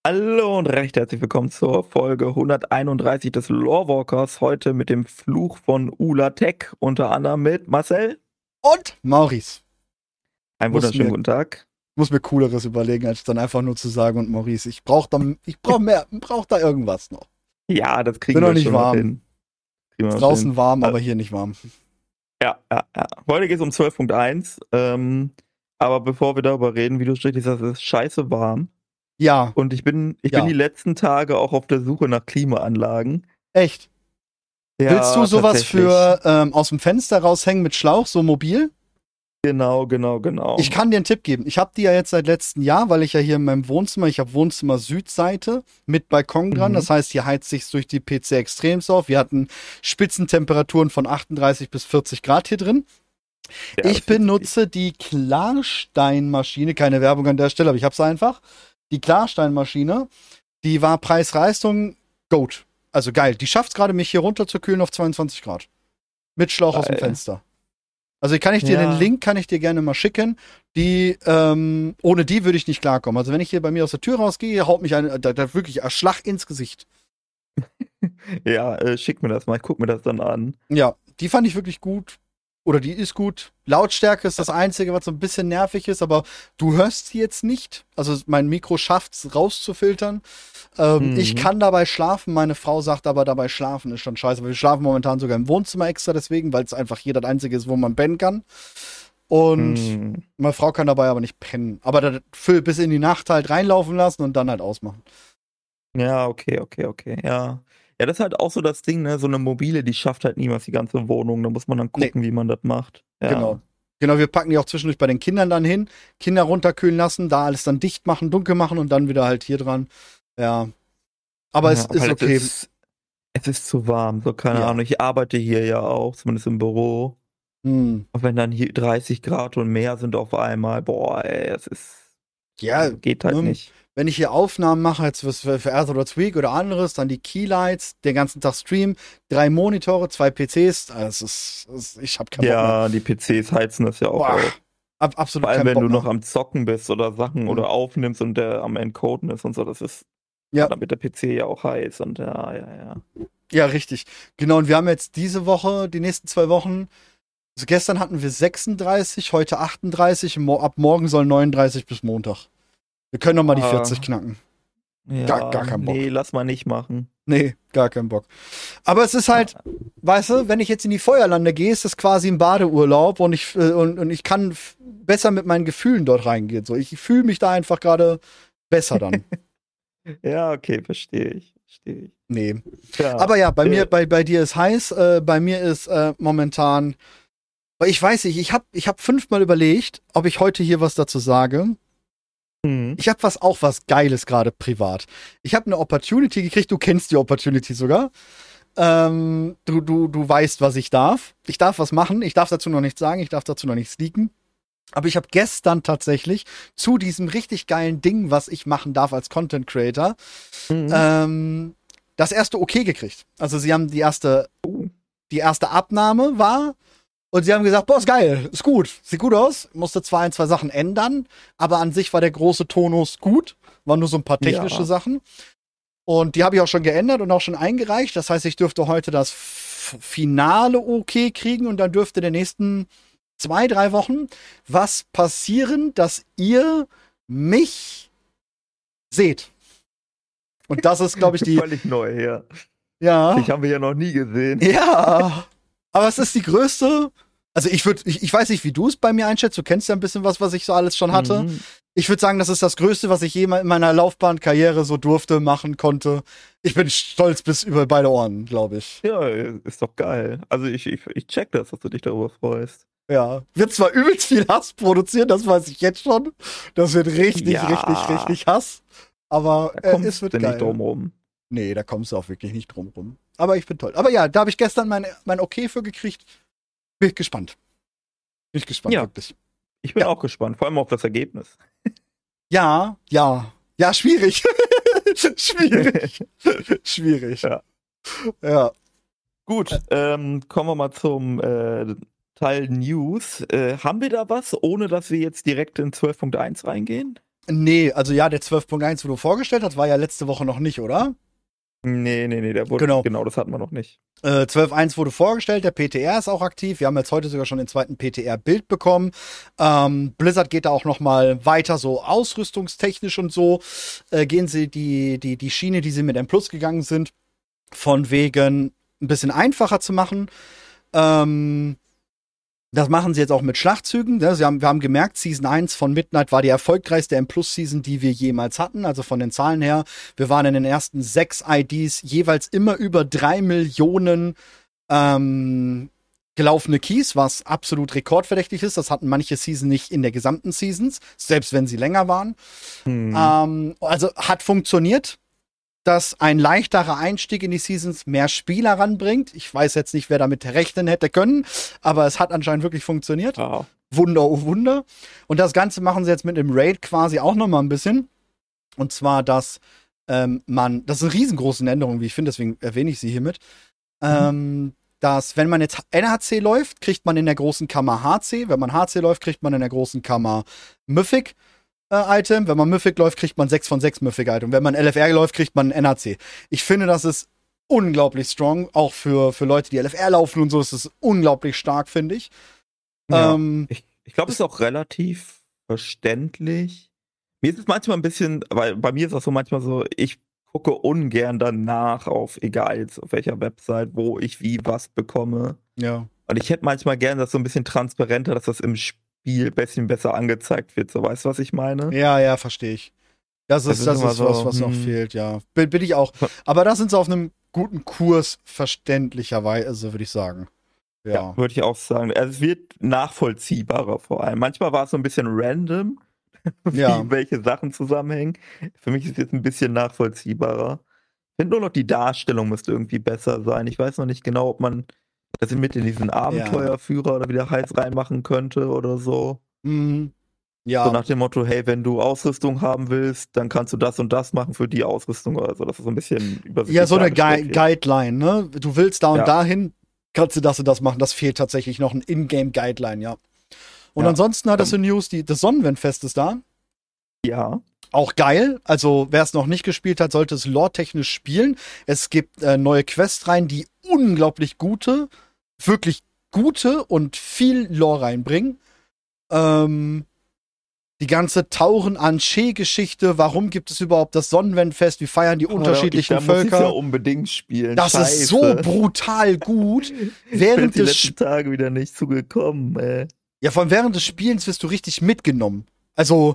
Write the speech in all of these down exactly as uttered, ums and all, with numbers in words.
Hallo und recht herzlich willkommen zur Folge hunderteinunddreißig des Lorewalkers. Heute mit dem Fluch von Ula Tech, unter anderem mit Marcel und Maurice. Einen Muss wunderschönen mir- guten Tag. Muss mir Cooleres überlegen, als dann einfach nur zu sagen, und Maurice, ich brauch da, ich brauch mehr, brauch da irgendwas noch. Ja, das kriegen Bin wir noch nicht schon warm. noch hin. Kriegen wir Ist noch draußen hin. warm, Äh, aber hier nicht warm. Ja, ja, ja. Heute geht es um zwölf Punkt eins. Ähm, aber bevor wir darüber reden, wie du richtig sagst, es ist scheiße warm. Ja, Und ich bin, ich Ja. bin die letzten Tage auch auf der Suche nach Klimaanlagen. echt. Ja, Willst du sowas tatsächlich. für ähm, aus dem Fenster raushängen mit Schlauch, so mobil? Genau, genau, genau. Ich kann dir einen Tipp geben. Ich habe die ja jetzt seit letztem Jahr, weil ich ja hier in meinem Wohnzimmer, ich habe Wohnzimmer Südseite mit Balkon dran. Mhm. Das heißt, hier heizt sich durch die P C extremst auf. Wir hatten Spitzentemperaturen von achtunddreißig bis vierzig Grad hier drin. Ja, das Ich ist benutze die Klarsteinmaschine, keine Werbung an der Stelle, aber ich hab's einfach. Die Klarsteinmaschine, die war Preis-Leistung Goat. Also geil. Die schafft's gerade, mich hier runter zu kühlen auf zweiundzwanzig Grad. Mit Schlauch aus dem Geil. Fenster. Also kann ich dir Ja. den Link, kann ich dir gerne mal schicken. Die, ähm, ohne die würde ich nicht klarkommen. Also wenn ich hier bei mir aus der Tür rausgehe, haut mich ein, da, da wirklich ein Schlag ins Gesicht. Ja, äh, schick mir das mal, ich guck mir das dann an. Ja, die fand ich wirklich gut. Oder die ist gut. Lautstärke ist das Einzige, was so ein bisschen nervig ist, aber du hörst sie jetzt nicht. Also mein Mikro schafft's rauszufiltern. Ähm, Mhm. Ich kann dabei schlafen. Meine Frau sagt aber, dabei schlafen ist schon scheiße. Wir schlafen momentan sogar im Wohnzimmer extra deswegen, weil es einfach hier das Einzige ist, wo man pennen kann. Und Mhm. meine Frau kann dabei aber nicht pennen. Aber das für bis in die Nacht halt reinlaufen lassen und dann halt ausmachen. Ja, okay, okay, okay, ja. Ja, das ist halt auch so das Ding, ne? So eine mobile, die schafft halt niemals die ganze Wohnung. Da muss man dann gucken, wie man das macht. Ja. Genau. Genau, wir packen die auch zwischendurch bei den Kindern dann hin. Kinder runterkühlen lassen, da alles dann dicht machen, dunkel machen und dann wieder halt hier dran. Ja. Aber es Ja, ist weil okay. Es ist, es ist zu warm, so keine Ja. Ahnung. Ich arbeite hier ja auch, zumindest im Büro. Hm. Und wenn dann hier dreißig Grad und mehr sind auf einmal, boah, ey, es ist. Ja, geht halt ne, nicht. wenn ich hier Aufnahmen mache, jetzt für, für Orthodox Week oder anderes, dann die Keylights, den ganzen Tag Stream, drei Monitore, zwei P Cs, also es ist, es ist, ich hab keinen Bock mehr. Ja, die P Cs heizen das ja auch Boah, auf. ab, absolut Vor allem, keinen wenn Bock du mehr. noch am Zocken bist oder Sachen Mhm. oder aufnimmst und der am Encoden ist und so, das ist. Ja. Damit der P C ja auch heiß und ja, ja, ja. Ja, richtig. Genau, und wir haben jetzt diese Woche, die nächsten zwei Wochen, also gestern hatten wir sechsunddreißig, heute achtunddreißig, mo ab morgen soll neununddreißig bis Montag. Wir können noch mal die Ah. vierzig knacken. ja Gar- gar keinen Bock. Nee, lass mal nicht machen. Nee, gar keinen Bock. Aber es ist halt, weißt du, wenn ich jetzt in die Feuerlande gehe, ist das quasi ein Badeurlaub und ich, äh, und, und ich kann f- besser mit meinen Gefühlen dort reingehen. So, ich fühle mich da einfach gerade besser dann. Ja, okay, verstehe ich. Verstehe ich. Nee. Ja, Aber ja, bei äh, mir, bei, bei dir ist heiß, äh, bei mir ist äh, momentan, weil ich weiß nicht, ich habe ich hab fünfmal überlegt, ob ich heute hier was dazu sage. mhm. Ich habe was auch was Geiles gerade privat. Ich habe eine Opportunity gekriegt, du kennst die Opportunity sogar. Ähm, du, du, du weißt, was ich darf. Ich darf was machen, ich darf dazu noch nichts sagen, ich darf dazu noch nichts leaken. Aber ich habe gestern tatsächlich zu diesem richtig geilen Ding, was ich machen darf als Content Creator, Mhm. ähm, das erste Okay gekriegt. Also sie haben die erste, die erste Abnahme war und sie haben gesagt, boah, ist geil, ist gut, sieht gut aus. Musste zwar ein, zwei Sachen ändern, aber an sich war der große Tonus gut. Waren nur so ein paar technische Ja. Sachen. Und die habe ich auch schon geändert und auch schon eingereicht. Das heißt, ich dürfte heute das f- finale Okay kriegen und dann dürfte in den nächsten zwei, drei Wochen was passieren, dass ihr mich seht. Und das ist, glaube ich, die. Völlig neu, ja. Ja. Ich habe ja noch nie gesehen. Ja. Aber es ist die größte. Also ich würde, ich, ich weiß nicht, wie du es bei mir einschätzt. Du kennst ja ein bisschen was, was ich so alles schon hatte. Mhm. Ich würde sagen, das ist das Größte, was ich jemals in meiner Laufbahn, Karriere so durfte, machen konnte. Ich bin stolz bis über beide Ohren, glaube ich. Ja, ist doch geil. Also ich, ich, ich check das, dass du dich darüber freust. Ja. Wird zwar übelst viel Hass produzieren, das weiß ich jetzt schon. Das wird richtig, Ja. richtig, richtig Hass. Aber Da äh, kommst es wird du geil. nicht drum rum. Nee, da kommst du auch wirklich nicht drum rum. Aber ich bin toll. Aber ja, da habe ich gestern mein, mein Okay für gekriegt. Bin ich gespannt. Bin ich gespannt, Ja. wirklich. Ich bin Ja. auch gespannt, vor allem auf das Ergebnis. Ja, ja. Ja, schwierig. schwierig. schwierig. Ja. Ja. Gut, ähm, kommen wir mal zum äh, Teil News. Äh, haben wir da was, ohne dass wir jetzt direkt in zwölf Punkt eins reingehen? Nee, also ja, der zwölf Punkt eins, wo du vorgestellt hast, war ja letzte Woche noch nicht, oder? Nee, nee, nee, der wurde, Genau. genau, das hatten wir noch nicht. Äh, zwölf Punkt eins wurde vorgestellt, der P T R ist auch aktiv. Wir haben jetzt heute sogar schon den zweiten P T R-Bild bekommen. Ähm, Blizzard geht da auch noch mal weiter, so ausrüstungstechnisch und so. Äh, gehen sie die, die, die Schiene, die sie mit M Plus gegangen sind, von wegen ein bisschen einfacher zu machen. Ähm, Das machen sie jetzt auch mit Schlachtzügen. Ne? Sie haben, wir haben gemerkt, Season eins von Midnight war die erfolgreichste M Plus Season, die wir jemals hatten. Also von den Zahlen her. Wir waren in den ersten sechs I Ds jeweils immer über drei Millionen ähm, gelaufene Keys, was absolut rekordverdächtig ist. Das hatten manche Season nicht in der gesamten Seasons, selbst wenn sie länger waren. Hm. Ähm, also hat funktioniert, dass ein leichterer Einstieg in die Seasons mehr Spieler ranbringt. Ich weiß jetzt nicht, wer damit rechnen hätte können, aber es hat anscheinend wirklich funktioniert. Ah. Wunder, oh Wunder. Und das Ganze machen sie jetzt mit dem Raid quasi auch noch mal ein bisschen. Und zwar, dass ähm, man, das ist eine riesengroße Änderung, wie ich finde, deswegen erwähne ich sie hiermit, mhm. ähm, dass wenn man jetzt N H C läuft, kriegt man in der großen Kammer H C. Wenn man H C läuft, kriegt man in der großen Kammer Mythic. Äh, Item. Wenn man Mythic läuft, kriegt man sechs von sechs Mythic Item. Wenn man L F R läuft, kriegt man ein N H C. Ich finde, das ist unglaublich strong. Auch für, für Leute, die L F R laufen und so, ist es unglaublich stark, finde ich. Ja, ähm, ich ich glaube, es ist auch relativ verständlich. Mir ist es manchmal ein bisschen, weil bei mir ist das so manchmal so, ich gucke ungern danach auf, egal jetzt auf welcher Website, wo ich wie was bekomme. Ja. Und ich hätte manchmal gern das so ein bisschen transparenter, dass das im Spiel ein bisschen besser angezeigt wird. So, weißt du, was ich meine? Ja, ja, verstehe ich. Das ist, das ist, das ist was, was hm. noch fehlt, ja. Bin, bin ich auch. Aber da sind sie auf einem guten Kurs, verständlicherweise, würde ich sagen. Ja, ja würde ich auch sagen. Also es wird nachvollziehbarer vor allem. Manchmal war es so ein bisschen random, wie ja. welche Sachen zusammenhängen. Für mich ist es jetzt ein bisschen nachvollziehbarer. Ich finde nur noch, die Darstellung müsste irgendwie besser sein. Ich weiß noch nicht genau, ob man das mit in diesen Abenteuerführer ja. oder wie der heißt reinmachen könnte oder so. Mhm. Ja. So nach dem Motto, hey, wenn du Ausrüstung haben willst, dann kannst du das und das machen für die Ausrüstung oder so. Das ist so ein bisschen übersichtlich. Ja, so eine Gu- Guideline, ne? Du willst da und ja. dahin, kannst du das und das machen. Das fehlt tatsächlich noch ein Ingame-Guideline, ja. Und ja. ansonsten hat das in News, die, das Sonnenwendfest ist da. Ja. Auch geil. Also, wer es noch nicht gespielt hat, sollte es lore-technisch spielen. Es gibt äh, neue Quests rein, die unglaublich gute, wirklich gute und viel Lore reinbringen. Ähm, die ganze Tauren-an-Che-Geschichte, warum gibt es überhaupt das Sonnenwendfest, wie feiern die oh, unterschiedlichen ich, da Völker. Muss ich ja unbedingt spielen. Das Scheiße. ist so brutal gut. Ich während bin die des letzten Tage wieder nicht zugekommen, ey. Ja, von während des Spielens wirst du richtig mitgenommen. Also,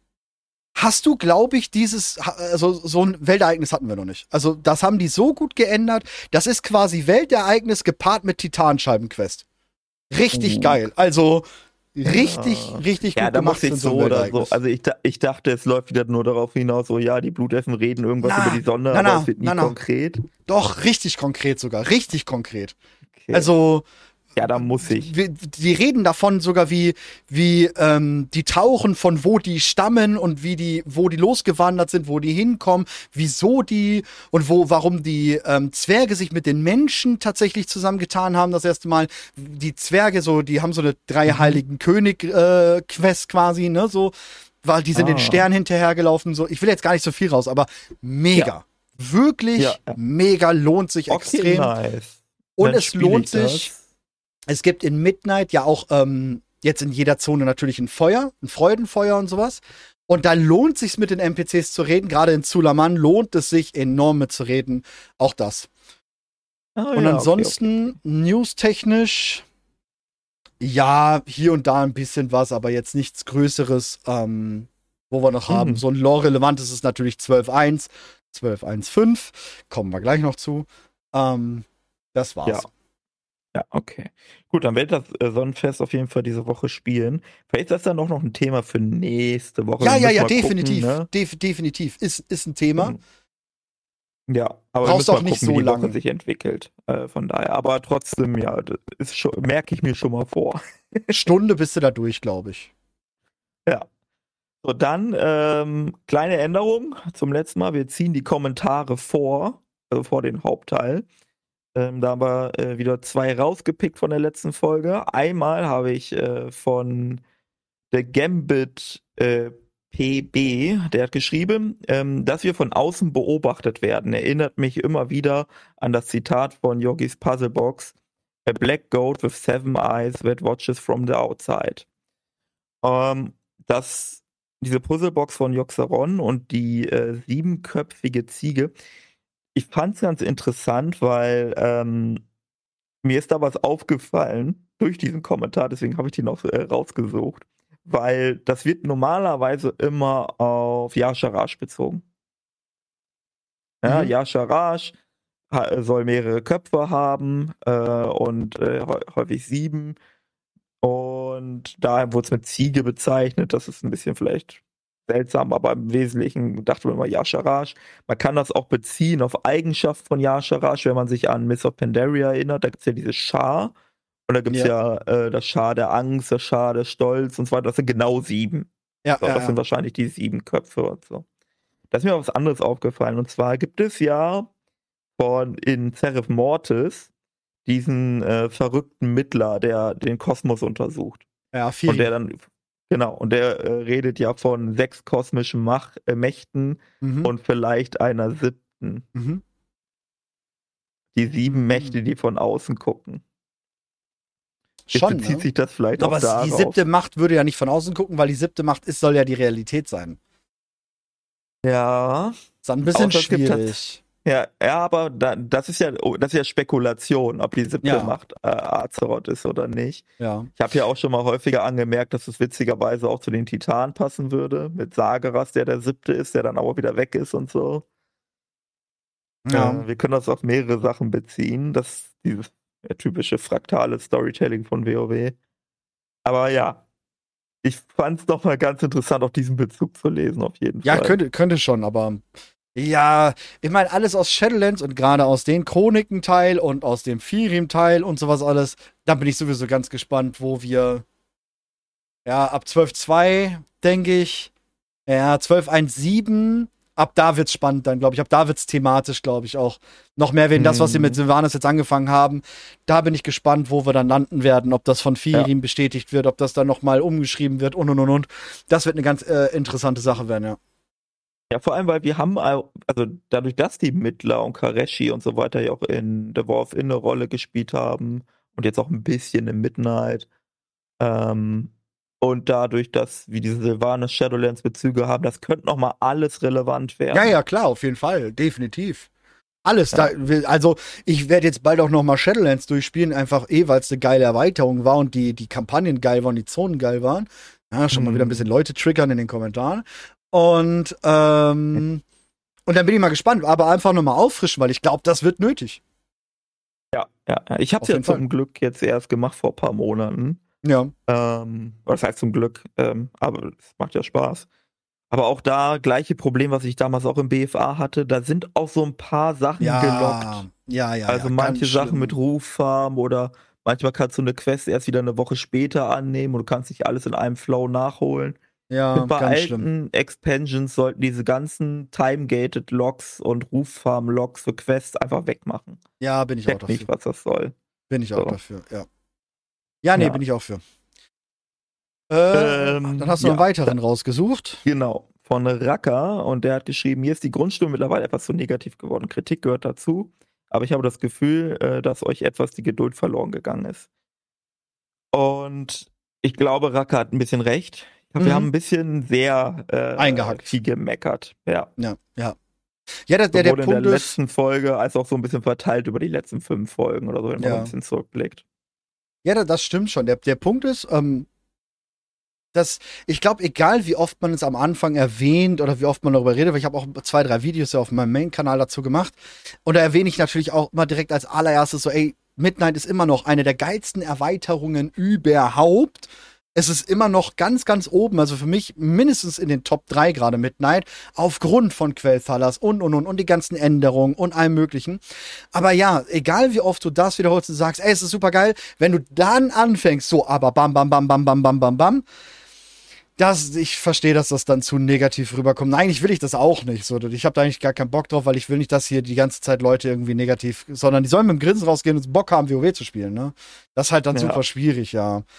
hast du, glaube ich, dieses, also so ein Weltereignis hatten wir noch nicht. Also, das haben die so gut geändert. Das ist quasi Weltereignis gepaart mit Titanscheibenquest. Richtig uh. geil. Also, richtig, ja. richtig gut ja, da gemacht. Ich so oder so. Also, ich, ich dachte, es läuft wieder nur darauf hinaus, so, ja, die Blutelfen reden irgendwas na, über die Sonne, na, aber na, es wird nie na, na. konkret. Doch, richtig konkret sogar. Richtig konkret. Okay. Also, ja, da muss ich. Wir, die reden davon sogar, wie, wie ähm, die Tauchen, von wo die stammen und wie die, wo die losgewandert sind, wo die hinkommen, wieso die und wo, warum die ähm, Zwerge sich mit den Menschen tatsächlich zusammengetan haben. Das erste Mal, die Zwerge, so, die haben so eine drei mhm. heiligen König-Quest äh, quasi, ne, so, weil die sind ah. den Stern hinterhergelaufen. So, ich will jetzt gar nicht so viel raus, aber mega. Ja. Wirklich ja, ja. mega, lohnt sich okay, extrem. Nice. Und Dann es lohnt sich. Das. Es gibt in Midnight ja auch ähm, jetzt in jeder Zone natürlich ein Feuer, ein Freudenfeuer und sowas. Und da lohnt sich mit den N P Cs zu reden. Gerade in Zulaman lohnt es sich enorm mit zu reden. Auch das. Oh, und ja, ansonsten, okay, okay. newstechnisch, ja, hier und da ein bisschen was, aber jetzt nichts Größeres, ähm, wo wir noch hm. haben. So ein Lore-relevantes ist natürlich zwölf Punkt eins, zwölf Punkt eins Punkt fünf. Kommen wir gleich noch zu. Ähm, das war's. Ja. Ja, okay. Gut, dann werde ich das äh, Sonnenfest auf jeden Fall diese Woche spielen. Vielleicht ist das dann auch noch ein Thema für nächste Woche. Ja, ja, ja, definitiv. Gucken, ne? Def- definitiv. Ist, ist ein Thema. Ja, aber brauchst wir auch nicht gucken, so wie die lange Woche sich entwickelt. Äh, von daher. Aber trotzdem, ja, das ist schon, merke ich mir schon mal vor. Stunde bist du da durch, glaube ich. Ja. So, dann ähm, kleine Änderung zum letzten Mal. Wir ziehen die Kommentare vor, also vor den Hauptteil. Ähm, da haben wir äh, wieder zwei rausgepickt von der letzten Folge. Einmal habe ich äh, von der Gambit äh, P B, der hat geschrieben, ähm, dass wir von außen beobachtet werden, erinnert mich immer wieder an das Zitat von Yogis Puzzlebox: A black goat with seven eyes that watches from the outside. Ähm, das, diese Puzzlebox von Joxeron und die äh, siebenköpfige Ziege, ich fand es ganz interessant, weil ähm, mir ist da was aufgefallen durch diesen Kommentar, deswegen habe ich den noch äh, rausgesucht, weil das wird normalerweise immer auf Yasharash bezogen. Ja, Mhm. Yasharash ha- soll mehrere Köpfe haben äh, und äh, häufig sieben. Und daher wurde es mit Ziege bezeichnet. Das ist ein bisschen vielleicht seltsam, aber im Wesentlichen dachte man immer Yasharash. Man kann das auch beziehen auf Eigenschaften von Yasharash, wenn man sich an Mists of Pandaria erinnert. Da gibt es ja dieses Schar. Und da gibt es ja, ja äh, das Schar der Angst, das Schar der Stolz und so weiter. Das sind genau sieben. Ja, so, ja, das ja. sind wahrscheinlich die sieben Köpfe und so. Da ist mir was anderes aufgefallen. Und zwar gibt es ja von in Seraph Mortis diesen äh, verrückten Mittler, der den Kosmos untersucht. Ja, Und viel. der dann, genau, und der äh, redet ja von sechs kosmischen Mach äh, Mächten Mhm. und vielleicht einer siebten. Mhm. Die sieben Mhm. Mächte, die von außen gucken. Jetzt Schon, bezieht ne? sich das vielleicht Aber auch darauf. die siebte Macht würde ja nicht von außen gucken, weil die siebte Macht ist, soll ja die Realität sein. Ja. Ist dann ein bisschen Außer es gibt schwierig. Ja, ja, aber da, das ist ja, oh, das ist ja Spekulation, ob die siebte Ja. Macht äh, Azeroth ist oder nicht. Ja. Ich habe ja auch schon mal häufiger angemerkt, dass es witzigerweise auch zu den Titanen passen würde, mit Sageras, der der siebte ist, der dann aber wieder weg ist und so. Ja. Äh, wir können das auf mehrere Sachen beziehen, das ist dieses ja, typische fraktale Storytelling von WoW. Aber ja, ich fand es doch mal ganz interessant, auch diesen Bezug zu lesen, auf jeden Ja, Fall. könnte, könnte schon, aber ja, ich meine, alles aus Shadowlands und gerade aus den Chroniken-Teil und aus dem Firim-Teil und sowas alles, da bin ich sowieso ganz gespannt, wo wir ja, ab zwölf Punkt zwei, denke ich, ja, zwölf Punkt eins Punkt sieben, ab da wird's spannend dann, glaube ich, ab da wird's thematisch, glaube ich, auch noch mehr werden. Das, was sie mit Sylvanas jetzt angefangen haben, da bin ich gespannt, wo wir dann landen werden, ob das von Firim ja. bestätigt wird, ob das dann nochmal umgeschrieben wird und und und und. Das wird eine ganz äh, interessante Sache werden, ja. Ja, vor allem, weil wir haben, also dadurch, dass die Mittler und Kareshi und so weiter ja auch in The War of In eine Rolle gespielt haben und jetzt auch ein bisschen in Midnight, ähm, und dadurch, dass wir diese Sylvanas Shadowlands Bezüge haben, das könnte nochmal alles relevant werden. Ja, ja, klar, auf jeden Fall, definitiv. Alles, ja. da, also ich werde jetzt bald auch nochmal Shadowlands durchspielen, einfach eh, weil es eine geile Erweiterung war und die, die Kampagnen geil waren, die Zonen geil waren. Ja, schon hm. mal wieder ein bisschen Leute triggern in den Kommentaren. Und, ähm, und dann bin ich mal gespannt, aber einfach nochmal auffrischen, weil ich glaube, das wird nötig. Ja, ja, ja. Ich habe es ja zum Fall. Glück jetzt erst gemacht vor ein paar Monaten. Ja. Ähm, das heißt zum Glück, ähm, aber es macht ja Spaß. Aber auch da, gleiche Problem, was ich damals auch im B F A hatte, da sind auch so ein paar Sachen ja, gelockt. Ja, ja, Also ja, manche Sachen schlimm. mit Ruffarm oder manchmal kannst du eine Quest erst wieder eine Woche später annehmen und du kannst nicht alles in einem Flow nachholen. Ja, bei ganz alten schlimm. Expansions sollten diese ganzen Time-Gated Logs und Ruffarm-Logs für Quests einfach wegmachen. Ja, bin ich Check auch dafür. nicht, was das soll. Bin ich so. auch dafür, ja. Ja, nee, ja. bin ich auch für. Äh, ähm, dann hast du ja, einen weiteren da, rausgesucht. Genau, von Racker, und der hat geschrieben, mir ist die Grundstimmung mittlerweile etwas zu negativ geworden. Kritik gehört dazu, aber ich habe das Gefühl, dass euch etwas die Geduld verloren gegangen ist. Und ich glaube, Racker hat ein bisschen recht. Ich glaube, mhm. wir haben ein bisschen sehr äh, eingehackt, viel gemeckert. Ja, ja, ja. Ja, der, der, der Punkt in der ist, letzten Folge, als auch so ein bisschen verteilt über die letzten fünf Folgen oder so, wenn man ja. ein bisschen zurückblickt. Ja, das stimmt schon. Der, der Punkt ist, ähm, dass ich glaube, egal wie oft man es am Anfang erwähnt oder wie oft man darüber redet, weil ich habe auch zwei, drei Videos ja auf meinem Main-Kanal dazu gemacht, und da erwähne ich natürlich auch immer direkt als allererstes so, ey, Midnight ist immer noch eine der geilsten Erweiterungen überhaupt. Es ist immer noch ganz, ganz oben, also für mich mindestens in den Top drei gerade Midnight, aufgrund von Quel'Thalas und, und, und, und die ganzen Änderungen und allem Möglichen. Aber ja, egal wie oft du das wiederholst und sagst, ey, es ist super geil, wenn du dann anfängst, so, aber bam, bam, bam, bam, bam, bam, bam, bam, das, ich verstehe, dass das dann zu negativ rüberkommt. Eigentlich will ich das auch nicht. So, ich habe da eigentlich gar keinen Bock drauf, weil ich will nicht, dass hier die ganze Zeit Leute irgendwie negativ, sondern die sollen mit dem Grinsen rausgehen und Bock haben, WoW zu spielen, ne? Das ist halt dann ja. super schwierig, ja.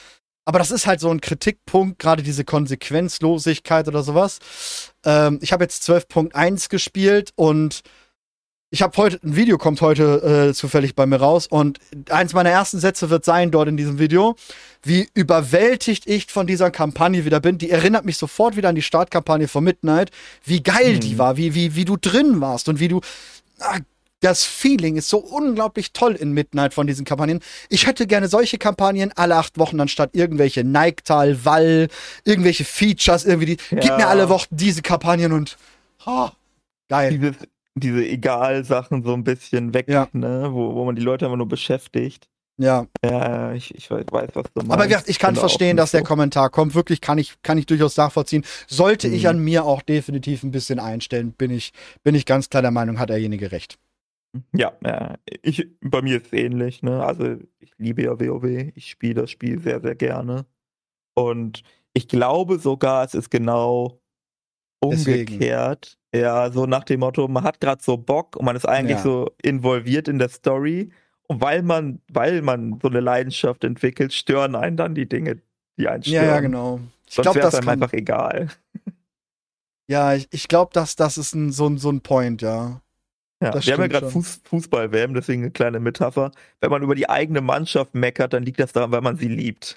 Aber das ist halt so ein Kritikpunkt, gerade diese Konsequenzlosigkeit oder sowas. Ähm, ich habe jetzt zwölf Punkt eins gespielt und ich habe heute, ein Video kommt heute äh, zufällig bei mir raus und eins meiner ersten Sätze wird sein dort in diesem Video, wie überwältigt ich von dieser Kampagne wieder bin. Die erinnert mich sofort wieder an die Startkampagne von Midnight, wie geil mhm. die war, wie, wie, wie du drin warst und wie du, ah, das Feeling ist so unglaublich toll in Midnight von diesen Kampagnen. Ich hätte gerne solche Kampagnen alle acht Wochen, anstatt irgendwelche Neigtal, Wall, irgendwelche Features, irgendwie die, ja. Gib mir alle Wochen diese Kampagnen und, oh, geil. Dieses diese Egal-Sachen so ein bisschen weg, ja. ne, wo, wo man die Leute einfach nur beschäftigt. Ja. Ja, ich, ich weiß, was du meinst. Aber ich, ich kann verstehen, dass so. der Kommentar kommt. Wirklich kann ich, kann ich durchaus nachvollziehen. Sollte mhm. ich an mir auch definitiv ein bisschen einstellen, bin ich, bin ich ganz klar der Meinung, hat derjenige recht. Ja, ja. Ich, bei mir ist es ähnlich, ne, also ich liebe ja WoW, ich spiele das Spiel sehr, sehr gerne und ich glaube sogar, es ist genau umgekehrt. Deswegen. Ja, so nach dem Motto, man hat gerade so Bock und man ist eigentlich ja. so involviert in der Story. Und weil man, weil man so eine Leidenschaft entwickelt, stören einen dann die Dinge, die einen stören. Ja, ja, genau. Ich glaube, das ist einem einfach egal. Ja, ich, ich glaube, dass das ist ein, so, ein, so ein Point, ja. Ja, das wir haben ja gerade Fuß, Fußball-W M, deswegen eine kleine Metapher. Wenn man über die eigene Mannschaft meckert, dann liegt das daran, weil man sie liebt.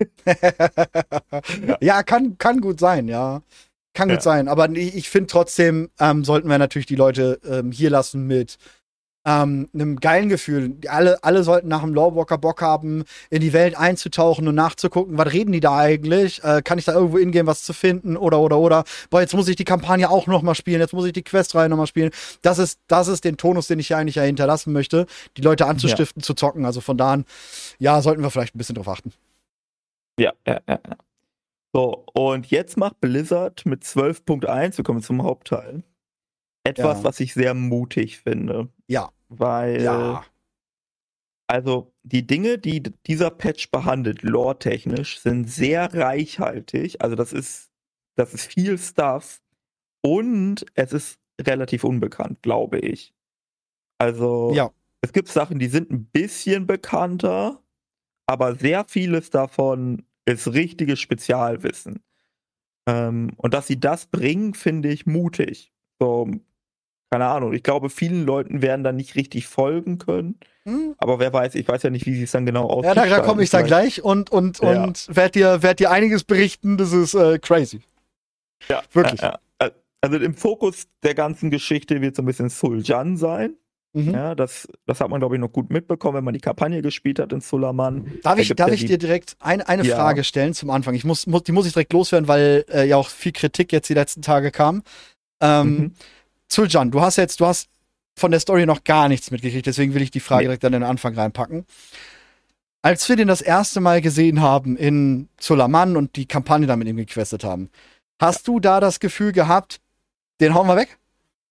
ja, ja kann, kann gut sein, ja. Kann gut ja. sein, aber ich, ich finde trotzdem, ähm, sollten wir natürlich die Leute ähm, hier lassen mit ähm, einem geilen Gefühl. Alle, alle sollten nach dem Lorewalker Bock haben, in die Welt einzutauchen und nachzugucken, was reden die da eigentlich? Äh, kann ich da irgendwo hingehen, was zu finden? Oder, oder, oder. Boah, jetzt muss ich die Kampagne auch noch mal spielen, jetzt muss ich die Questreihe noch mal spielen. Das ist, das ist den Tonus, den ich hier eigentlich ja hinterlassen möchte, die Leute anzustiften, ja. zu zocken. Also von da an, ja, sollten wir vielleicht ein bisschen drauf achten. Ja, ja, ja. So, und jetzt macht Blizzard mit zwölf Punkt eins, wir kommen zum Hauptteil, etwas, ja. was ich sehr mutig finde. Ja. Weil, ja. also die Dinge, die dieser Patch behandelt, lore-technisch, sind sehr reichhaltig. Also das ist, das ist viel Stuff und es ist relativ unbekannt, glaube ich. Also ja. es gibt Sachen, die sind ein bisschen bekannter, aber sehr vieles davon ist richtiges Spezialwissen. Ähm, und dass sie das bringen, finde ich mutig. So, keine Ahnung, ich glaube, vielen Leuten werden da nicht richtig folgen können. Hm. Aber wer weiß, ich weiß ja nicht, wie sie es dann genau aussieht. Ja, da, da komme ich dann gleich und, und, ja. und werde dir, werd dir einiges berichten. Das ist äh, crazy. Ja, wirklich. Ja, ja. Also im Fokus der ganzen Geschichte wird so ein bisschen Zul'Jin sein. Mhm. Ja, das, das hat man, glaube ich, noch gut mitbekommen, wenn man die Kampagne gespielt hat in Sulamman. Darf ich, darf ja ich die... dir direkt ein, eine ja. Frage stellen zum Anfang? Ich muss, muss, die muss ich direkt loswerden, weil äh, ja auch viel Kritik jetzt die letzten Tage kam. Ähm, mhm. Zul'Jin, du hast jetzt, du hast von der Story noch gar nichts mitgekriegt, deswegen will ich die Frage nee. direkt an den Anfang reinpacken. Als wir den das erste Mal gesehen haben in Sulamman und die Kampagne da mit ihm gequestet haben, hast ja. du da das Gefühl gehabt, den hauen wir weg?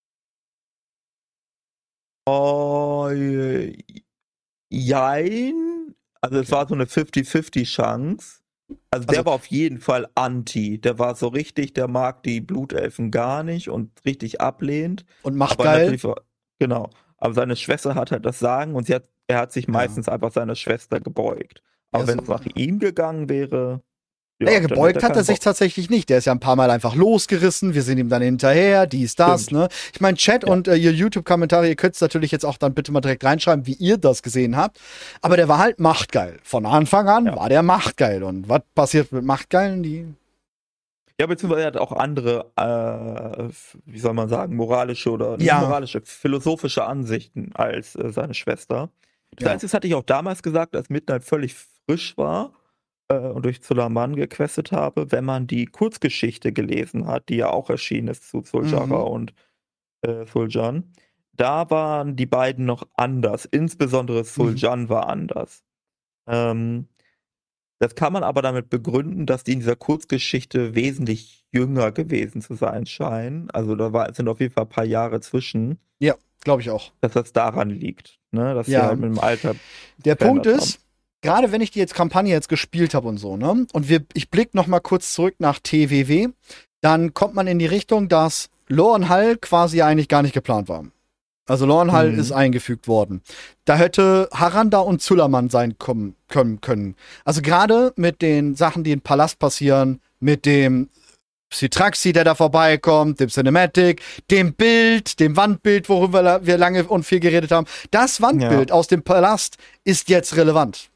Oh, jein. Also es war so eine fünfzig fünfzig Chance. Also der also, war auf jeden Fall anti. Der war so richtig, der mag die Blutelfen gar nicht und richtig ablehnt. Und macht geil. Genau. Aber seine Schwester hat halt das Sagen und sie hat, er hat sich meistens ja. einfach seiner Schwester gebeugt. Aber ja, wenn es so. nach ihm gegangen wäre... Ja, naja, gebeugt hat er sich tatsächlich nicht. Der ist ja ein paar Mal einfach losgerissen. Wir sind ihm dann hinterher, dies, das, Stimmt. ne? Ich meine, Chat ja. und äh, ihr YouTube-Kommentare, ihr könnt es natürlich jetzt auch dann bitte mal direkt reinschreiben, wie ihr das gesehen habt. Aber der war halt machtgeil. Von Anfang an ja. war der machtgeil. Und was passiert mit Machtgeilen? Die ja, beziehungsweise er hat auch andere, äh, wie soll man sagen, moralische oder ja. nicht moralische, philosophische Ansichten als äh, seine Schwester. Das ja. Einzige hatte ich auch damals gesagt, als Midnight völlig frisch war, und durch Sulamman gequestet habe, wenn man die Kurzgeschichte gelesen hat, die ja auch erschienen ist zu Zul'Jin mhm. und äh, Zul'Jin, da waren die beiden noch anders. Insbesondere Zul'Jin mhm. war anders. Ähm, das kann man aber damit begründen, dass die in dieser Kurzgeschichte wesentlich jünger gewesen zu sein scheinen. Also da war, sind auf jeden Fall ein paar Jahre zwischen. Ja, glaube ich auch. Dass das daran liegt, ne? Dass ja. sie halt mit dem Alter. Der Punkt ist, haben. Gerade wenn ich die jetzt Kampagne jetzt gespielt habe und so, ne? Und wir, ich blicke noch mal kurz zurück nach T W W, dann kommt man in die Richtung, dass Lore und Hall quasi eigentlich gar nicht geplant waren. Also Lorenhall Mhm. ist eingefügt worden. Da hätte Haranda und Zulaman sein kommen, können, können. Also gerade mit den Sachen, die im Palast passieren, mit dem Citraxi, der da vorbeikommt, dem Cinematic, dem Bild, dem Wandbild, worüber wir lange und viel geredet haben. Das Wandbild Ja. aus dem Palast ist jetzt relevant.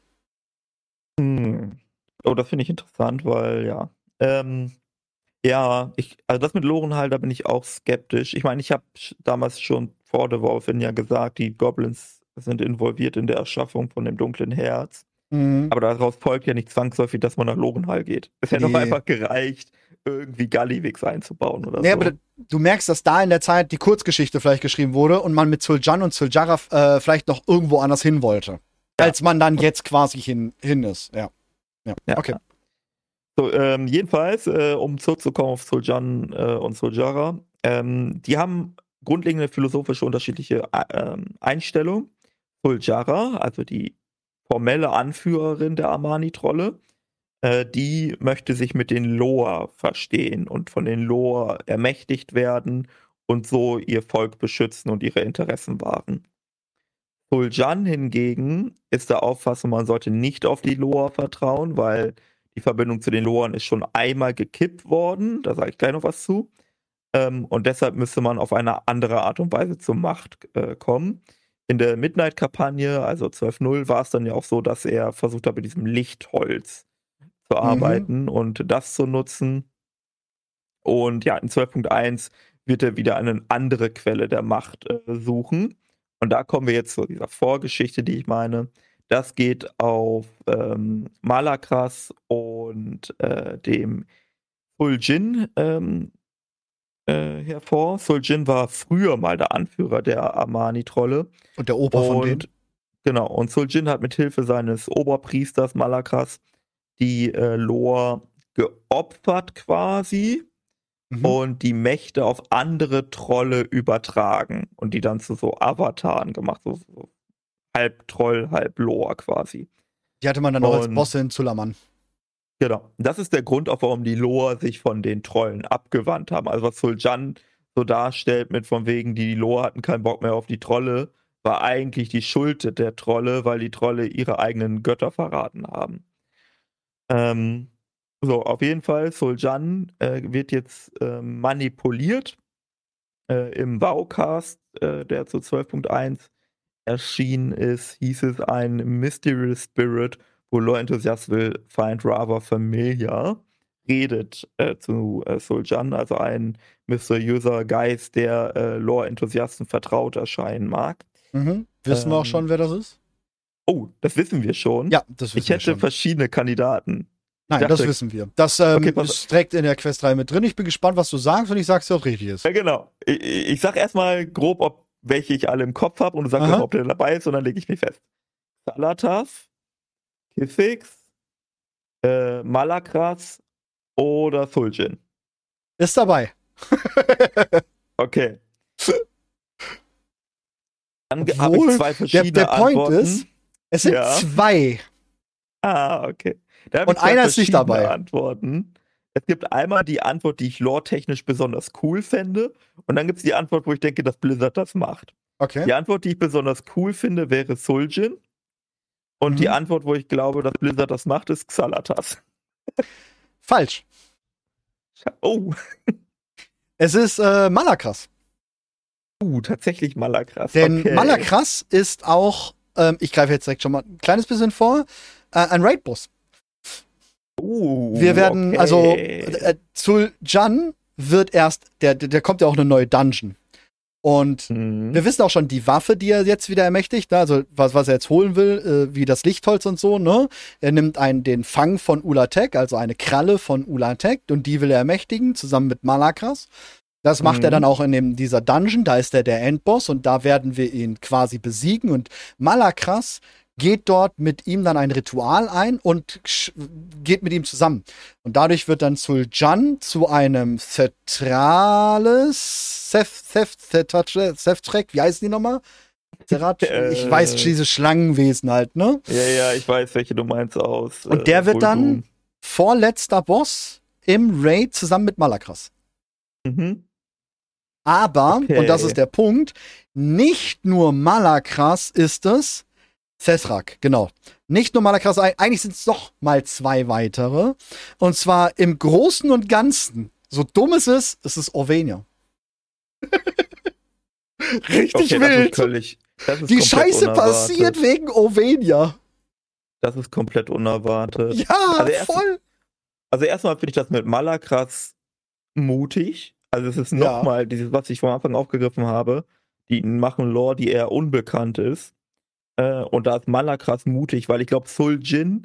Hm. Oh, das finde ich interessant, weil ja. Ähm, ja, ich, also das mit Lorenhall, da bin ich auch skeptisch. Ich meine, ich habe damals schon vor The Wolfen ja gesagt, die Goblins sind involviert in der Erschaffung von dem dunklen Herz. Mhm. Aber daraus folgt ja nicht zwangsläufig, dass man nach Lorenhall geht. Es hätte Nee. doch einfach gereicht, irgendwie Gallywix einzubauen oder Nee, so. aber du merkst, dass da in der Zeit die Kurzgeschichte vielleicht geschrieben wurde und man mit Zul'Jan und Zul'Jara äh, vielleicht noch irgendwo anders hin wollte. Ja. Als man dann jetzt quasi hin, hin ist. Ja. Ja, Ja. okay. So, ähm, jedenfalls, äh, um zurückzukommen auf Zul'Jan äh, und Zul'Jara, ähm, die haben grundlegende philosophische unterschiedliche äh, ähm, Einstellungen. Zul'Jara, also die formelle Anführerin der Amani-Trolle, äh, die möchte sich mit den Loa verstehen und von den Loa ermächtigt werden und so ihr Volk beschützen und ihre Interessen wahren. Zul'Jan hingegen ist der Auffassung, man sollte nicht auf die Loa vertrauen, weil die Verbindung zu den Loan ist schon einmal gekippt worden, da sage ich gleich noch was zu. Ähm, und deshalb müsste man auf eine andere Art und Weise zur Macht äh, kommen. In der Midnight-Kampagne, also zwölf null, war es dann ja auch so, dass er versucht hat, mit diesem Lichtholz zu arbeiten und das zu nutzen. Und ja, in zwölf Punkt eins wird er wieder eine andere Quelle der Macht äh, suchen. Und da kommen wir jetzt zu dieser Vorgeschichte, die ich meine. Das geht auf ähm, Malakras und äh, dem Zul'Jin ähm, äh, hervor. Zul'Jin war früher mal der Anführer der Amani-Trolle. Und der Opa von denen. Und genau, und Zul'Jin hat mit Hilfe seines Oberpriesters Malakras die äh, Loa geopfert quasi Mhm. und die Mächte auf andere Trolle übertragen und die dann zu so Avataren gemacht, so, so halb Troll, halb Loa quasi. Die hatte man dann auch als Und- Boss in Zulaman. Genau. Das ist der Grund, auch warum die Loa sich von den Trollen abgewandt haben. Also was Zul'Jan so darstellt mit von wegen, die Loa hatten keinen Bock mehr auf die Trolle, war eigentlich die Schuld der Trolle, weil die Trolle ihre eigenen Götter verraten haben. Ähm, so, auf jeden Fall, Zul'Jan äh, wird jetzt äh, manipuliert. Äh, Im Wowcast, äh, der zu zwölf Punkt eins erschienen ist, hieß es ein Mysterious Spirit, wo Lore-Enthusiast will find rather familiar, redet äh, zu äh, Zul'Jan, also ein mysteriöser Geist, der äh, Lore-Enthusiasten vertraut erscheinen mag. Mhm. Wissen wir auch Ähm, schon, wer das ist? Oh, das wissen wir schon. Ja, das wissen Ich wir hätte schon. verschiedene Kandidaten. Nein, dachte- das wissen wir. Das ähm, Okay, pass- ist direkt in der Quest drei mit drin. Ich bin gespannt, was du sagst und ich sag's dir, ob richtig ist. Ja, genau. Ich, ich sag erstmal grob, ob welche ich alle im Kopf habe und du sagst Aha. erstmal, ob der dabei ist und dann lege ich mich fest. Xal'atath, Kithix, äh, Malakras oder Zul'Jin. Ist dabei. Okay. Dann habe ich Obwohl, zwei Der, verschiedene der Point Antworten. ist, es sind Ja. zwei. Ah, okay. Da hab Und ich zwei einer ist nicht verschiedene dabei. Antworten. Es gibt einmal die Antwort, die ich lore-technisch besonders cool fände. Und dann gibt es die Antwort, wo ich denke, dass Blizzard das macht. Okay. Die Antwort, die ich besonders cool finde, wäre Zul'Jin. Und Mhm. die Antwort, wo ich glaube, dass Blizzard das macht, ist Xal'atath. Falsch. Oh, Es ist äh, Malakras. uh, tatsächlich Malakras. Denn okay. Malakras ist auch, ähm, ich greife jetzt direkt schon mal ein kleines bisschen vor, äh, ein Raid-Boss. Uh, Wir werden, okay. also, äh, Zul'Jan wird erst, der, der, der kommt ja auch eine neue Dungeon. Und Mhm. wir wissen auch schon, die Waffe, die er jetzt wieder ermächtigt, ne? Also was, was er jetzt holen will, äh, wie das Lichtholz und so, ne? Er nimmt einen, den Fang von Ulatek, also eine Kralle von Ulatek, und die will er ermächtigen, zusammen mit Malakras. Das macht Mhm. er dann auch in dem, dieser Dungeon, da ist er der Endboss und da werden wir ihn quasi besiegen und Malakras geht dort mit ihm dann ein Ritual ein und sch- geht mit ihm zusammen. Und dadurch wird dann Zul'Jan zu einem Thetrales, Seftrek, wie heißen die nochmal? Zerat, Äh. ich weiß, diese Schlangenwesen halt, ne? Ja, ja, ich weiß, welche du meinst aus. Und der wird dann vorletzter Boss im Raid zusammen mit Malakras. Mhm. Aber, Okay. und das ist der Punkt, nicht nur Malakras ist es, Cethrak, genau. Nicht nur Malakras, eigentlich sind es doch mal zwei weitere. Und zwar im Großen und Ganzen, so dumm es ist, ist es Orvenia. Richtig okay, wild. Das ist völlig, das ist Die Scheiße unerwartet. passiert wegen Orvenia. Das ist komplett unerwartet. Ja, also erst, voll. Also erstmal finde ich das mit Malakras mutig. Also es ist Ja. nochmal dieses, was ich vom Anfang aufgegriffen habe. Die machen Lore, die eher unbekannt ist. Äh, und da ist Malakras mutig, weil ich glaube, Zul'jin,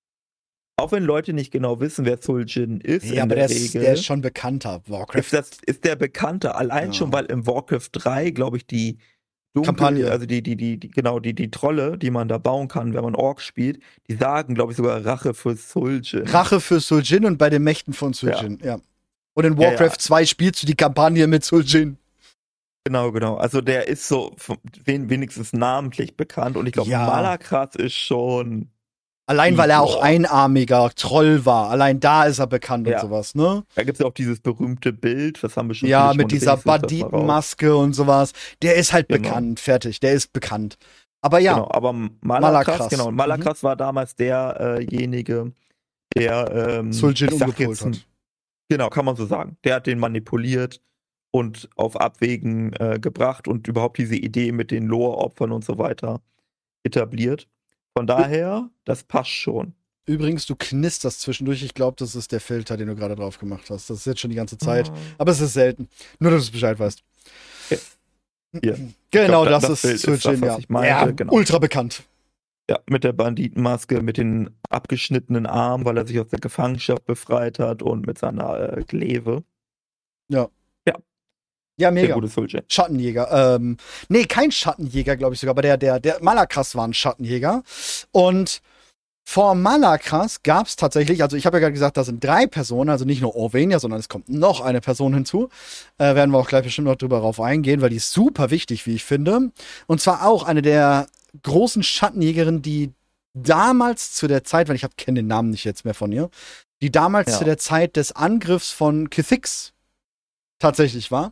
auch wenn Leute nicht genau wissen, wer Zul'jin ist, Ja, in aber der, der, Regel, ist, der ist schon bekannter. Warcraft. Ist, das, ist der bekannte, allein Ja. schon, weil im Warcraft drei, glaube ich, die Dunkel, Kampagne. also die, die, die, die, genau, die, die Trolle, die man da bauen kann, wenn man Ork spielt, die sagen, glaube ich, sogar Rache für Zul'jin. Rache für Zul'jin und bei den Mächten von Zul'jin, ja. ja. Und in Warcraft ja, ja. zwei spielst du die Kampagne mit Zul'jin. Genau, genau. Also der ist so wenigstens namentlich bekannt und ich glaube, Ja. Malakras ist schon. Allein weil er auch einarmiger Troll war. Allein da ist er bekannt Ja. und sowas, ne? Da gibt es ja auch dieses berühmte Bild, das haben wir schon Ja, schon mit dieser Banditenmaske und sowas. Der ist halt Genau. bekannt, fertig. Der ist bekannt. Aber ja. Genau, aber Malakras, Malakras. genau. Malakras mhm. war damals derjenige, äh der ähm, Zul'jin umgepolt hat. Genau, kann man so sagen. Der hat den manipuliert und auf Abwägen äh, gebracht und überhaupt diese Idee mit den Lore-Opfern und so weiter etabliert. Von daher, das passt schon. Übrigens, du knisterst zwischendurch. Ich glaube, das ist der Filter, den du gerade drauf gemacht hast. Das ist jetzt schon die ganze Zeit. Oh. Aber es ist selten. Nur, dass du es Bescheid weißt. Okay. Hier. Genau, glaub, das, das ist Zul'jin, ja. Ich meinte, ja genau. Ultra bekannt. Ja, mit der Banditenmaske, mit den abgeschnittenen Armen, weil er sich aus der Gefangenschaft befreit hat und mit seiner äh, Kleve. Ja. Ja. Ja, mega. Sehr gutes Zul'jin. Schattenjäger. Ähm, nee, kein Schattenjäger, glaube ich sogar, aber der, der, der Malakras war ein Schattenjäger. Und vor Malakras gab es tatsächlich, also ich habe ja gerade gesagt, da sind drei Personen, also nicht nur Orvenia, sondern es kommt noch eine Person hinzu. Äh, werden wir auch gleich bestimmt noch drüber drauf eingehen, weil die ist super wichtig, wie ich finde. Und zwar auch eine der großen Schattenjägerinnen, die damals zu der Zeit, weil ich kenne den Namen nicht jetzt mehr von ihr, die damals ja. zu der Zeit des Angriffs von Kha'Zix tatsächlich war.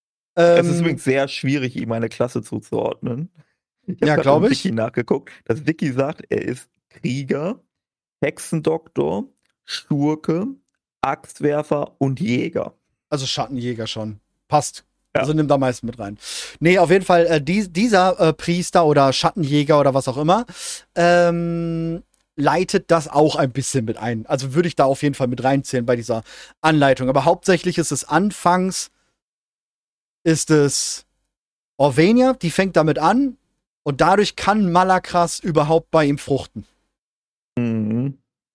Es ähm, ist übrigens sehr schwierig, ihm eine Klasse zuzuordnen. Ich ja, glaube ich. Wiki nachgeguckt. Das Wiki sagt, er ist Krieger, Hexendoktor, Schurke, Axtwerfer und Jäger. Also Schattenjäger schon. Passt. Ja. Also nimm da meist mit rein. Nee, auf jeden Fall, äh, die, dieser äh, Priester oder Schattenjäger oder was auch immer, ähm, leitet das auch ein bisschen mit ein. Also würde ich da auf jeden Fall mit reinzählen bei dieser Anleitung. Aber hauptsächlich ist es anfangs, ist es Orvenia, die fängt damit an und dadurch kann Malakras überhaupt bei ihm fruchten. Mhm.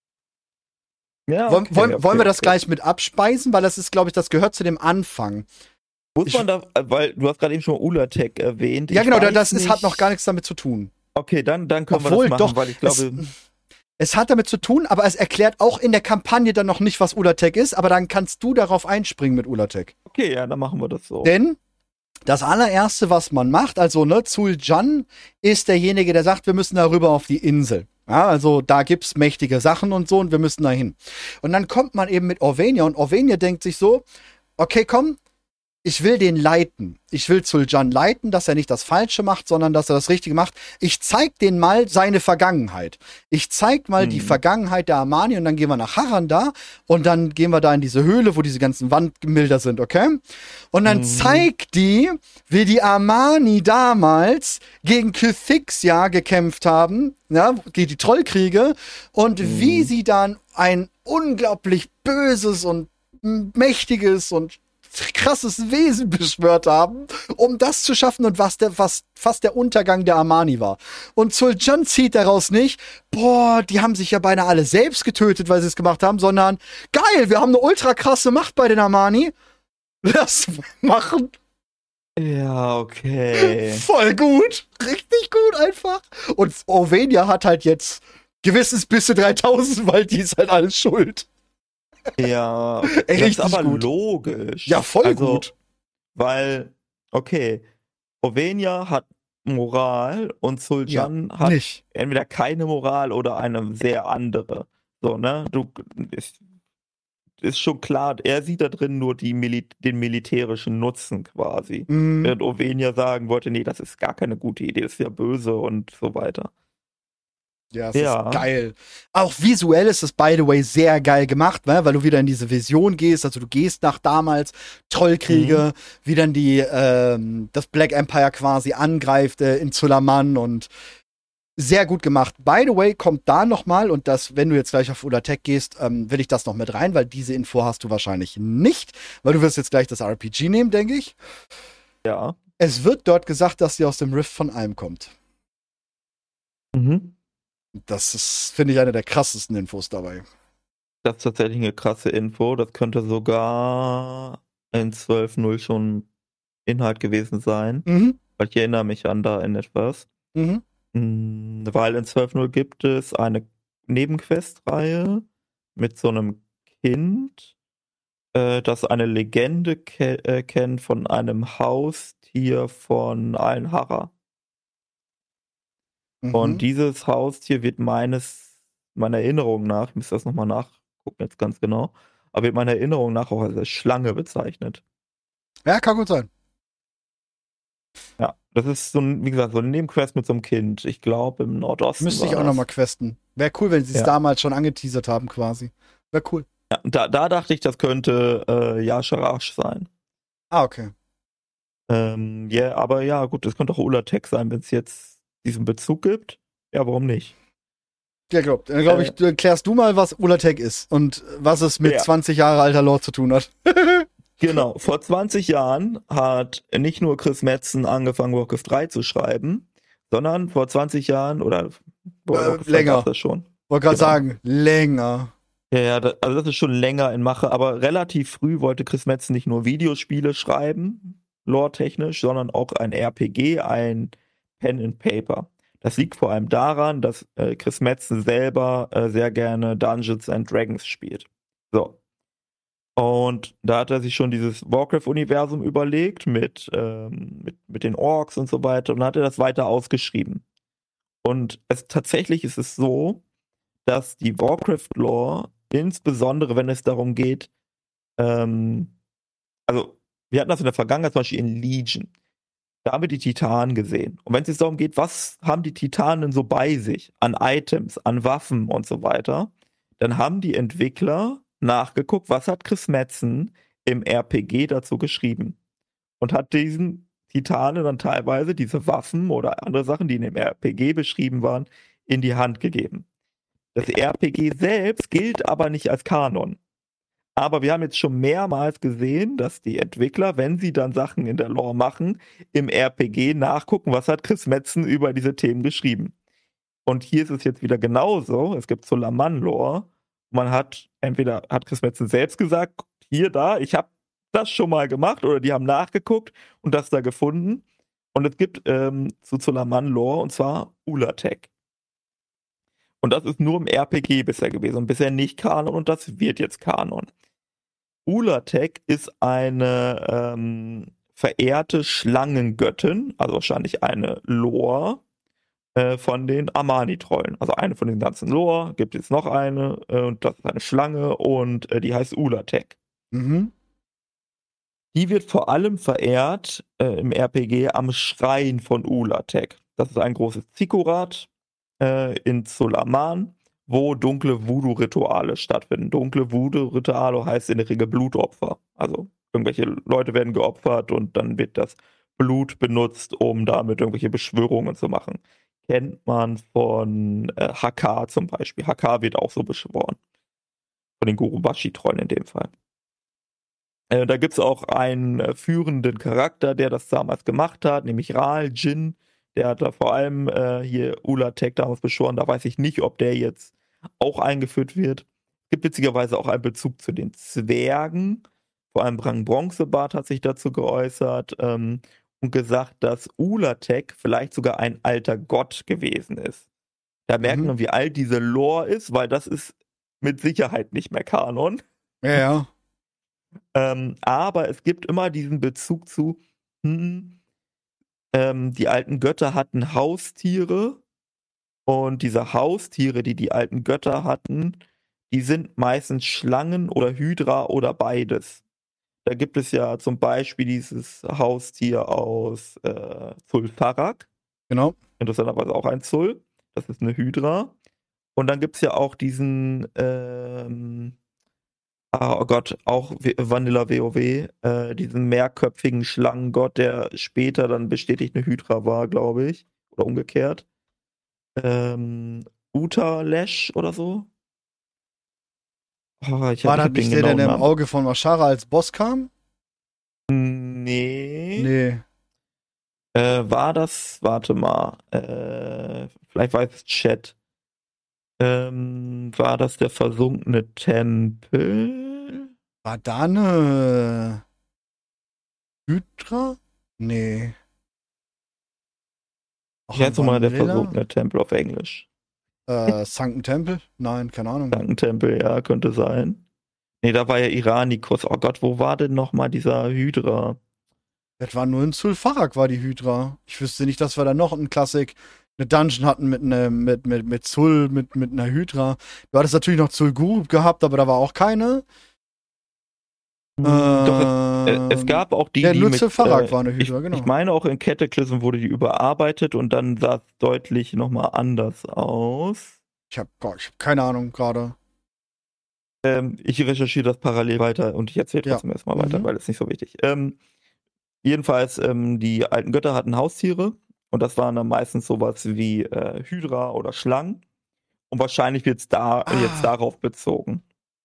Ja, wollen, okay, wollen, okay, wollen wir das okay. gleich mit abspeisen? Weil das ist, glaube ich, das gehört zu dem Anfang. Muss man da, weil du hast gerade eben schon mal Ulatek erwähnt. Ja, ich genau, weiß das ist, nicht. hat noch gar nichts damit zu tun. Okay, dann, dann können Obwohl, wir das machen, doch, weil ich glaube... Es, es hat damit zu tun, aber es erklärt auch in der Kampagne dann noch nicht, was Ulatek ist, aber dann kannst du darauf einspringen mit Ulatek. Okay, ja, dann machen wir das so. Denn das allererste, was man macht, also ne, Zul'jin ist derjenige, der sagt, wir müssen da rüber auf die Insel. Ja, also da gibt's mächtige Sachen und so und wir müssen da hin. Und dann kommt man eben mit Orvenia und Orvenia denkt sich so, okay, komm, ich will den leiten. Ich will Zul'jin leiten, dass er nicht das Falsche macht, sondern dass er das Richtige macht. Ich zeig denen mal seine Vergangenheit. Ich zeig mal mhm. die Vergangenheit der Amani und dann gehen wir nach Haranda und dann gehen wir da in diese Höhle, wo diese ganzen Wandgemälde sind, okay? Und dann mhm. zeigt die, wie die Amani damals gegen Kha'Zix ja gekämpft haben, ja, gegen die Trollkriege und mhm. wie sie dann ein unglaublich böses und mächtiges und krasses Wesen beschwört haben, um das zu schaffen und was der, was fast der Untergang der Amani war. Und Zul'jin zieht daraus nicht, boah, die haben sich ja beinahe alle selbst getötet, weil sie es gemacht haben, sondern geil, wir haben eine ultra krasse Macht bei den Amani. Lass machen. Ja, okay. Voll gut. Richtig gut einfach. Und Orvenia hat halt jetzt Gewissensbisse dreitausend, weil die ist halt alles schuld. Ja, Ey, das ist aber gut. logisch. Ja, voll also, gut. Weil, okay, Orvenia hat Moral und Zul'jin ja, hat nicht. entweder keine Moral oder eine sehr andere. So, ne? Du, es, ist schon klar, er sieht da drin nur die Mil- den militärischen Nutzen quasi. Mhm. Während Ovenia sagen wollte, nee, das ist gar keine gute Idee, das ist ja böse und so weiter. Ja, es Ja. ist geil. Auch visuell ist es, by the way, sehr geil gemacht, ne? Weil du wieder in diese Vision gehst. Also du gehst nach damals Trollkriege, mhm. wie dann die, ähm, das Black Empire quasi angreift äh, in Zulaman und sehr gut gemacht. By the way, kommt da noch mal, und das, wenn du jetzt gleich auf Ulatech gehst, ähm, will ich das noch mit rein, weil diese Info hast du wahrscheinlich nicht, weil du wirst jetzt gleich das R P G nehmen, denke ich. Ja. Es wird dort gesagt, dass sie aus dem Rift von Alm kommt. Mhm. Das ist, finde ich, eine der krassesten Infos dabei. Das ist tatsächlich eine krasse Info. Das könnte sogar in zwölf Punkt null schon Inhalt gewesen sein. Mhm. Weil ich erinnere mich an da in etwas. Mhm. Weil in zwölf Punkt null gibt es eine Nebenquest-Reihe mit so einem Kind, äh, das eine Legende ke- äh, kennt von einem Haustier von Alnhara. Mhm. Und dieses Haustier wird meines, meiner Erinnerung nach, ich muss das nochmal nachgucken jetzt ganz genau, aber wird meiner Erinnerung nach auch als Schlange bezeichnet. Ja, kann gut sein. Ja, das ist so ein, wie gesagt, so ein Nebenquest mit so einem Kind. Ich glaube im Nordosten. Müsste ich auch nochmal questen. Wäre cool, wenn sie es ja. damals schon angeteasert haben quasi. Wäre cool. Ja, da, da dachte ich, das könnte äh, Yasharash sein. Ah, okay. Ähm, ja, yeah, aber ja, gut, das könnte auch Ulatech sein, wenn es jetzt diesen Bezug gibt. Ja, warum nicht? Ja, glaub, dann glaube ich, äh, klärst du mal, was Ulatech ist und was es mit ja. zwanzig Jahre alter Lore zu tun hat. Genau, vor zwanzig Jahren hat nicht nur Chris Metzen angefangen, Warcraft drei zu schreiben, sondern vor zwanzig Jahren, oder äh, länger, das schon. Wollte gerade genau. sagen, länger. Ja, ja, das, also das ist schon länger in Mache, aber relativ früh wollte Chris Metzen nicht nur Videospiele schreiben, lore-technisch, sondern auch ein R P G, ein Pen and Paper. Das liegt vor allem daran, dass äh, Chris Metzen selber äh, sehr gerne Dungeons and Dragons spielt. So. Und da hat er sich schon dieses Warcraft-Universum überlegt mit, ähm, mit, mit den Orks und so weiter und hat er das weiter ausgeschrieben. Und es, tatsächlich ist es so, dass die Warcraft-Lore, insbesondere wenn es darum geht, ähm, also wir hatten das in der Vergangenheit zum Beispiel in Legion, da haben wir die Titanen gesehen. Und wenn es jetzt darum geht, was haben die Titanen so bei sich, an Items, an Waffen und so weiter, dann haben die Entwickler nachgeguckt, was hat Chris Metzen im R P G dazu geschrieben und hat diesen Titanen dann teilweise diese Waffen oder andere Sachen, die in dem R P G beschrieben waren, in die Hand gegeben. Das R P G selbst gilt aber nicht als Kanon. Aber wir haben jetzt schon mehrmals gesehen, dass die Entwickler, wenn sie dann Sachen in der Lore machen, im R P G nachgucken, was hat Chris Metzen über diese Themen geschrieben. Und hier ist es jetzt wieder genauso. Es gibt Zulaman-Lore. Man hat, entweder hat Chris Metzen selbst gesagt, hier, da, ich habe das schon mal gemacht, oder die haben nachgeguckt und das da gefunden. Und es gibt ähm, zu Zulaman-Lore, und zwar Ulatech. Und das ist nur im R P G bisher gewesen und bisher nicht Kanon, und das wird jetzt Kanon. Ulatech ist eine ähm, verehrte Schlangengöttin, also wahrscheinlich eine Lore, von den Amani-Trollen. Also eine von den ganzen Lore, gibt es noch eine, äh, und das ist eine Schlange, und äh, die heißt Ulatech. Mhm. Die wird vor allem verehrt äh, im R P G am Schrein von Ulatech. Das ist ein großes Zikkurat äh, in Zulaman, wo dunkle Voodoo-Rituale stattfinden. Dunkle Voodoo-Rituale heißt in der Regel Blutopfer. Also irgendwelche Leute werden geopfert und dann wird das Blut benutzt, um damit irgendwelche Beschwörungen zu machen. Kennt man von äh, Hakar zum Beispiel. Hakar wird auch so beschworen. Von den Gurubashi-Trollen in dem Fall. Äh, da gibt es auch einen äh, führenden Charakter, der das damals gemacht hat, nämlich Raal Jin. Der hat da vor allem äh, hier Ulatech damals beschworen. Da weiß ich nicht, ob der jetzt auch eingeführt wird. Es gibt witzigerweise auch einen Bezug zu den Zwergen. Vor allem Brang Bronzebart hat sich dazu geäußert. Ähm, und gesagt, dass Ulatech vielleicht sogar ein alter Gott gewesen ist. Da merkt mhm. man, wie alt diese Lore ist, weil das ist mit Sicherheit nicht mehr Kanon. Ja, ja. ähm, aber es gibt immer diesen Bezug zu, hm, ähm, die alten Götter hatten Haustiere, und diese Haustiere, die die alten Götter hatten, die sind meistens Schlangen oder Hydra oder beides. Da gibt es ja zum Beispiel dieses Haustier aus äh, Zul'Farrak. Genau. Interessanterweise auch ein Zul. Das ist eine Hydra. Und dann gibt es ja auch diesen, ähm, oh Gott, auch Vanilla WoW, äh, diesen mehrköpfigen Schlangengott, der später dann bestätigt eine Hydra war, glaube ich. Oder umgekehrt. Ähm, Uta Lesh oder so. Oh, ich War hab, ich das hab nicht den der, der genauen im Namen. Auge von Mashara als Boss kam? Nee. Nee. Äh, war das, warte mal, äh, vielleicht weiß es Chat. Ähm, war das der versunkene Tempel? War da eine Hydra? Nee. Auch Ich heiße mal der Vanilla? versunkene Tempel auf Englisch. Äh, Sunken Temple? Nein, keine Ahnung. Tempel, ja, könnte sein. Nee, da war ja Iranikus. Oh Gott, wo war denn nochmal dieser Hydra? Das war nur in Zul'Farrak war die Hydra. Ich wüsste nicht, dass wir da noch einen Klassik, eine Dungeon hatten mit ne, mit, mit, mit Zul, mit, mit einer Hydra. Du hattest natürlich noch Zul'Gurub gehabt, aber da war auch keine. Hm, Doch, es, äh, es gab auch die, der die nur mit, Zul'Farrak äh, war eine Hydra, ich, genau. ich meine auch in Cataclysm wurde die überarbeitet und dann sah es deutlich nochmal anders aus. Ich habe ich hab keine Ahnung gerade. Ähm, ich recherchiere das parallel weiter und ich erzähle trotzdem Ja. erstmal weiter, Mhm. weil es nicht so wichtig. Ähm, jedenfalls, ähm, die alten Götter hatten Haustiere und das waren dann meistens sowas wie äh, Hydra oder Schlangen. Und wahrscheinlich wird es da Ah. jetzt darauf bezogen.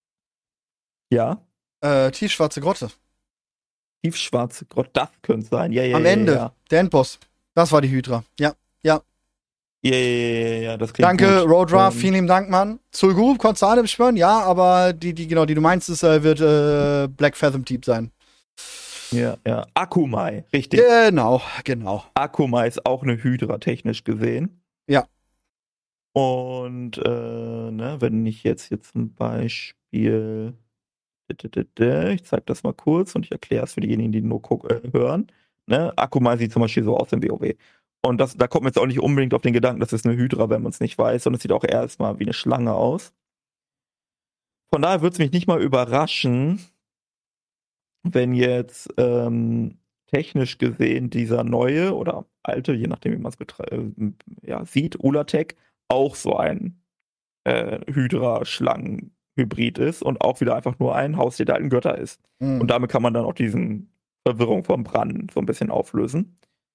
Ja? Äh, Tiefschwarze Grotte. Tiefschwarze Grotte, das könnte sein. Ja, ja, Am ja, Ende, ja. der Endboss. Das war die Hydra. Ja, ja. Ja, ja, ja, ja, ja, das klingt Danke, gut. Roadra, Ähm, vielen lieben Dank, Mann. Zul'Gurub konntest du alle beschwören, ja, aber die, die, genau, die du meinst, ist, äh, wird äh, Black Fathom Typ sein. Ja, ja. Akumai, richtig. Genau, genau. Akumai ist auch eine Hydra, technisch gesehen. Ja. Und, äh, ne, wenn ich jetzt hier zum Beispiel. Ich zeig das mal kurz und ich erkläre es für diejenigen, die nur guck, äh, hören. Ne? Akumai sieht zum Beispiel so aus im WoW. Und das, da kommt man jetzt auch nicht unbedingt auf den Gedanken, das ist eine Hydra, wenn man es nicht weiß, sondern es sieht auch erstmal wie eine Schlange aus. Von daher würde es mich nicht mal überraschen, wenn jetzt ähm, technisch gesehen dieser neue oder alte, je nachdem wie man es äh, ja, sieht, Ulatech, auch so ein äh, Hydra-Schlangen-Hybrid ist und auch wieder einfach nur ein Haustier der alten Götter ist. Mhm. Und damit kann man dann auch diesen Verwirrung vom Brand so ein bisschen auflösen.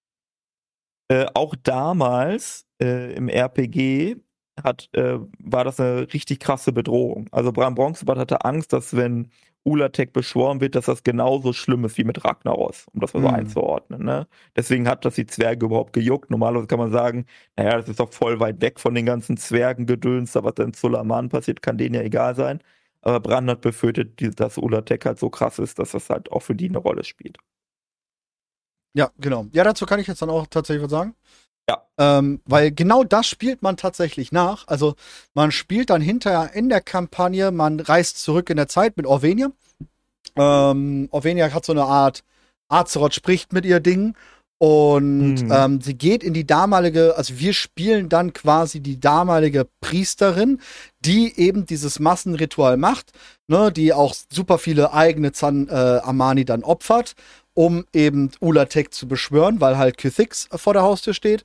Äh, auch damals äh, im R P G hat, äh, war das eine richtig krasse Bedrohung. Also Bram Bronzebart hatte Angst, dass wenn Ulatech beschworen wird, dass das genauso schlimm ist wie mit Ragnaros, um das mal so Mhm. einzuordnen. Ne? Deswegen hat das die Zwerge überhaupt gejuckt. Normalerweise kann man sagen, naja, das ist doch voll weit weg von den ganzen Zwergengedöns, da was in Zulaman passiert, kann denen ja egal sein. Aber Bran hat befürchtet, dass Ulatech halt so krass ist, dass das halt auch für die eine Rolle spielt. Ja, genau. Ja, dazu kann ich jetzt dann auch tatsächlich was sagen. Ja. Ähm, weil genau das spielt man tatsächlich nach. Also man spielt dann hinterher in der Kampagne, man reist zurück in der Zeit mit Orvenia. Ähm, Orvenia hat so eine Art, Azeroth spricht mit ihr Ding und Mhm. ähm, sie geht in die damalige, also wir spielen dann quasi die damalige Priesterin, die eben dieses Massenritual macht, ne, die auch super viele eigene Zan, äh, Amani dann opfert, um eben Ulatech zu beschwören, weil halt Kha'Zix vor der Haustür steht.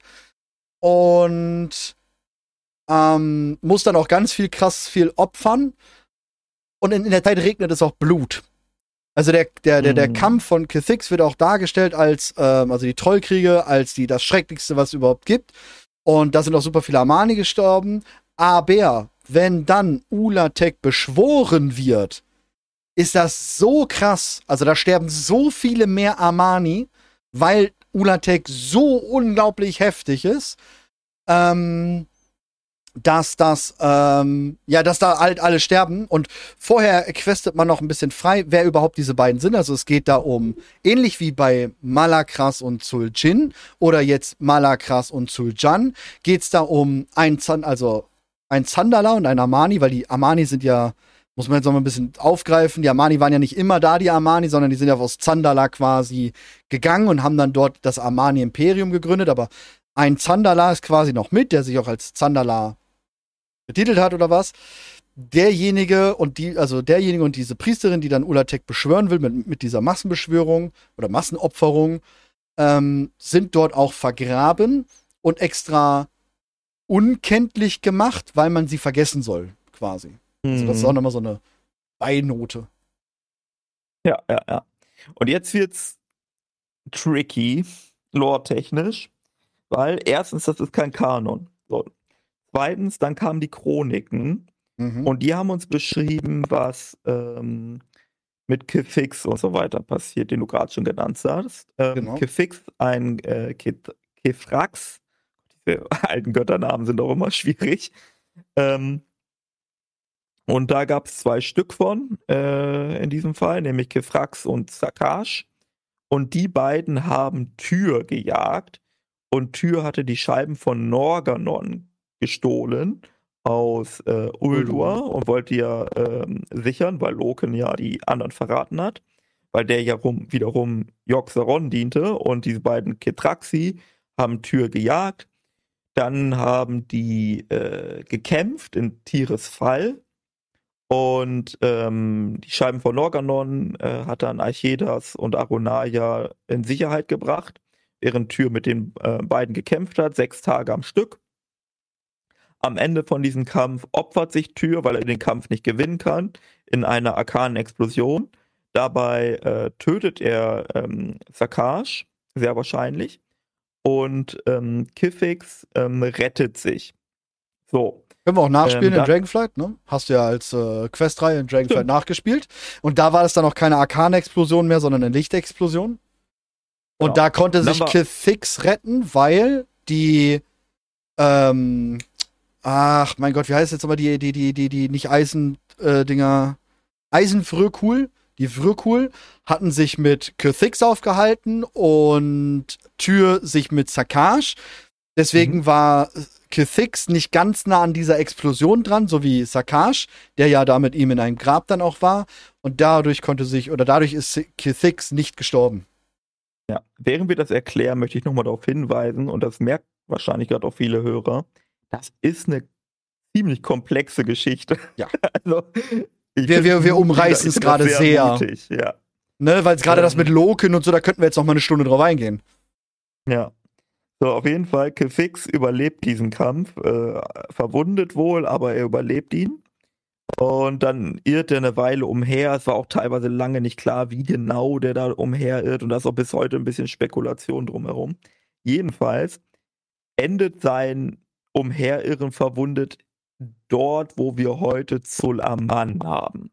Und ähm, muss dann auch ganz viel krass viel opfern. Und in, in der Zeit regnet es auch Blut. Also der, der, der, der Mhm. Kampf von Kha'Zix wird auch dargestellt als, ähm, also die Trollkriege, als die das Schrecklichste, was es überhaupt gibt. Und da sind auch super viele Amani gestorben. Aber wenn dann Ulatech beschworen wird, ist das so krass. Also da sterben so viele mehr Amani, weil Ulatech so unglaublich heftig ist, ähm, dass das, ähm, ja, dass da halt alle sterben. Und vorher questet man noch ein bisschen frei, wer überhaupt diese beiden sind. Also es geht da um, ähnlich wie bei Malakras und Zul'Jin oder jetzt Malakras und Zul'Jan, geht es da um ein, Zan also ein Zandala und ein Amani, weil die Amani sind ja, muss man jetzt noch mal ein bisschen aufgreifen. Die Amani waren ja nicht immer da, die Amani, sondern die sind ja aus Zandala quasi gegangen und haben dann dort das Amani-Imperium gegründet. Aber ein Zandala ist quasi noch mit, der sich auch als Zandala betitelt hat oder was. derjenige und die, also derjenige und diese Priesterin, die dann Ulatek beschwören will mit, mit dieser Massenbeschwörung oder Massenopferung, ähm, sind dort auch vergraben und extra unkenntlich gemacht, weil man sie vergessen soll, quasi. Mhm. Also das ist auch nochmal so eine Beinote. Ja, ja, ja. Und jetzt wird's tricky, lore-technisch, weil erstens, das ist kein Kanon. So. Zweitens, dann kamen die Chroniken mhm. und die haben uns beschrieben, was ähm, mit Kefix und so weiter passiert, den du gerade schon genannt hast. Ähm, genau. Kefix, ein äh, Kefrax, diese alten Götternamen sind auch immer schwierig. Ähm, und da gab es zwei Stück von, äh, in diesem Fall, nämlich Kefrax und Sakash. Und die beiden haben Tyr gejagt. Und Tyr hatte die Scheiben von Norganon gestohlen aus äh, Uldur und wollte ja ähm, sichern, weil Loken ja die anderen verraten hat. Weil der ja rum, wiederum Yogg-Saron diente. Und diese beiden Ketraxi haben Tyr gejagt. Dann haben die äh, gekämpft in Tyrs Fall. Und ähm, die Scheiben von Norganon äh, hat dann Archedas und Aronaya in Sicherheit gebracht, während Tyr mit den äh, beiden gekämpft hat, sechs Tage am Stück. Am Ende von diesem Kampf opfert sich Tyr, weil er den Kampf nicht gewinnen kann, in einer arkanen Explosion. Dabei äh, tötet er ähm, Sakash, sehr wahrscheinlich. Und ähm, Kefix ähm, rettet sich. So. Können wir auch nachspielen ähm, in Dragonflight, ne? Hast du ja als äh, Questreihe in Dragonflight stimmt. nachgespielt. Und da war es dann auch keine Arkane-Explosion mehr, sondern eine Lichtexplosion. Und genau. da konnte sich Kefix retten, weil die ähm, ach, mein Gott, wie heißt jetzt aber die, die, die, die, die, nicht Eisen-Dinger, äh, Eisenvrökul, die Vrökul hatten sich mit Kefix aufgehalten und Tyr sich mit Sakash. Deswegen mhm. war Kefix nicht ganz nah an dieser Explosion dran, so wie Sakash, der ja da mit ihm in einem Grab dann auch war. Und dadurch konnte sich, oder dadurch ist Kefix nicht gestorben. Ja, während wir das erklären, möchte ich nochmal darauf hinweisen, und das merkt wahrscheinlich gerade auch viele Hörer, das ist eine ziemlich komplexe Geschichte. Ja. Also, wir, wir, wir umreißen es gerade sehr. Mutig, ja. Ne, weil gerade ähm, das mit Loken und so, da könnten wir jetzt noch mal eine Stunde drauf eingehen. Ja. So, auf jeden Fall, Kefix überlebt diesen Kampf, äh, verwundet wohl, aber er überlebt ihn. Und dann irrt er eine Weile umher. Es war auch teilweise lange nicht klar, wie genau der da umherirrt. Und da ist auch bis heute ein bisschen Spekulation drumherum. Jedenfalls endet sein Umherirren verwundet dort, wo wir heute Zul-Aman haben.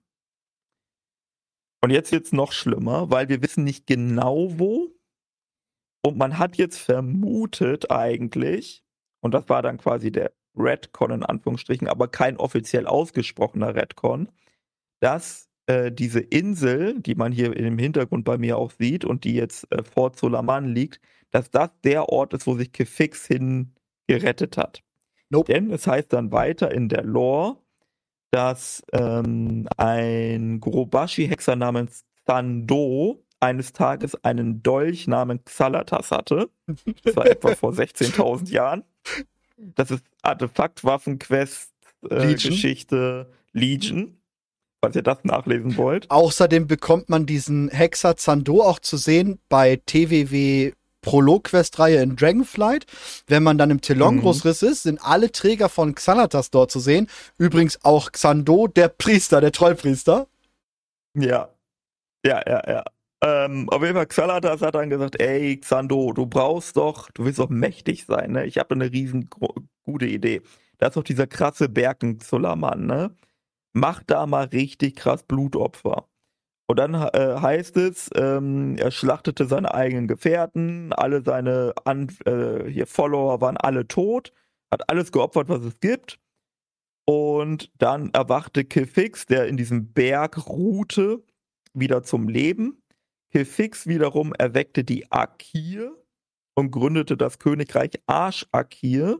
Und jetzt wird es noch schlimmer, weil wir wissen nicht genau wo. Und man hat jetzt vermutet eigentlich, und das war dann quasi der Retcon in Anführungsstrichen, aber kein offiziell ausgesprochener Retcon, dass äh, diese Insel, die man hier im Hintergrund bei mir auch sieht und die jetzt äh, vor Zul-Aman liegt, dass das der Ort ist, wo sich Kefix hin gerettet hat. Nope. Denn es heißt dann weiter in der Lore, dass ähm, ein Gurubashi-Hexer namens Sando eines Tages einen Dolch namens Xalatas hatte. Das war etwa vor sechzehntausend Jahren. Das ist Artefakt-Waffen-Quest äh, Legion. Geschichte Legion, falls ihr das nachlesen wollt. Außerdem bekommt man diesen Hexer Sando auch zu sehen bei T W W Prolog-Quest-Reihe in Dragonflight. Wenn man dann im Telongros-Riss ist, sind alle Träger von Xalatas dort zu sehen. Übrigens auch Xando, der Priester, der Trollpriester. Ja, ja, ja, ja. Ähm, auf jeden Fall, Xalatas hat dann gesagt, ey, Xando, du brauchst doch, du willst doch mächtig sein, ne? Ich habe eine riesen gute Idee. Da ist doch dieser krasse Berg in Zul-Aman, ne? Mach da mal richtig krass Blutopfer. Und dann äh, heißt es, ähm, er schlachtete seine eigenen Gefährten, alle seine An äh, hier Follower waren alle tot, hat alles geopfert, was es gibt. Und dann erwachte Kefix, der in diesem Berg ruhte, wieder zum Leben. Kefix wiederum erweckte die Akir und gründete das Königreich Arsch-Akir.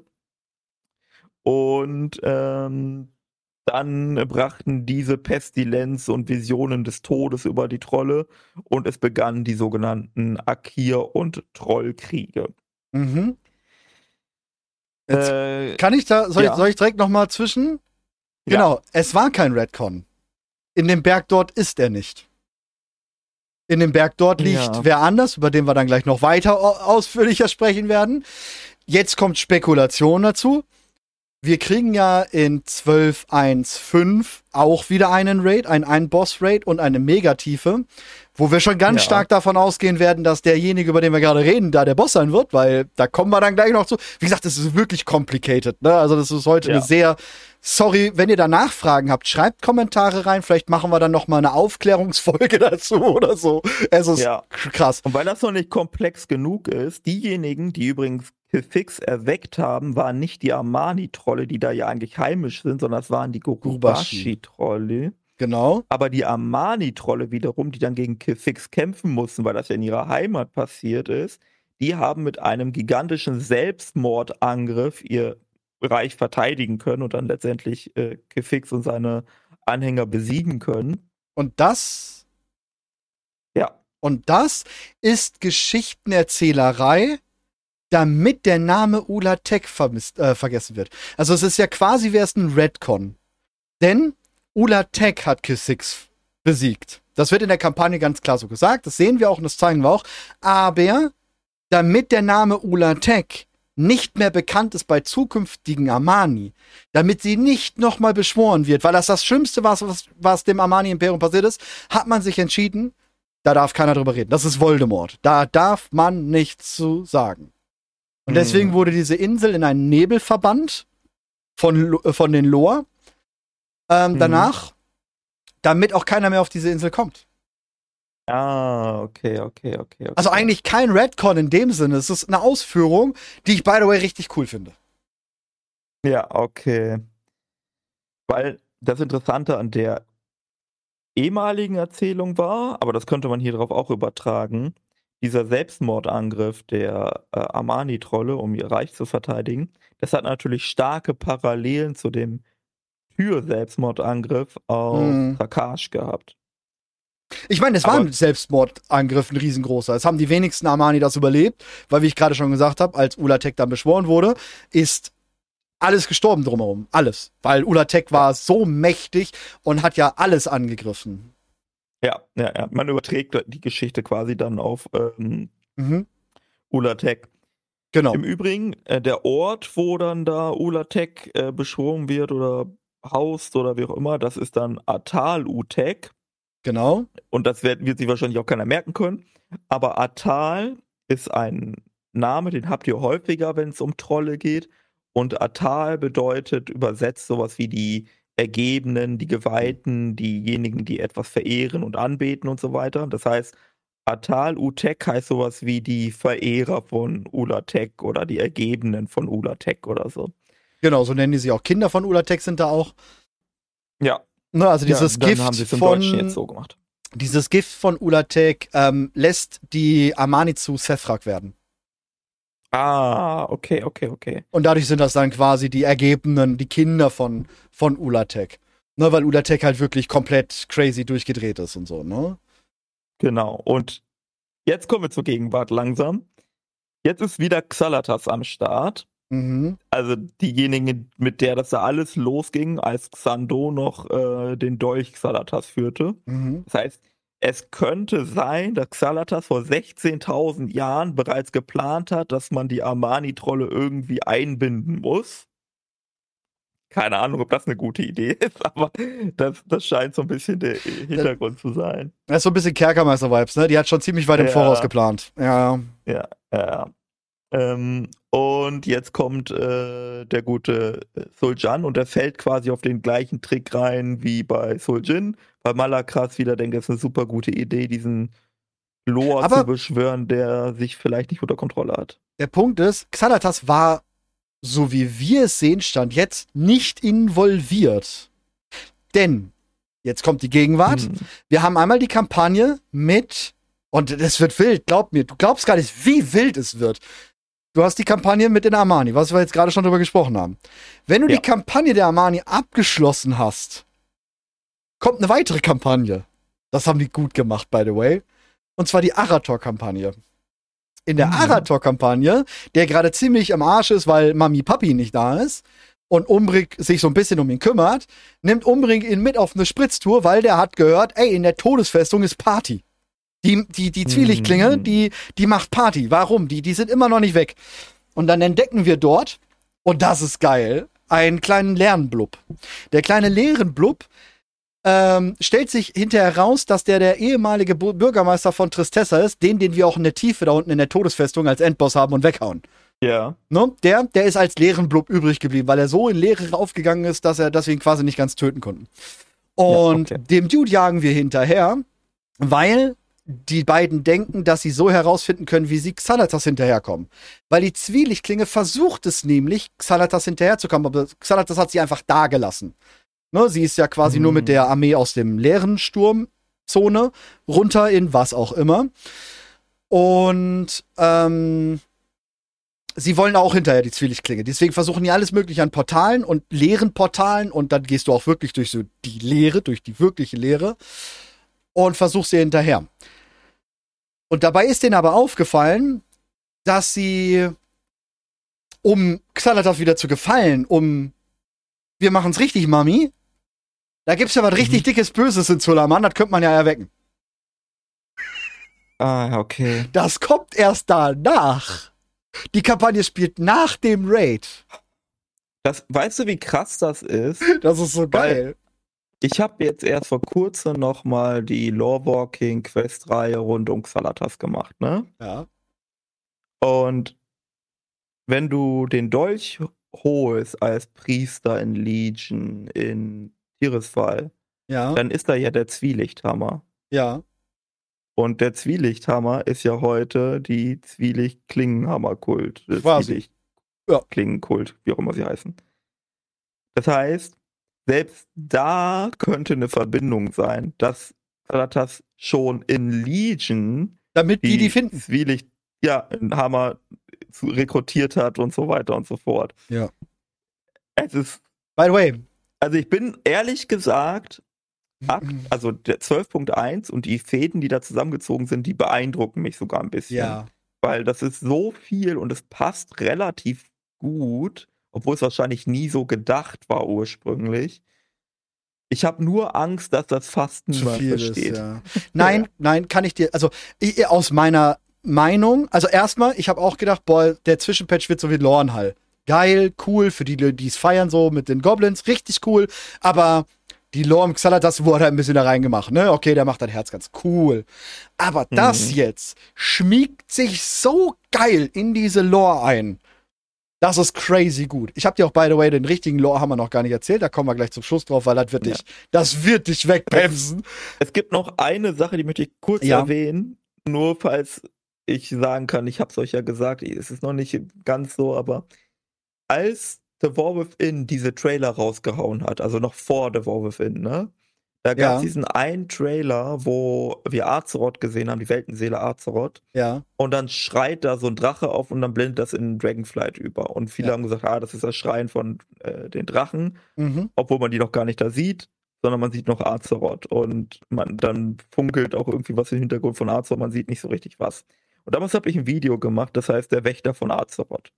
Und ähm, dann brachten diese Pestilenz und Visionen des Todes über die Trolle und es begannen die sogenannten Akir- und Trollkriege. Mhm. Jetzt äh, kann ich da, soll, ja. ich, soll ich direkt nochmal zwischen? Genau, Ja. es war kein Redcon. In dem Berg dort ist er nicht. In dem Berg dort liegt Ja. wer anders, über den wir dann gleich noch weiter ausführlicher sprechen werden. Jetzt kommt Spekulation dazu. Wir kriegen ja in zwölf eins fünf auch wieder einen Raid, einen, einen Boss-Raid und eine Megatiefe, wo wir schon ganz Ja. stark davon ausgehen werden, dass derjenige, über den wir gerade reden, da der Boss sein wird, weil da kommen wir dann gleich noch zu. Wie gesagt, das ist wirklich complicated, ne? Also das ist heute Ja. eine sehr, sorry, wenn ihr da Nachfragen habt, schreibt Kommentare rein, vielleicht machen wir dann noch mal eine Aufklärungsfolge dazu oder so. Es ist Ja. krass. Und weil das noch nicht komplex genug ist, diejenigen, die übrigens Kefix erweckt haben, waren nicht die Amani-Trolle, die da ja eigentlich heimisch sind, sondern das waren die Gurubashi-Trolle. Genau. Aber die Amani-Trolle wiederum, die dann gegen Kefix kämpfen mussten, weil das ja in ihrer Heimat passiert ist, die haben mit einem gigantischen Selbstmordangriff ihr Reich verteidigen können und dann letztendlich äh, Kefix und seine Anhänger besiegen können. Und das Ja. Und das ist Geschichtenerzählerei, damit der Name Ula-Tech vermisst, äh, vergessen wird. Also es ist ja quasi, wäre es ein Redcon. Denn Ula-Tech hat Kefix besiegt. Das wird in der Kampagne ganz klar so gesagt. Das sehen wir auch und das zeigen wir auch. Aber damit der Name Ula-Tech nicht mehr bekannt ist bei zukünftigen Amani, damit sie nicht nochmal beschworen wird, weil das das Schlimmste war, was, was dem Amani-Imperium passiert ist, hat man sich entschieden, da darf keiner drüber reden. Das ist Voldemort. Da darf man nichts zu sagen. Und deswegen Mhm. wurde diese Insel in einen Nebel verbannt von, Lo- äh, von den Loa. Ähm, Mhm. Danach, damit auch keiner mehr auf diese Insel kommt. Ah, okay, okay, okay, okay. Also eigentlich kein Redcon in dem Sinne. Es ist eine Ausführung, die ich, by the way, richtig cool finde. Ja, okay. Weil das Interessante an der ehemaligen Erzählung war, aber das könnte man hier drauf auch übertragen, dieser Selbstmordangriff der äh, Amani-Trolle, um ihr Reich zu verteidigen, das hat natürlich starke Parallelen zu dem Tür-Selbstmordangriff auf Mhm. Takash gehabt. Ich meine, es war Aber- ein Selbstmordangriff, ein riesengroßer. Es haben die wenigsten Amani das überlebt, weil, wie ich gerade schon gesagt habe, als Ula-Tech dann beschworen wurde, ist alles gestorben drumherum. Alles. Weil Ula-Tech war so mächtig und hat ja alles angegriffen. Ja, ja, ja. Man überträgt die Geschichte quasi dann auf ähm, Mhm. Ula-Tech. Genau. Im Übrigen, äh, der Ort, wo dann da Ula-Tech äh, beschworen wird oder haust oder wie auch immer, das ist dann Atal-Utek. Genau. Und das wird, wird sich wahrscheinlich auch keiner merken können. Aber Atal ist ein Name, den habt ihr häufiger, wenn es um Trolle geht. Und Atal bedeutet übersetzt sowas wie die Ergebenen, die Geweihten, diejenigen, die etwas verehren und anbeten und so weiter. Das heißt, Atal Utek heißt sowas wie die Verehrer von Ula-Tech oder die Ergebenen von Ula-Tech oder so. Genau, so nennen die sie auch. Kinder von Ula-Tech sind da auch. Ja. Ne, also dieses ja, dann Gift haben sie es im von Deutschen jetzt so gemacht. dieses Gift von Ula-Tech ähm, lässt die Amani zu Sethrak werden. Ah, okay, okay, okay. Und dadurch sind das dann quasi die Ergebenen, die Kinder von, von Ula-Tech. Ne, weil Ula-Tech halt wirklich komplett crazy durchgedreht ist und so, ne? Genau. Und jetzt kommen wir zur Gegenwart langsam. Jetzt ist wieder Xalatas am Start. Mhm. Also diejenigen, mit der das da alles losging, als Xando noch äh, den Dolch Xalatas führte. Mhm. Das heißt, es könnte sein, dass Xalatas vor sechzehntausend Jahren bereits geplant hat, dass man die Amani-Trolle irgendwie einbinden muss. Keine Ahnung, ob das eine gute Idee ist, aber das, das scheint so ein bisschen der Hintergrund zu sein. Das ist so ein bisschen Kerkermeister-Vibes, ne? Die hat schon ziemlich weit im Ja. Voraus geplant. Ja. Ja, ja. Ähm, und jetzt kommt äh, der gute Sul'Jan und der fällt quasi auf den gleichen Trick rein wie bei Sul'Jin. Bei Malakras wieder denke ich, ist eine super gute Idee, diesen Loa Aber- zu beschwören, der sich vielleicht nicht unter Kontrolle hat. Der Punkt ist, Xalatas war, so wie wir es sehen, stand jetzt nicht involviert. Denn, jetzt kommt die Gegenwart. Hm. Wir haben einmal die Kampagne mit, und es wird wild, glaub mir, du glaubst gar nicht, wie wild es wird. Du hast die Kampagne mit den Amani, was wir jetzt gerade schon drüber gesprochen haben. Wenn du Ja. die Kampagne der Amani abgeschlossen hast, kommt eine weitere Kampagne. Das haben die gut gemacht, by the way. Und zwar die Arator-Kampagne. In der Mhm. Arator-Kampagne, der gerade ziemlich am Arsch ist, weil Mami Papi nicht da ist, und Umbrig sich so ein bisschen um ihn kümmert, nimmt Umbrig ihn mit auf eine Spritztour, weil der hat gehört, ey, in der Todesfestung ist Party. Die, die, die Zwielichtklinge, mhm. die, die macht Party. Warum? Die, die sind immer noch nicht weg. Und dann entdecken wir dort, und das ist geil, einen kleinen leeren Blub. Der kleine leeren Blub ähm, stellt sich hinterher raus, dass der der ehemalige Bürgermeister von Tristessa ist, den, den wir auch in der Tiefe da unten in der Todesfestung als Endboss haben und weghauen. Ja. Ne? Der, der ist als leeren Blub übrig geblieben, weil er so in Leere aufgegangen ist, dass, er, dass wir ihn quasi nicht ganz töten konnten. Und ja, okay. Dem Dude jagen wir hinterher, weil die beiden denken, dass sie so herausfinden können, wie sie Xanatas hinterherkommen. Weil die Zwielichtklinge versucht es nämlich, Xanatas hinterherzukommen, aber Xanatas hat sie einfach da gelassen. Ne, sie ist ja quasi mhm. nur mit der Armee aus dem leeren Sturmzone runter in was auch immer. Und ähm, sie wollen auch hinterher die Zwielichtklinge. Deswegen versuchen die alles mögliche an Portalen und leeren Portalen und dann gehst du auch wirklich durch so die Leere, durch die wirkliche Leere und versuchst sie hinterher. Und dabei ist denen aber aufgefallen, dass sie, um Xanatas wieder zu gefallen, um wir machen's richtig, Mami, da gibt's ja was mhm. richtig dickes Böses in Zulaman, das könnte man ja erwecken. Ah, okay. Das kommt erst danach. Die Kampagne spielt nach dem Raid. Das, weißt du, wie krass das ist? Das ist so geil. Ich habe jetzt erst vor kurzem noch mal die Lorewalking-Quest-Reihe rund um Xanatas gemacht, ne? Ja. Und wenn du den Dolch holst als Priester in Legion, in Tirisfal, ja. dann ist da ja der Zwielichthammer. Ja. Und der Zwielichthammer ist ja heute die Zwielicht-Klingenhammer-Kult. Zwielicht-Klingenkult, wie auch immer sie heißen. Das heißt, selbst da könnte eine Verbindung sein, dass Xanatas schon in Legion damit die die, die finden. Zwielicht, ja, einen Hammer rekrutiert hat und so weiter und so fort. Ja. Es ist. By the way. Also ich bin ehrlich gesagt, Akt, also der zwölf Punkt eins und die Fäden, die da zusammengezogen sind, die beeindrucken mich sogar ein bisschen. Ja. Weil das ist so viel und es passt relativ gut, obwohl es wahrscheinlich nie so gedacht war ursprünglich. Ich habe nur Angst, dass das fast niemand versteht. Ist, ja. Nein, ja. nein, kann ich dir, also ich, aus meiner Meinung, also erstmal, ich habe auch gedacht, boah, der Zwischenpatch wird so wie Lorenhall. Geil, cool, für die, die es feiern, so mit den Goblins, richtig cool, aber die Lore im Xanatas wurde halt ein bisschen da reingemacht, ne? Okay, der macht dein Herz ganz cool. Aber mhm. das jetzt schmiegt sich so geil in diese Lore ein. Das ist crazy gut. Ich habe dir auch, by the way, den richtigen Lore haben wir noch gar nicht erzählt. Da kommen wir gleich zum Schluss drauf, weil das wird dich, ja. das wird dich wegbremsen. Es gibt noch eine Sache, die möchte ich kurz ja. erwähnen. Nur falls ich sagen kann, ich habe es euch ja gesagt, es ist noch nicht ganz so, aber als The War Within diese Trailer rausgehauen hat, also noch vor The War Within, ne? Da gab es ja. diesen einen Trailer, wo wir Azeroth gesehen haben, die Weltenseele Azeroth. Ja. Und dann schreit da so ein Drache auf und dann blendet das in Dragonflight über. Und viele ja. haben gesagt, ah, das ist das Schreien von äh, den Drachen, mhm. obwohl man die noch gar nicht da sieht, sondern man sieht noch Azeroth. Und man dann funkelt auch irgendwie was im Hintergrund von Azeroth, man sieht nicht so richtig was. Und damals habe ich ein Video gemacht, das heißt Der Wächter von Azeroth.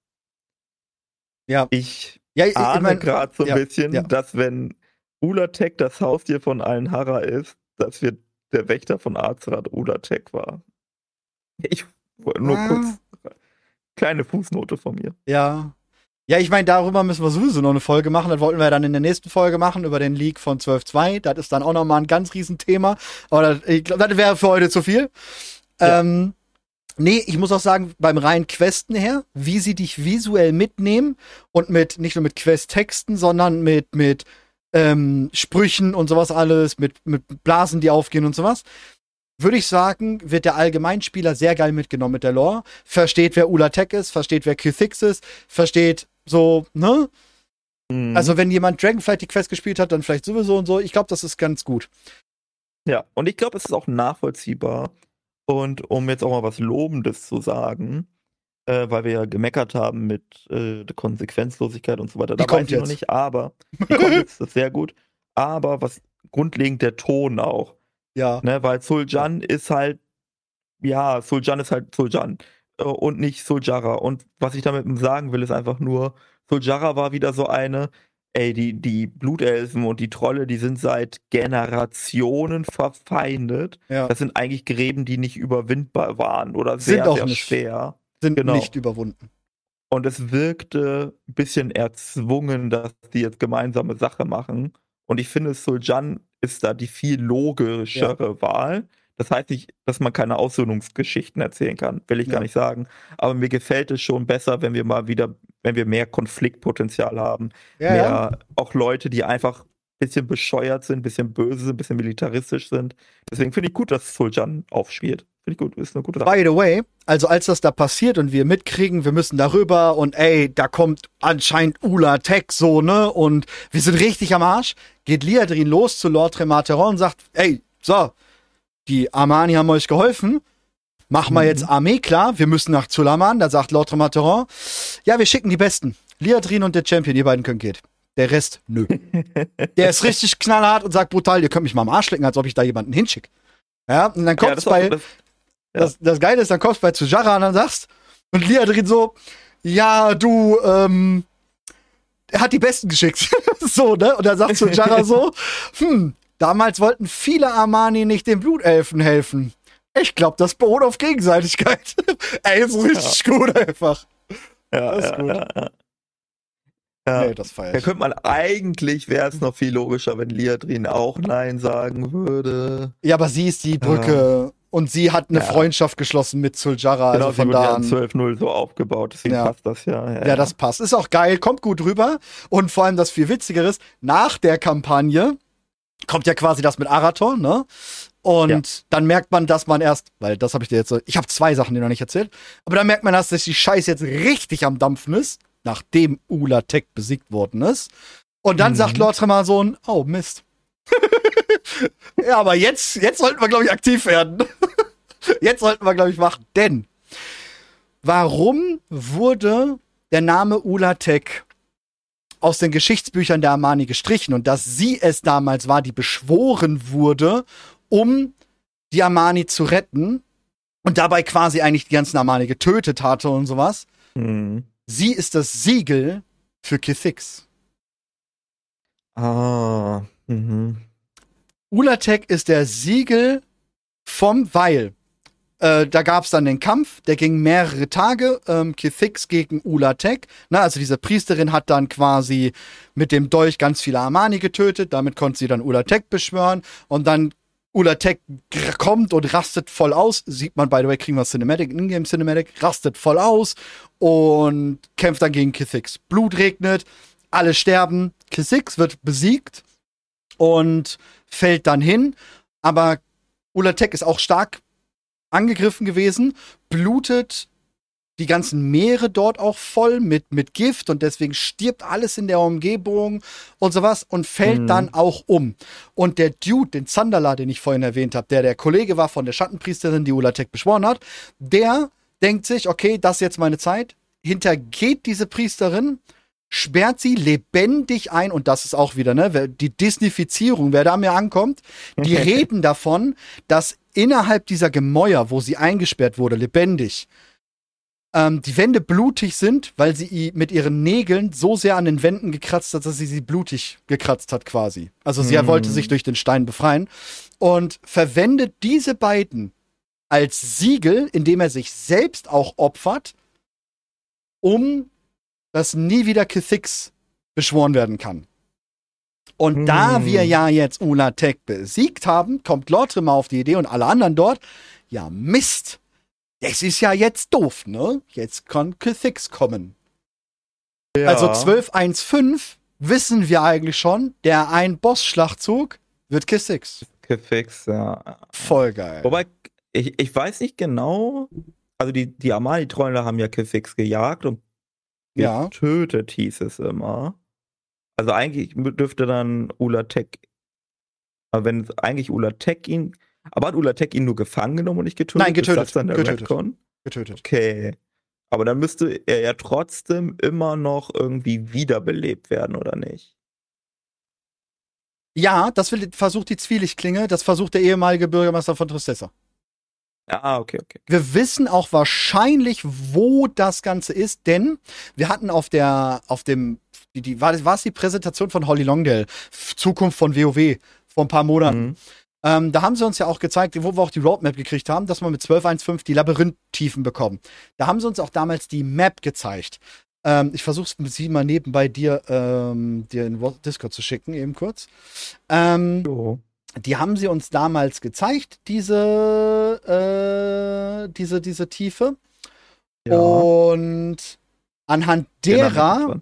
Ja. Ich ja, ich, ahne ich mein, gerade so ein ja, bisschen, ja. dass wenn Ulatek das Haustier von Alinhara ist, dass wir der Wächter von Azeroth Ulatek war. Ich wollte nur ah. kurz kleine Fußnote von mir. Ja. Ja, ich meine, darüber müssen wir sowieso noch eine Folge machen. Das wollten wir dann in der nächsten Folge machen, über den Leak von zwölf Punkt zwei. Das ist dann auch nochmal ein ganz Riesenthema. Aber das, ich glaube, das wäre für heute zu viel. Ja. Ähm, Nee, ich muss auch sagen, beim reinen Questen her, wie sie dich visuell mitnehmen und mit, nicht nur mit Quest-Texten, sondern mit, mit ähm, Sprüchen und sowas alles, mit, mit Blasen, die aufgehen und sowas, würde ich sagen, wird der Allgemeinspieler sehr geil mitgenommen mit der Lore, versteht, wer Ulatek ist, versteht, wer Kha'Zix ist, versteht so, ne? Mhm. Also wenn jemand Dragonflight die Quest gespielt hat, dann vielleicht sowieso und so. Ich glaube, das ist ganz gut. Ja, und ich glaube, es ist auch nachvollziehbar. Und um jetzt auch mal was Lobendes zu sagen, äh, weil wir ja gemeckert haben mit äh, der Konsequenzlosigkeit und so weiter, die da kommt weiß ich jetzt. noch nicht, aber die kommt jetzt, das ist sehr gut, aber was grundlegend der Ton auch. Ja. Ne, weil Zul'Jin ist halt, ja, Zul'Jin ist halt Zul'Jin äh, und nicht Zul'Jara. Und was ich damit sagen will, ist einfach nur, Zuljara war wieder so eine, ey, die, die Blutelfen und die Trolle, die sind seit Generationen verfeindet. Ja. Das sind eigentlich Gräben, die nicht überwindbar waren oder sehr, Sind auch sehr nicht. schwer. Sind Genau. nicht überwunden. Und es wirkte ein bisschen erzwungen, dass die jetzt gemeinsame Sache machen. Und ich finde, Zul'Jin ist da die viel logischere ja. Wahl. Das heißt nicht, dass man keine Aussöhnungsgeschichten erzählen kann, will ich ja. gar nicht sagen. Aber mir gefällt es schon besser, wenn wir mal wieder, wenn wir mehr Konfliktpotenzial haben. Ja, mehr ja. auch Leute, die einfach ein bisschen bescheuert sind, ein bisschen böse sind, ein bisschen militaristisch sind. Deswegen finde ich gut, dass Zul'Jin aufspielt. Finde ich gut, ist eine gute Sache. By the way, also als das da passiert und wir mitkriegen, wir müssen darüber und ey, da kommt anscheinend Ula Tech so, ne? Und wir sind richtig am Arsch, geht Liadrin los zu Lord Tremateron und sagt, ey, so, die Armani haben euch geholfen, machen wir mhm. jetzt Armee klar, wir müssen nach Zulaman. Da sagt Lord Tremateron, ja, wir schicken die Besten. Liadrin und der Champion, ihr beiden könnt geht. Der Rest, nö. Der ist richtig knallhart und sagt brutal, ihr könnt mich mal am Arsch lecken, als ob ich da jemanden hinschicke. Ja, und dann kommt's ja, bei... Das, ja. das, das Geile ist, dann kommst du bei Zuljara und dann sagst, und Liadrin so, ja, du, ähm, er hat die Besten geschickt. So, ne? Und dann sagt Zuljara so, hm, damals wollten viele Armani nicht den Blutelfen helfen. Ich glaube, das beruht auf Gegenseitigkeit. Ey, ist richtig ja. gut einfach. Ja, das ist ja, gut. Ja, ja. Ja. Nee, das feier ich. Da könnte man eigentlich, wäre es noch viel logischer, wenn Liadrin auch Nein sagen würde. Ja, aber sie ist die Brücke ja. und sie hat eine ja. Freundschaft geschlossen mit Zuljara. Genau, also von sie da wurde an ja zwölf null so aufgebaut, deswegen ja. passt das ja. Ja, ja, das passt. Ist auch geil, kommt gut rüber. Und vor allem das viel Witzigere ist, nach der Kampagne kommt ja quasi das mit Arathorn, ne? Und ja. dann merkt man, dass man erst, weil das habe ich dir jetzt so, ich habe zwei Sachen dir noch nicht erzählt, aber dann merkt man erst, dass die Scheiße jetzt richtig am Dampfen ist, nachdem Ula Tech besiegt worden ist. Und dann mhm. sagt Lord Tremason, oh Mist. Ja, aber jetzt, jetzt sollten wir, glaube ich, aktiv werden. Jetzt sollten wir, glaube ich, machen. Denn, warum wurde der Name Ula Tech aus den Geschichtsbüchern der Armani gestrichen und dass sie es damals war, die beschworen wurde, um die Armani zu retten und dabei quasi eigentlich die ganzen Armani getötet hatte und sowas. Mhm. Sie ist das Siegel für Kithix. Ah. Mhm. Ula Tech ist der Siegel vom Weil. Äh, da gab es dann den Kampf, der ging mehrere Tage, ähm, Kithix gegen Ula Tech. Na, also diese Priesterin hat dann quasi mit dem Dolch ganz viele Armani getötet, damit konnte sie dann Ula Tech beschwören und dann Ula Tech kommt und rastet voll aus, sieht man, by the way, kriegen wir Cinematic, Ingame Cinematic, rastet voll aus und kämpft dann gegen Kithix. Blut regnet, alle sterben, Kithix wird besiegt und fällt dann hin, aber Ula Tech ist auch stark angegriffen gewesen, blutet die ganzen Meere dort auch voll mit, mit Gift und deswegen stirbt alles in der Umgebung und sowas und fällt mhm. dann auch um. Und der Dude, den Zandala, den ich vorhin erwähnt habe, der der Kollege war von der Schattenpriesterin, die Ula Tech beschworen hat, der denkt sich, okay, das ist jetzt meine Zeit, hintergeht diese Priesterin, sperrt sie lebendig ein und das ist auch wieder, ne, die Disneyfizierung, wer da mir ankommt, die reden davon, dass innerhalb dieser Gemäuer, wo sie eingesperrt wurde, lebendig, ähm, die Wände blutig sind, weil sie mit ihren Nägeln so sehr an den Wänden gekratzt hat, dass sie sie blutig gekratzt hat quasi. Also sie mm. wollte sich durch den Stein befreien und verwendet diese beiden als Siegel, indem er sich selbst auch opfert, um dass nie wieder Kithix beschworen werden kann. Und hm. da wir ja jetzt Ula Tech besiegt haben, kommt Lord Trema auf die Idee und alle anderen dort, ja Mist, das ist ja jetzt doof, ne? Jetzt kann Kithix kommen. Ja. Also zwölf eins fünf wissen wir eigentlich schon, der ein Boss-Schlachtzug wird Kithix. Kithix, ja. Voll geil. Wobei, ich, ich weiß nicht genau, also die, die Armani-Trolle haben ja Kithix gejagt und ja. getötet, hieß es immer. Also eigentlich dürfte dann Ula Tech, aber wenn es eigentlich Ula Tech ihn, aber hat Ula Tech ihn nur gefangen genommen und nicht getötet? Nein, getötet. Ist das dann der getötet. Redcon? Getötet. Okay. Aber dann müsste er ja trotzdem immer noch irgendwie wiederbelebt werden, oder nicht? Ja, das will, versucht die Zwielichtklinge, das versucht der ehemalige Bürgermeister von Tristessa. Ah, okay, okay. Wir wissen auch wahrscheinlich, wo das Ganze ist, denn wir hatten auf der, auf dem, die, die, war, war es die Präsentation von Holly Longdale, Zukunft von WoW, vor ein paar Monaten. Mhm. Ähm, da haben sie uns ja auch gezeigt, wo wir auch die Roadmap gekriegt haben, dass wir mit zwölf Punkt eins Punkt fünf die Labyrinth-Tiefen bekommen. Da haben sie uns auch damals die Map gezeigt. Ähm, ich versuche es sie mal nebenbei dir, ähm, dir in Discord zu schicken, eben kurz. Ähm, oh. Die haben sie uns damals gezeigt, diese, äh, diese, diese Tiefe. Ja. Und anhand derer,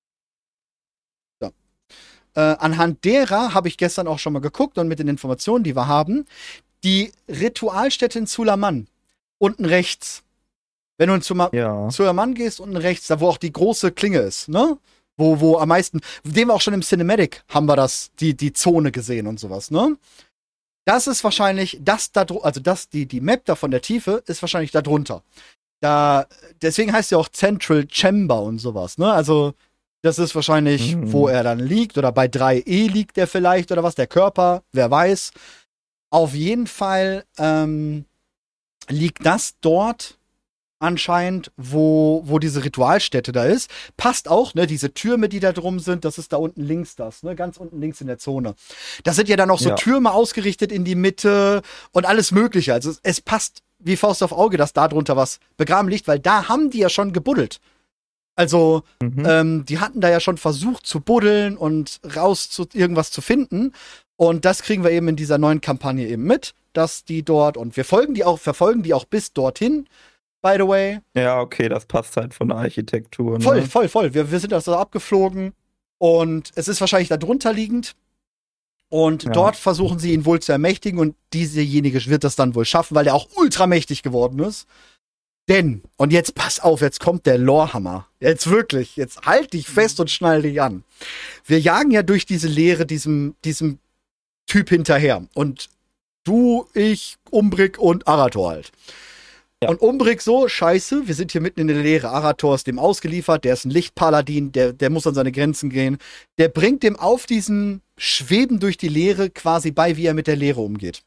ja, äh, anhand derer habe ich gestern auch schon mal geguckt und mit den Informationen, die wir haben, die Ritualstätte in Sulaman, unten rechts. Wenn du in Sulaman ja. gehst, unten rechts, da wo auch die große Klinge ist, ne? Wo, wo am meisten, dem wir auch schon im Cinematic haben wir das, die, die Zone gesehen und sowas, ne? Das ist wahrscheinlich, das da, also das, die, die Map da von der Tiefe ist wahrscheinlich da drunter. Da, deswegen heißt ja auch Central Chamber und sowas, ne? Also, das ist wahrscheinlich, mhm. wo er dann liegt, oder bei drei E liegt der vielleicht, oder was, der Körper, wer weiß. Auf jeden Fall, ähm, liegt das dort anscheinend, wo, wo diese Ritualstätte da ist. Passt auch, ne, diese Türme, die da drum sind, das ist da unten links das, ne, ganz unten links in der Zone. Da sind ja dann auch so ja. Türme ausgerichtet in die Mitte und alles mögliche. Also es passt wie Faust auf Auge, dass da drunter was begraben liegt, weil da haben die ja schon gebuddelt. Also, mhm. ähm, die hatten da ja schon versucht zu buddeln und raus zu irgendwas zu finden. Und das kriegen wir eben in dieser neuen Kampagne eben mit, dass die dort, und wir folgen die auch, verfolgen die auch bis dorthin, by the way. Ja, okay, das passt halt von der Architektur. Ne? Voll, voll, voll. Wir, wir sind also abgeflogen und es ist wahrscheinlich da drunter liegend. Und ja. dort versuchen sie ihn wohl zu ermächtigen und dieserjenige wird das dann wohl schaffen, weil er auch ultramächtig geworden ist. Denn, und jetzt pass auf, jetzt kommt der Lorehammer. Jetzt wirklich, jetzt halt dich fest und schnall dich an. Wir jagen ja durch diese Leere diesem, diesem Typ hinterher. Und du, ich, Umbrik und Arator halt. Ja. Und Umbrik so, scheiße, wir sind hier mitten in der Leere. Arator ist dem ausgeliefert, der ist ein Lichtpaladin, der, der muss an seine Grenzen gehen. Der bringt dem auf diesen Schweben durch die Leere quasi bei, wie er mit der Leere umgeht.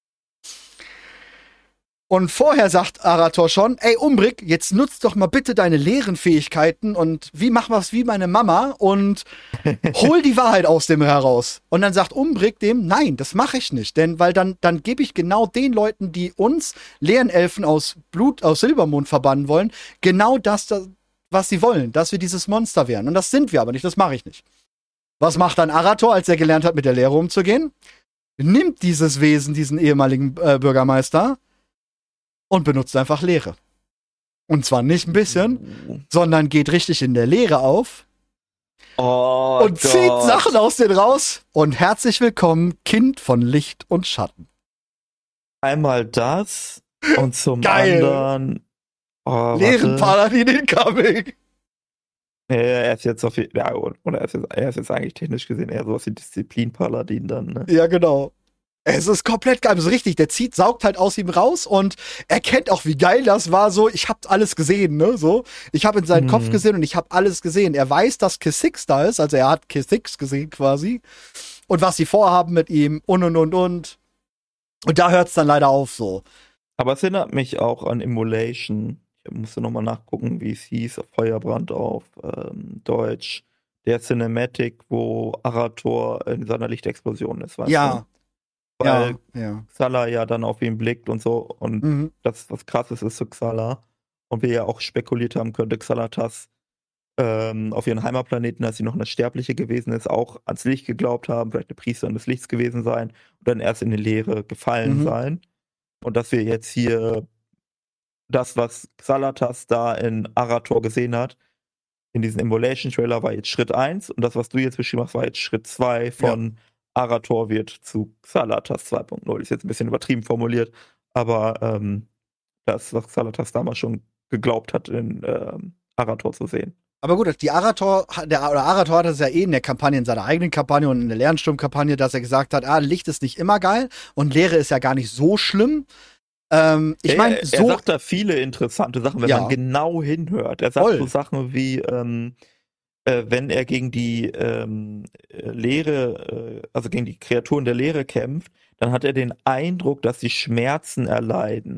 Und vorher sagt Arator schon, ey Umbrik, jetzt nutzt doch mal bitte deine Lehren-Fähigkeiten und wie mach was wie meine Mama und hol die Wahrheit aus dem heraus. Und dann sagt Umbrik dem, nein, das mache ich nicht, denn weil dann dann gebe ich genau den Leuten, die uns Leerenelfen aus Blut aus Silbermond verbannen wollen, genau das, das, was sie wollen, dass wir dieses Monster werden. Und das sind wir aber nicht, das mache ich nicht. Was macht dann Arator, als er gelernt hat, mit der Leere umzugehen? Nimmt dieses Wesen, diesen ehemaligen äh, Bürgermeister, und benutzt einfach Leere. Und zwar nicht ein bisschen, sondern geht richtig in der Leere auf oh, und Gott. zieht Sachen aus denen raus. Und herzlich willkommen, Kind von Licht und Schatten. Einmal das und zum Geil. anderen oh, Lehren-Paladin incoming. Er ist jetzt auf ja, oder er ist, jetzt, er ist jetzt eigentlich technisch gesehen eher sowas wie Disziplin-Paladin dann, ne? Ja, genau. Es ist komplett geil, so richtig, der zieht, saugt halt aus ihm raus und erkennt auch, wie geil das war, so, ich hab alles gesehen, ne, so. Ich habe in seinen mhm. Kopf gesehen und ich habe alles gesehen. Er weiß, dass Kha'Zix da ist, also er hat Kha'Zix gesehen quasi und was sie vorhaben mit ihm und und und und. Und da hört's dann leider auf, so. Aber es erinnert mich auch an Immolation. Ich musste nochmal nachgucken, wie es hieß, Feuerbrand auf ähm, Deutsch. Der Cinematic, wo Arator in seiner Lichtexplosion ist, weißt ja. du? Weil ja, ja. Xala ja dann auf ihn blickt und so. Und mhm. das, was krasses ist zu Xala. Und wir ja auch spekuliert haben, könnte Xalatas ähm, auf ihren Heimatplaneten, als sie noch eine Sterbliche gewesen ist, auch ans Licht geglaubt haben, vielleicht eine Priesterin des Lichts gewesen sein und dann erst in die Leere gefallen mhm. sein. Und dass wir jetzt hier das, was Xalatas da in Arator gesehen hat, in diesem Immolation-Trailer war jetzt Schritt eins und das, was du jetzt beschrieben hast, war jetzt Schritt zwei von ja. Arator wird zu Xalatas zwei Punkt null. Ist jetzt ein bisschen übertrieben formuliert, aber ähm, das, was Xalatas damals schon geglaubt hat, in ähm, Arator zu sehen. Aber gut, die Arator, der oder Arator hatte es ja eh in der Kampagne, in seiner eigenen Kampagne und in der Lernsturm-Kampagne, dass er gesagt hat, ah, Licht ist nicht immer geil und Leere ist ja gar nicht so schlimm. Ähm, ich meine, so. Er sagt da viele interessante Sachen, wenn ja. man genau hinhört. Er sagt Voll. so Sachen wie, ähm, äh, wenn er gegen die ähm, Leere, äh, also gegen die Kreaturen der Leere kämpft, dann hat er den Eindruck, dass sie Schmerzen erleiden.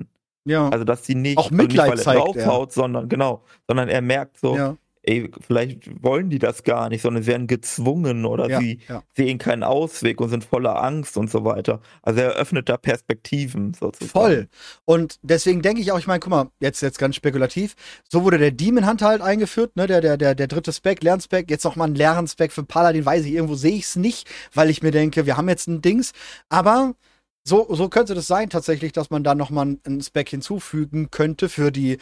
Ja. Also, dass sie nicht, auch Mitleid also nicht, weil er zeigt, draufhaut, sondern, genau, sondern er merkt so, ja. ey, vielleicht wollen die das gar nicht, sondern sie werden gezwungen oder Ja, sie ja. sehen keinen Ausweg und sind voller Angst und so weiter. Also er öffnet da Perspektiven sozusagen. Voll. Und deswegen denke ich auch, ich meine, guck mal, jetzt, jetzt ganz spekulativ, so wurde der Demon Hunter halt eingeführt, ne, der, der, der, der dritte Spec, Lernspec, jetzt noch mal ein Lernspec für Paladin, weiß ich, irgendwo sehe ich es nicht, weil ich mir denke, wir haben jetzt ein Dings, aber so, so könnte das sein tatsächlich, dass man da noch mal ein Spec hinzufügen könnte für die.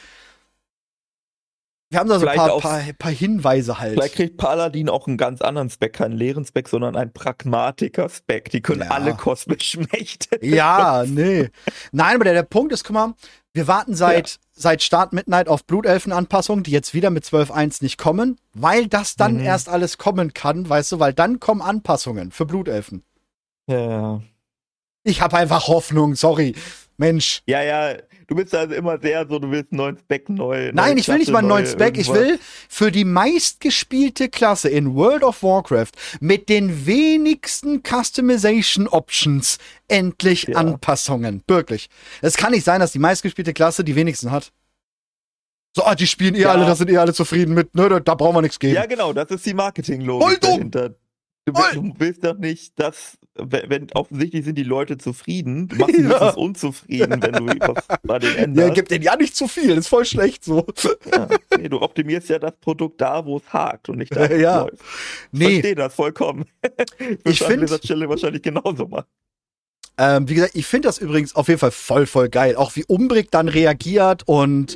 Wir haben da so ein paar, paar, paar Hinweise halt. Vielleicht kriegt Paladin auch einen ganz anderen Spec, keinen leeren Spec, sondern einen Pragmatiker-Spec. Die können ja. alle kosmischen Mächte. Ja, nee. Nein, aber der, der Punkt ist, guck mal, wir warten seit, ja. seit Start Midnight auf Blutelfen-Anpassungen, die jetzt wieder mit zwölf Punkt eins nicht kommen, weil das dann mhm. erst alles kommen kann, weißt du, weil dann kommen Anpassungen für Blutelfen. Ja, ja. Ich habe einfach Hoffnung, sorry. Mensch. Ja, ja, du bist also immer sehr so, du willst einen neuen Spec, neu. Nein, ich will nicht mal einen neuen Spec. Ich will für die meistgespielte Klasse in World of Warcraft mit den wenigsten Customization Options endlich ja. Anpassungen. Wirklich. Es kann nicht sein, dass die meistgespielte Klasse die wenigsten hat. So, ah, die spielen eh ja. alle, da sind eh alle zufrieden mit, ne, da, da brauchen wir nichts geben. Ja, genau, das ist die Marketinglogik dahinter. Du, du willst doch nicht, dass, wenn offensichtlich sind die Leute zufrieden, du machst sie ja. unzufrieden, wenn du was bei denen änderst. Ja, gib denen ja nicht zu viel, das ist voll schlecht so. Ja, nee, du optimierst ja das Produkt da, wo es hakt und nicht da, wo es ja. läuft. Ich nee. verstehe das vollkommen. Ich finde an dieser Stelle wahrscheinlich genauso machen. Ähm, wie gesagt, ich finde das übrigens auf jeden Fall voll, voll geil. Auch wie Umbrick dann reagiert und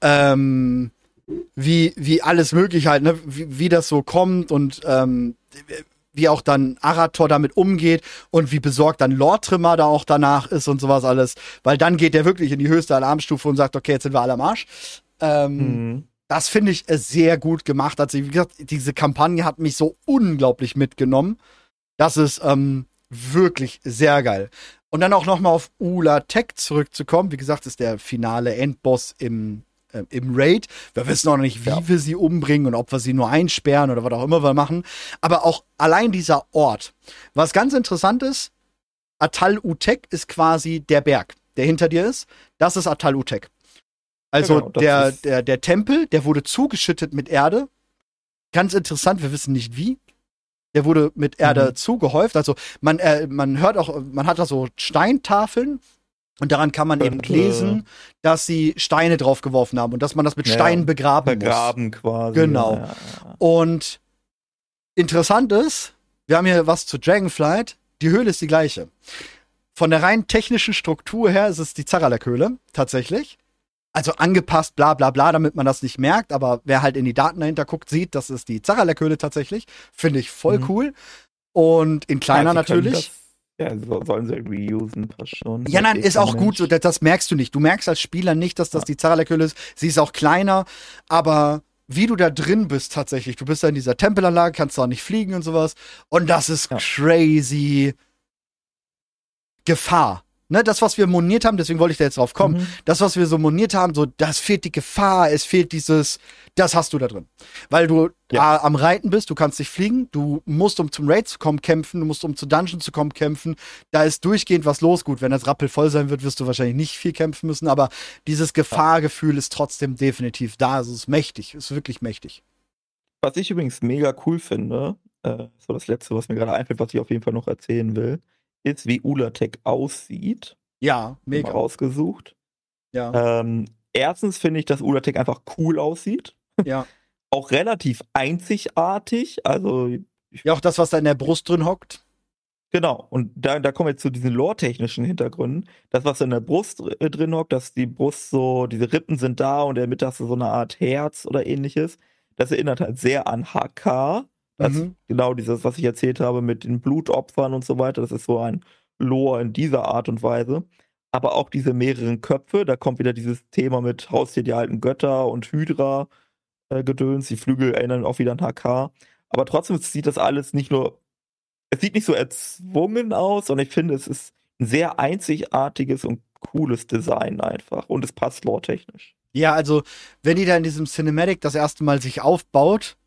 ähm, wie, wie alles möglich halt, ne, wie, wie das so kommt und ähm, wie auch dann Arator damit umgeht und wie besorgt dann Lortrimmer da auch danach ist und sowas alles. Weil dann geht der wirklich in die höchste Alarmstufe und sagt, okay, jetzt sind wir alle am Arsch. Ähm, mhm. Das finde ich sehr gut gemacht. Also, wie gesagt, diese Kampagne hat mich so unglaublich mitgenommen. Das ist ähm, wirklich sehr geil. Und dann auch noch mal auf Ula Tech zurückzukommen. Wie gesagt, ist der finale Endboss im im Raid. Wir wissen auch noch nicht, wie ja. wir sie umbringen und ob wir sie nur einsperren oder was auch immer wir machen. Aber auch allein dieser Ort. Was ganz interessant ist, Atal Utek ist quasi der Berg, der hinter dir ist. Das ist Atal Utek. Also ja, genau, der, der, der Tempel, der wurde zugeschüttet mit Erde. Ganz interessant, wir wissen nicht wie. Der wurde mit Erde mhm. zugehäuft. Also man, äh, man hört auch, man hat da so Steintafeln. Und daran kann man eben lesen, dass sie Steine draufgeworfen haben und dass man das mit ja, Steinen begraben, begraben muss. Begraben quasi. Genau. Ja, ja. Und interessant ist, wir haben hier was zu Dragonflight. Die Höhle ist die gleiche. Von der rein technischen Struktur her ist es die Zaralek-Höhle, tatsächlich. Also angepasst, bla bla bla, damit man das nicht merkt. Aber wer halt in die Daten dahinter guckt, sieht, das ist die Zaralek-Höhle tatsächlich. Finde ich voll mhm. cool. Und in kleiner natürlich. Ja, so, sollen sie irgendwie usen, passt schon. Ja, nein, ist auch Mensch. gut, so, das, das merkst du nicht. Du merkst als Spieler nicht, dass das ja. die Zaralek-Höhle ist. Sie ist auch kleiner, aber wie du da drin bist tatsächlich, du bist da in dieser Tempelanlage, kannst da auch nicht fliegen und sowas. Und das ist ja. crazy Gefahr. Ne, das, was wir moniert haben, deswegen wollte ich da jetzt drauf kommen, mhm. das, was wir so moniert haben, so, das fehlt die Gefahr, es fehlt dieses, das hast du da drin. Weil du ja. A, am Reiten bist, du kannst nicht fliegen, du musst, um zum Raid zu kommen, kämpfen, du musst, um zu Dungeon zu kommen, kämpfen, da ist durchgehend was los. Gut, wenn das Rappel voll sein wird, wirst du wahrscheinlich nicht viel kämpfen müssen, aber dieses Gefahrgefühl ja. ist trotzdem definitiv da, also es ist mächtig, es ist wirklich mächtig. Was ich übrigens mega cool finde, äh, so das Letzte, was mir gerade einfällt, was ich auf jeden Fall noch erzählen will, ist, wie Ula Tech aussieht. Ja, mega. Rausgesucht. Ja. Ähm, erstens finde ich, dass Ula Tech einfach cool aussieht. Ja. Auch relativ einzigartig. Also ja, auch das, was da in der Brust drin hockt. Genau. Und da, da kommen wir zu diesen lore-technischen Hintergründen. Das, was in der Brust drin hockt, dass die Brust so, diese Rippen sind da und in der Mitte hast du so eine Art Herz oder ähnliches. Das erinnert halt sehr an H K. Also mhm. genau dieses, was ich erzählt habe mit den Blutopfern und so weiter, das ist so ein Lore in dieser Art und Weise. Aber auch diese mehreren Köpfe, da kommt wieder dieses Thema mit Haustier, die alten Götter und Hydra äh, Gedöns, die Flügel erinnern auch wieder an H K. Aber trotzdem sieht das alles nicht nur, es sieht nicht so erzwungen aus, sondern ich finde, es ist ein sehr einzigartiges und cooles Design einfach. Und es passt lore-technisch. Ja, also, wenn die da in diesem Cinematic das erste Mal sich aufbaut,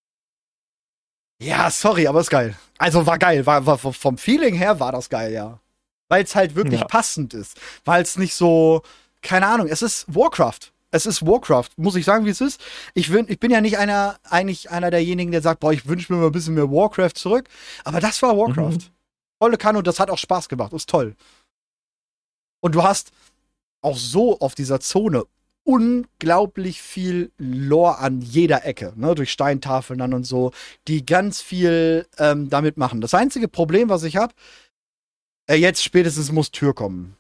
ja, sorry, aber ist geil. Also war geil, war, war vom Feeling her war das geil, ja. Weil es halt wirklich ja. passend ist. Weil es nicht so, keine Ahnung, es ist Warcraft. Es ist Warcraft, muss ich sagen, wie es ist. Ich bin, ich bin ja nicht einer, eigentlich einer derjenigen, der sagt, boah, ich wünsche mir mal ein bisschen mehr Warcraft zurück. Aber das war Warcraft. Mhm. Volle Kanne und das hat auch Spaß gemacht. Das ist toll. Und du hast auch so auf dieser Zone unglaublich viel Lore an jeder Ecke, ne, durch Steintafeln dann und so, die ganz viel ähm, damit machen. Das einzige Problem, was ich habe, äh, jetzt spätestens muss Tür kommen.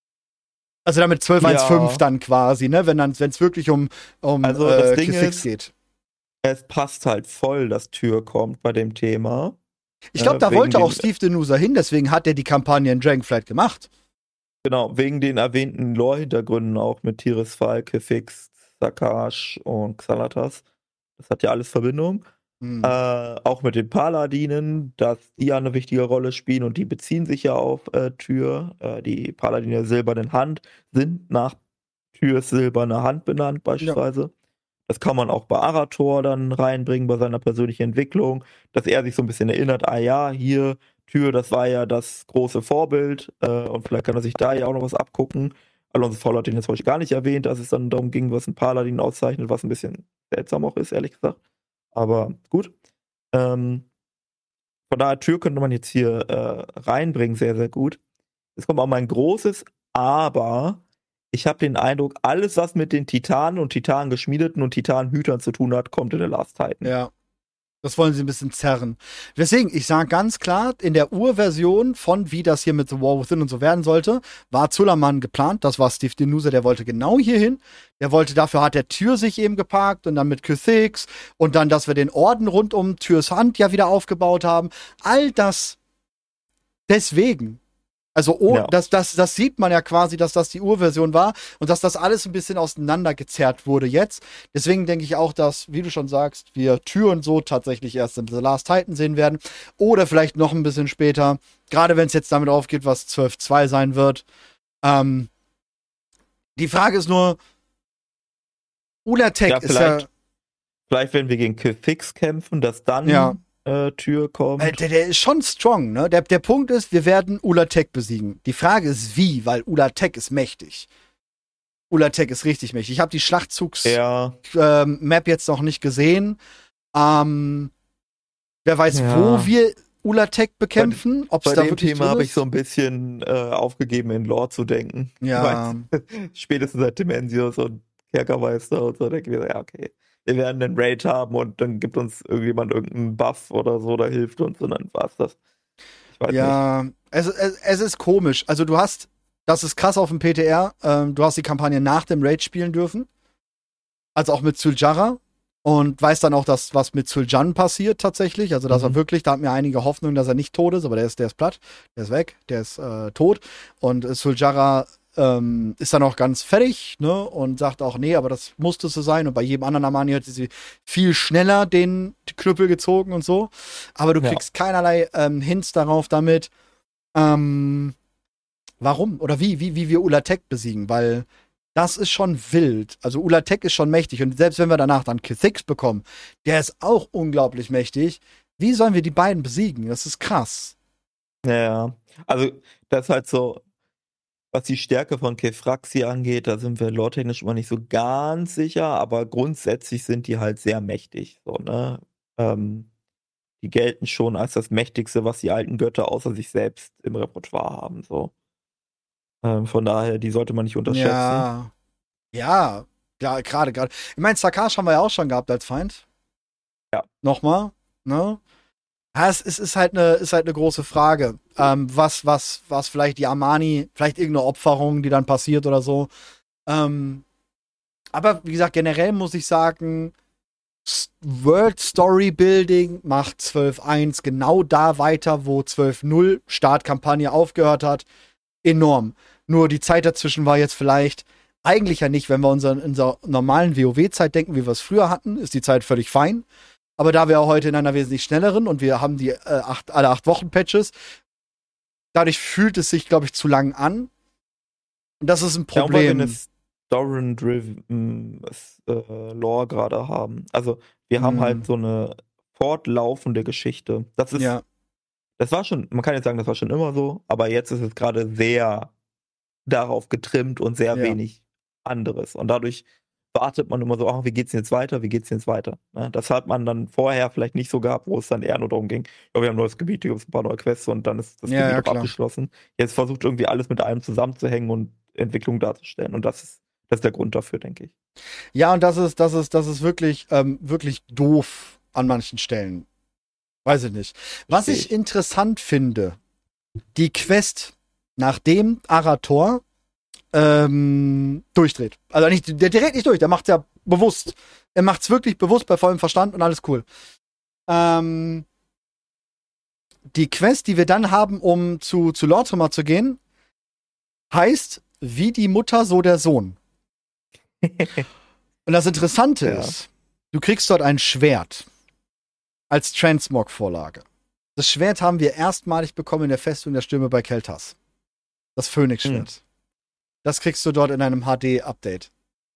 Also damit zwölf Punkt eins Punkt fünf ja. dann quasi, ne, wenn dann, wenn es wirklich um, um also das äh, Ding K sechs ist, geht. Es passt halt voll, dass Tür kommt bei dem Thema. Ich glaube, da äh, wollte auch Steve Denusa hin, deswegen hat er die Kampagne in Dragonflight gemacht. Genau, wegen den erwähnten Lore-Hintergründen auch mit Tirisfal, Kha'Zix, Sakash und Xanatas. Das hat ja alles Verbindung. Hm. Äh, auch mit den Paladinen, dass die ja eine wichtige Rolle spielen und die beziehen sich ja auf äh, Tür. Äh, die Paladine der silbernen Hand sind nach Türs silberne Hand benannt beispielsweise. Ja. Das kann man auch bei Arator dann reinbringen, bei seiner persönlichen Entwicklung, dass er sich so ein bisschen erinnert, ah ja, hier, Tür, das war ja das große Vorbild äh, und vielleicht kann er sich da ja auch noch was abgucken. Alonso Faul hat den jetzt heute gar nicht erwähnt, dass es dann darum ging, was ein Paladin auszeichnet, was ein bisschen seltsam auch ist, ehrlich gesagt. Aber gut. Ähm, von daher, Tür könnte man jetzt hier äh, reinbringen, sehr, sehr gut. Es kommt auch mal ein großes Aber. Ich habe den Eindruck, alles, was mit den Titanen und Titanengeschmiedeten und Titanenhütern zu tun hat, kommt in The Last Titan. Ja. Das wollen sie ein bisschen zerren. Deswegen, ich sage ganz klar, in der Urversion von wie das hier mit The War Within und so werden sollte, war Zullermann geplant. Das war Steve Denusa, der wollte genau hier hin. Der wollte, dafür hat der Tür sich eben geparkt und dann mit Kha'Zix und dann, dass wir den Orden rund um Türs Hand ja wieder aufgebaut haben. All das deswegen. Also, oh, ja. das, das, das sieht man ja quasi, dass das die Urversion war und dass das alles ein bisschen auseinandergezerrt wurde jetzt. Deswegen denke ich auch, dass, wie du schon sagst, wir Tür und so tatsächlich erst in The Last Titan sehen werden. Oder vielleicht noch ein bisschen später. Gerade wenn es jetzt damit aufgeht, was zwölf Punkt zwei sein wird. Ähm, die Frage ist nur, Ulatech ja, ist ja... Vielleicht, wenn wir gegen Kha'Zix kämpfen, dass dann... Ja. Äh, Tür kommt. Äh, der, der ist schon strong, ne? Der, der Punkt ist, wir werden Ulatech besiegen. Die Frage ist, wie, weil Ulatech ist mächtig. Ulatech ist richtig mächtig. Ich habe die Schlachtzugs-Map ja. ähm, jetzt noch nicht gesehen. Ähm, wer weiß, ja. wo wir Ulatech bekämpfen. Bei, bei da dem Thema habe ich so ein bisschen äh, aufgegeben, in Lore zu denken. Ja. Spätestens seit Dimensius und Kerkermeister und so, denke ich mir, ja, okay. Wir werden einen Raid haben und dann gibt uns irgendjemand irgendeinen Buff oder so, da hilft uns und dann war's das. Ich weiß ja, nicht. Es, es, es ist komisch. Also du hast, das ist krass auf dem P T R, ähm, du hast die Kampagne nach dem Raid spielen dürfen. Also auch mit Zuljara. Und weißt dann auch, dass was mit Zul'Jan passiert tatsächlich. Also das mhm. war wirklich, da hatten wir einige Hoffnung, dass er nicht tot ist, aber der ist, der ist platt, der ist weg, der ist äh, tot. Und äh, Zuljara Ähm, ist dann auch ganz fertig, ne, und sagt auch, nee, aber das musste so sein. Und bei jedem anderen Armani hat sie viel schneller den Knüppel gezogen und so. Aber du kriegst ja. keinerlei ähm, Hints darauf damit, ähm, warum oder wie, wie, wie wir Ulatech besiegen, weil das ist schon wild. Also Ulatech ist schon mächtig. Und selbst wenn wir danach dann Kha'Zix bekommen, der ist auch unglaublich mächtig. Wie sollen wir die beiden besiegen? Das ist krass. Ja, also das ist halt so, was die Stärke von Kefraxi angeht, da sind wir lore-technisch immer nicht so ganz sicher, aber grundsätzlich sind die halt sehr mächtig. So, ne? Ähm, die gelten schon als das Mächtigste, was die alten Götter außer sich selbst im Repertoire haben. So. Ähm, von daher, die sollte man nicht unterschätzen. Ja, ja, ja, gerade, gerade. Ich meine, Sakash haben wir ja auch schon gehabt als Feind. Ja. Nochmal, ne? Ja, es ist, ist, halt eine, ist halt eine große Frage. Ähm, was, was, was vielleicht die Armani, vielleicht irgendeine Opferung, die dann passiert oder so. Ähm, aber wie gesagt, generell muss ich sagen, World Story Building macht zwölf Punkt eins genau da weiter, wo zwölf Punkt null Startkampagne aufgehört hat. Enorm. Nur die Zeit dazwischen war jetzt vielleicht eigentlich ja nicht, wenn wir unseren, in unserer normalen WoW-Zeit denken, wie wir es früher hatten, ist die Zeit völlig fein. Aber da wir heute in einer wesentlich schnelleren und wir haben die äh, acht, alle acht Wochen Patches, dadurch fühlt es sich, glaube ich, zu lang an. Und das ist ein Problem. Ja, weil wir eine Story-driven äh, Lore gerade haben. Also wir haben mm. halt so eine fortlaufende Geschichte. Das ist, ja. das war schon, man kann jetzt sagen, das war schon immer so, aber jetzt ist es gerade sehr darauf getrimmt und sehr ja. wenig anderes. Und dadurch wartet man immer so, ach, wie geht's denn jetzt weiter, wie geht's denn jetzt weiter? Ne? Das hat man dann vorher vielleicht nicht so gehabt, wo es dann eher nur darum ging, ja, wir haben ein neues Gebiet, hier gibt es ein paar neue Quests und dann ist das Ja, Gebiet ja, auch klar. abgeschlossen. Jetzt versucht irgendwie alles mit allem zusammenzuhängen und Entwicklung darzustellen. Und das ist, das ist der Grund dafür, denke ich. Ja, und das ist, das ist, das ist wirklich, ähm, wirklich doof an manchen Stellen. Weiß ich nicht. Was Versteh ich ich. interessant finde, die Quest, nachdem Arator ähm, durchdreht. Also nicht, der direkt nicht durch, der macht's ja bewusst. Er macht's wirklich bewusst bei vollem Verstand und alles cool. Ähm, die Quest, die wir dann haben, um zu, zu Lortimer zu gehen, heißt, wie die Mutter, so der Sohn. Und das Interessante Ja. ist, du kriegst dort ein Schwert als Transmog-Vorlage. Das Schwert haben wir erstmalig bekommen in der Festung der Stürme bei Keltas. Das Phönix-Schwert. Hm. Das kriegst du dort in einem H D-Update.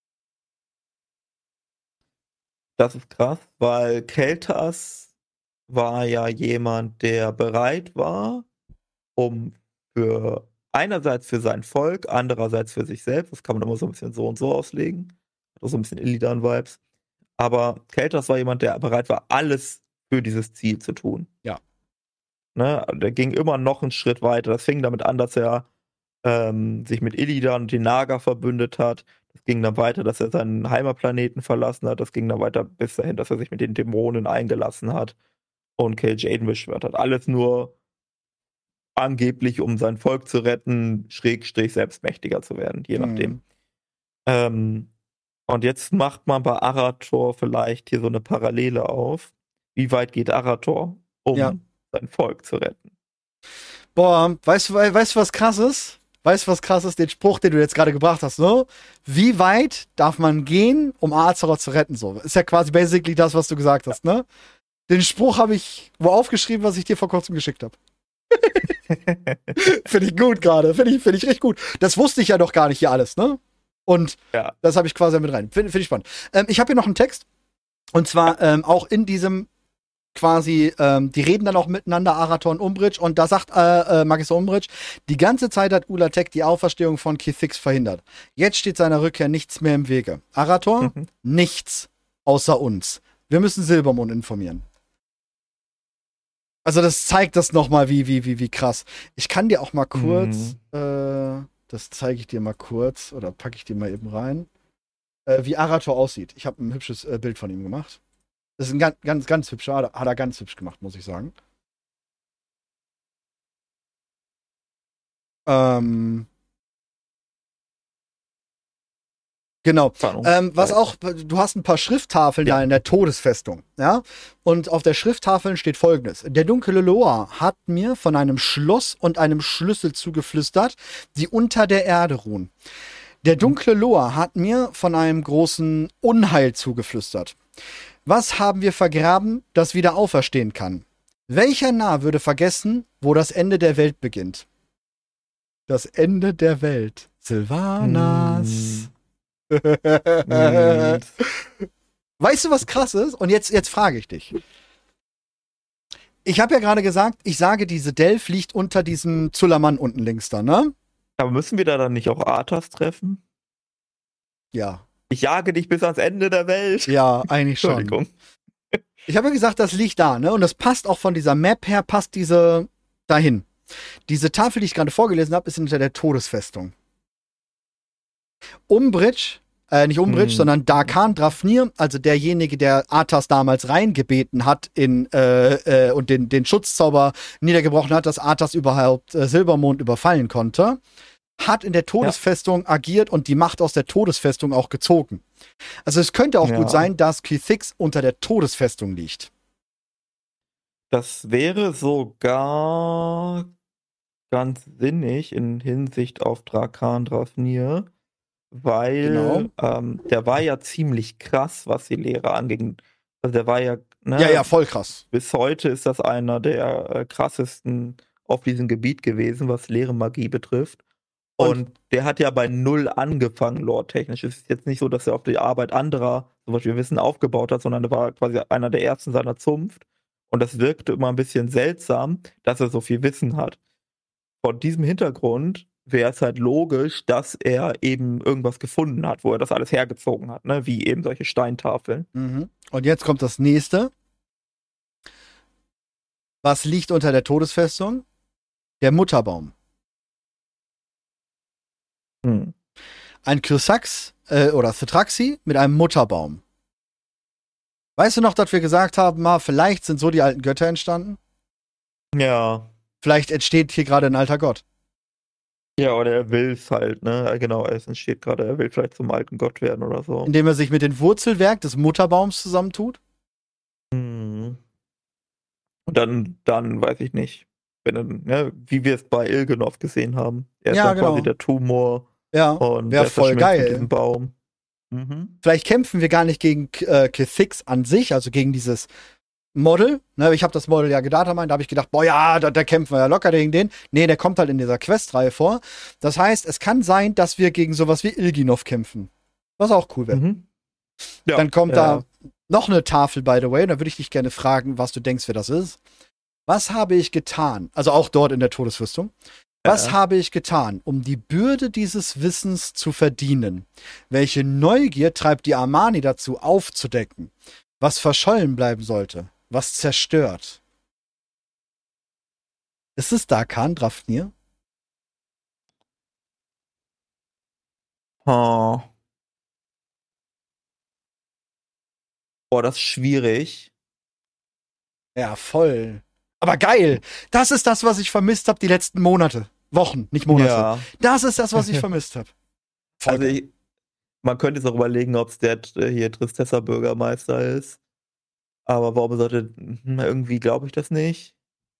Das ist krass, weil Keltas war ja jemand, der bereit war, um für einerseits für sein Volk, andererseits für sich selbst, das kann man immer so ein bisschen so und so auslegen, hat auch so ein bisschen Illidan-Vibes, aber Keltas war jemand, der bereit war, alles für dieses Ziel zu tun. Ja. Ne? Der ging immer noch einen Schritt weiter. Das fing damit an, dass er ähm, sich mit Illidan und den Naga verbündet hat. Das ging dann weiter, dass er seinen Heimatplaneten verlassen hat. Das ging dann weiter bis dahin, dass er sich mit den Dämonen eingelassen hat und Kill Jaden beschwört hat. Alles nur angeblich, um sein Volk zu retten, Schrägstrich selbst mächtiger zu werden, je nachdem. Mhm. Ähm, und jetzt macht man bei Arator vielleicht hier so eine Parallele auf. Wie weit geht Arator, um Ja. sein Volk zu retten? Boah, weißt du, wei- weißt du, was krass ist? Weißt du, was krass ist? Den Spruch, den du jetzt gerade gebracht hast, ne? Wie weit darf man gehen, um Azeroth zu retten? So, ist ja quasi basically das, was du gesagt hast, ne? Den Spruch habe ich wo aufgeschrieben, was ich dir vor kurzem geschickt habe. Finde ich gut gerade. Finde ich, find ich richtig gut. Das wusste ich ja doch gar nicht hier alles, ne? Und Ja. das habe ich quasi mit rein. Finde find ich spannend. Ähm, ich habe hier noch einen Text. Und zwar ähm, auch in diesem quasi, ähm, die reden dann auch miteinander, Arator und Umbridge. Und da sagt äh, äh, Magister Umbridge, die ganze Zeit hat Ulatek die Auferstehung von Kethix verhindert. Jetzt steht seiner Rückkehr nichts mehr im Wege. Arator, Mhm. nichts außer uns. Wir müssen Silbermond informieren. Also das zeigt das nochmal, wie, wie, wie, wie krass. Ich kann dir auch mal kurz, äh, das zeige ich dir mal kurz, oder packe ich dir mal eben rein, äh, wie Arator aussieht. Ich habe ein hübsches äh, Bild von ihm gemacht. Das ist ein ganz, ganz, ganz hübscher, hat er- hat er ganz hübsch gemacht, muss ich sagen. Ähm, genau. Spannung. Ähm, was auch, du hast ein paar Schrifttafeln Ja. da in der Todesfestung, ja? Und auf der Schrifttafeln steht Folgendes. Der dunkle Loa hat mir von einem Schloss und einem Schlüssel zugeflüstert, die unter der Erde ruhen. Der dunkle Loa hat mir von einem großen Unheil zugeflüstert. Was haben wir vergraben, das wieder auferstehen kann? Welcher Narr würde vergessen, wo das Ende der Welt beginnt? Das Ende der Welt. Sylvanas. Mm. Weißt du, was krass ist? Und jetzt, jetzt frage ich dich. Ich habe ja gerade gesagt, ich sage, diese Delph liegt unter diesem Zulaman unten links da, ne? Aber müssen wir da dann nicht auch Arthas treffen? Ja. Ich jage dich bis ans Ende der Welt. Ja, eigentlich schon. Entschuldigung. Ich habe ja gesagt, das liegt da, ne? Und das passt auch von dieser Map her, passt diese dahin. Diese Tafel, die ich gerade vorgelesen habe, ist hinter der Todesfestung. Umbridge, äh, nicht Umbridge, Hm. sondern Darkan Drafnir, also derjenige, der Arthas damals reingebeten hat in, äh, äh, und den, den Schutzzauber niedergebrochen hat, dass Arthas überhaupt äh, Silbermond überfallen konnte, hat in der Todesfestung ja. agiert und die Macht aus der Todesfestung auch gezogen. Also es könnte auch ja. gut sein, dass Kethix unter der Todesfestung liegt. Das wäre sogar ganz sinnig in Hinsicht auf Drakan Drafnir, weil Genau. ähm, der war ja ziemlich krass, was die Lehre anging. Also der war ja, ne, Ja, ja, voll krass. bis heute ist das einer der äh, krassesten auf diesem Gebiet gewesen, was Lehre Magie betrifft. Und, Und der hat ja bei Null angefangen, lore-technisch. Es ist jetzt nicht so, dass er auf die Arbeit anderer, so was wir wissen, aufgebaut hat, sondern er war quasi einer der ersten seiner Zunft. Und das wirkte immer ein bisschen seltsam, dass er so viel Wissen hat. Vor diesem Hintergrund wäre es halt logisch, dass er eben irgendwas gefunden hat, wo er das alles hergezogen hat, ne? Wie eben solche Steintafeln. Mhm. Und jetzt kommt das nächste. Was liegt unter der Todesfestung? Der Mutterbaum. Hm. Ein Chrysax äh, oder Thraxi mit einem Mutterbaum. Weißt du noch, dass wir gesagt haben, mal, vielleicht sind so die alten Götter entstanden? Ja. Vielleicht entsteht hier gerade ein alter Gott. Ja, oder er will es halt, ne? Genau, es entsteht gerade, er will vielleicht zum alten Gott werden oder so. Indem er sich mit dem Wurzelwerk des Mutterbaums zusammentut? Hm. Und dann, dann weiß ich nicht. Wenn dann, ne, wie wir es bei Ilgenov gesehen haben. Er ist Ja, dann genau. quasi der Tumor. Ja, und wäre der voll verschmilzt mit geil. diesem Baum. Mhm. Vielleicht kämpfen wir gar nicht gegen äh, Kithix an sich, also gegen dieses Model. Ne, ich habe das Model ja gedatamined, da habe ich gedacht, boah, ja, da, da kämpfen wir ja locker gegen den. Nee, der kommt halt in dieser Questreihe vor. Das heißt, es kann sein, dass wir gegen sowas wie Ilginov kämpfen. Was auch cool wäre. Mhm. Ja, Dann kommt ja. da noch eine Tafel, by the way. Da würde ich dich gerne fragen, was du denkst, wer das ist. Was habe ich getan? Also auch dort in der Todesrüstung. Was Ja. habe ich getan, um die Bürde dieses Wissens zu verdienen? Welche Neugier treibt die Armani dazu, aufzudecken? Was verschollen bleiben sollte? Was zerstört? Ist es Darkan Drafnir? Oh. Boah, das ist schwierig. Ja, voll. Aber geil. Das ist das, was ich vermisst habe die letzten Monate. Wochen, nicht Monate. Ja. Das ist das, was ich vermisst habe. Also ich, man könnte jetzt auch überlegen, ob es der äh, hier Tristessa Bürgermeister ist. Aber warum sollte, hm, irgendwie glaube ich das nicht.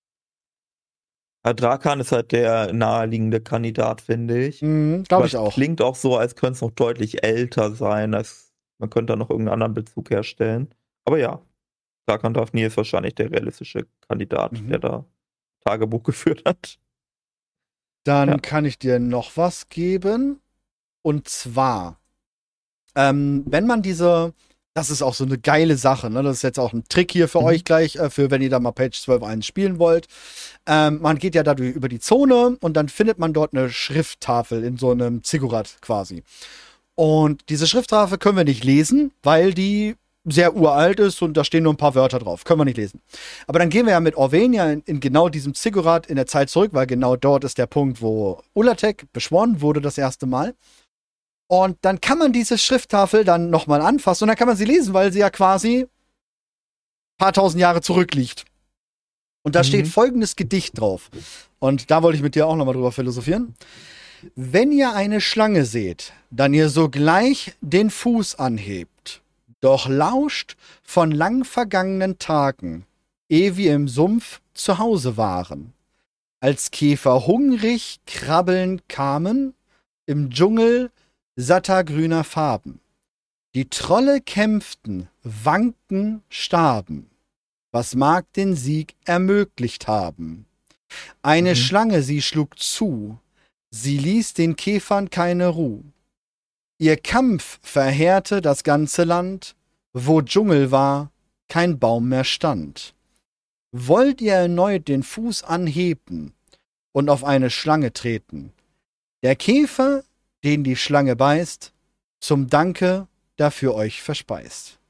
Ja, Drakan ist halt der naheliegende Kandidat, finde ich. Mhm, Aber glaube ich es auch. klingt auch so, als könnte es noch deutlich älter sein. Als, man könnte da noch irgendeinen anderen Bezug herstellen. Aber ja, Drakan Dafni ist wahrscheinlich der realistische Kandidat, Mhm. der da Tagebuch geführt hat. Dann Ja. kann ich dir noch was geben. Und zwar, ähm, wenn man diese, das ist auch so eine geile Sache, ne? Das ist jetzt auch ein Trick hier für Mhm. euch gleich, äh, für wenn ihr da mal Page zwölf Punkt eins spielen wollt. Ähm, man geht ja da durch- über die Zone und dann findet man dort eine Schrifttafel in so einem Ziggurat quasi. Und diese Schrifttafel können wir nicht lesen, weil die sehr uralt ist und da stehen nur ein paar Wörter drauf. Können wir nicht lesen. Aber dann gehen wir ja mit Orvenia in, in genau diesem Ziggurat in der Zeit zurück, weil genau dort ist der Punkt, wo Ulatek beschworen wurde das erste Mal. Und dann kann man diese Schrifttafel dann nochmal anfassen und dann kann man sie lesen, weil sie ja quasi ein paar tausend Jahre zurückliegt. Und da Mhm. steht folgendes Gedicht drauf. Und da wollte ich mit dir auch nochmal drüber philosophieren. Wenn ihr eine Schlange seht, dann ihr sogleich den Fuß anhebt, doch lauscht von lang vergangenen Tagen, ehe wir im Sumpf zu Hause waren. Als Käfer hungrig krabbeln kamen, im Dschungel satter grüner Farben. Die Trolle kämpften, wankten, starben. Was mag den Sieg ermöglicht haben? Eine Mhm. Schlange sie schlug zu, sie ließ den Käfern keine Ruh. Ihr Kampf verheerte das ganze Land, wo Dschungel war, kein Baum mehr stand. Wollt ihr erneut den Fuß anheben und auf eine Schlange treten? Der Käfer, den die Schlange beißt, zum Danke dafür euch verspeist.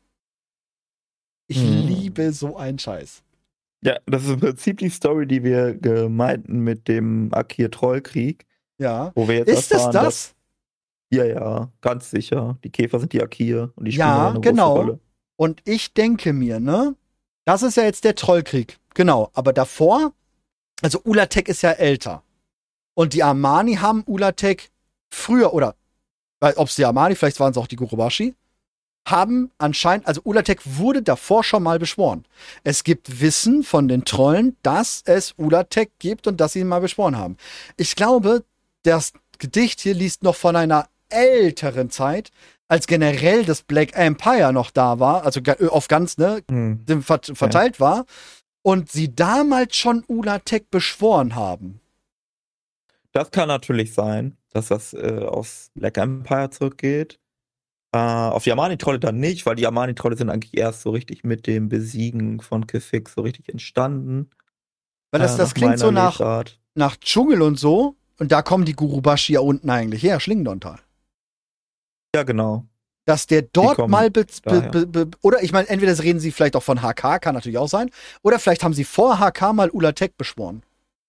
Ich Hm. liebe so einen Scheiß. Ja, das ist im Prinzip die Story, die wir gemeinten mit dem Akir-Trollkrieg, Ja. wo wir jetzt Ist es erfahren, das? dass, ja, ja, ganz sicher, die Käfer sind die Akir und die spielen Ja, da eine genau. große Rolle. Und ich denke mir, ne, das ist ja jetzt der Trollkrieg. Genau. Aber davor, also Ulatek ist ja älter. Und die Armani haben Ulatek früher, oder ob es die Armani, vielleicht waren es auch die Gurubashi, haben anscheinend, also Ulatek wurde davor schon mal beschworen. Es gibt Wissen von den Trollen, dass es Ulatek gibt und dass sie ihn mal beschworen haben. Ich glaube, das Gedicht hier liest noch von einer älteren Zeit, als generell das Black Empire noch da war, also auf ganz, ne, Hm. verteilt ja. war, und sie damals schon Ulatek beschworen haben. Das kann natürlich sein, dass das äh, aus Black Empire zurückgeht. Äh, auf die Armani-Trolle dann nicht, weil die Armani-Trolle sind eigentlich erst so richtig mit dem Besiegen von Kithix so richtig entstanden. Weil das, äh, das nach klingt so meiner nach, Lesart. nach Dschungel und so, und da kommen die Gurubashi ja unten eigentlich her, Schlingendontal. Ja, genau. Dass der dort mal, be, be, be, be, oder ich meine, entweder reden sie vielleicht auch von H K, kann natürlich auch sein, oder vielleicht haben sie vor H K mal Ulatek beschworen.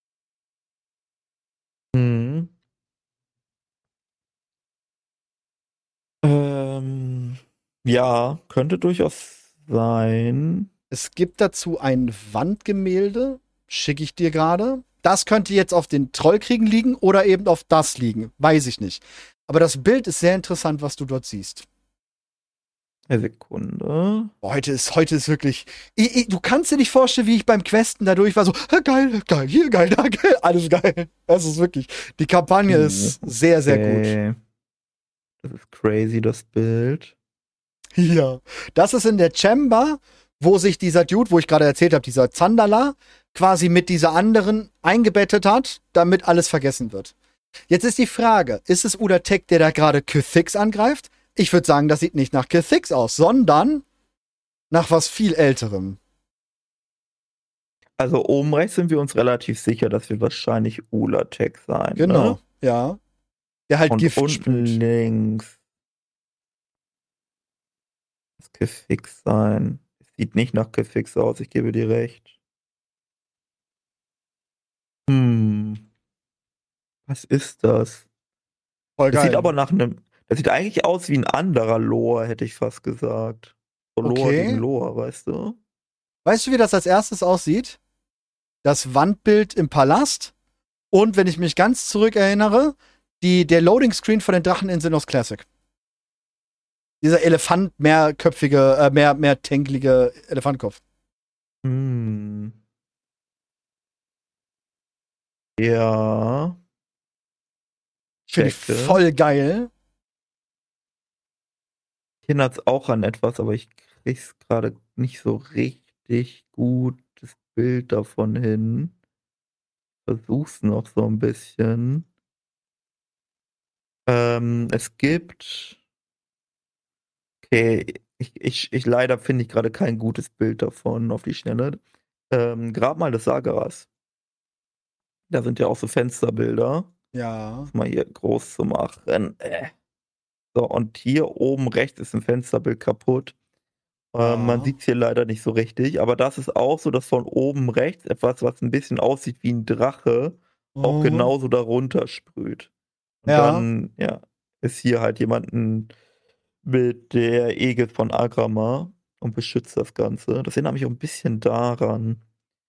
Mhm. Ähm, ja, könnte durchaus sein. Es gibt dazu ein Wandgemälde, schicke ich dir gerade. Das könnte jetzt auf den Trollkriegen liegen oder eben auf das liegen, weiß ich nicht. Aber das Bild ist sehr interessant, was du dort siehst. Eine Sekunde. Boah, heute ist, heute ist wirklich. Ich, ich, du kannst dir nicht vorstellen, wie ich beim Questen dadurch war so, geil, geil, hier geil, da geil, alles geil. Das ist wirklich. Die Kampagne Mhm. ist sehr, sehr Okay. gut. Das ist crazy, das Bild. Ja. Das ist in der Chamber, wo sich dieser Dude, wo ich gerade erzählt habe, dieser Zandala, quasi mit dieser anderen eingebettet hat, damit alles vergessen wird. Jetzt ist die Frage, ist es Ulatek, der da gerade Kythix angreift? Ich würde sagen, das sieht nicht nach Kythix aus, sondern nach was viel Älterem. Also oben rechts sind wir uns relativ sicher, dass wir wahrscheinlich Ulatek sein. Genau, ne? ja. Der halt Und Gift unten spült. links. Das Kythix sein. Sieht nicht nach Kythix aus, ich gebe dir recht. Hm. Was ist das? Voll Das geil. sieht aber nach einem. Das sieht eigentlich aus wie ein anderer Lore, hätte ich fast gesagt. So Lore Okay. gegen Lore, weißt du? Weißt du, wie das als erstes aussieht? Das Wandbild im Palast und, wenn ich mich ganz zurück erinnere, die, der Loading-Screen von den Drachen in Sinnoh Classic. Dieser Elefant, mehrköpfige, äh, mehr, mehr tänklige Elefantkopf. Hm. Ja. Finde ich Checke. voll geil. Erinnert es auch an etwas, aber ich krieg's gerade nicht so richtig gut, das Bild davon hin. Versuch's noch so ein bisschen. Ähm, es gibt. Okay, ich, ich, ich leider finde ich gerade kein gutes Bild davon auf die Schnelle. Ähm, Grabmal des Sageras. Da sind ja auch so Fensterbilder. Ja. Das mal hier groß zu machen. Äh. So, und hier oben rechts ist ein Fensterbild kaputt. Ja. Ähm, man sieht es hier leider nicht so richtig, aber das ist auch so, dass von oben rechts etwas, was ein bisschen aussieht wie ein Drache, auch Mhm. genauso darunter sprüht. Und Ja. dann, ja, ist hier halt jemanden mit der Aegis von Agrama und beschützt das Ganze. Das erinnert mich auch ein bisschen daran.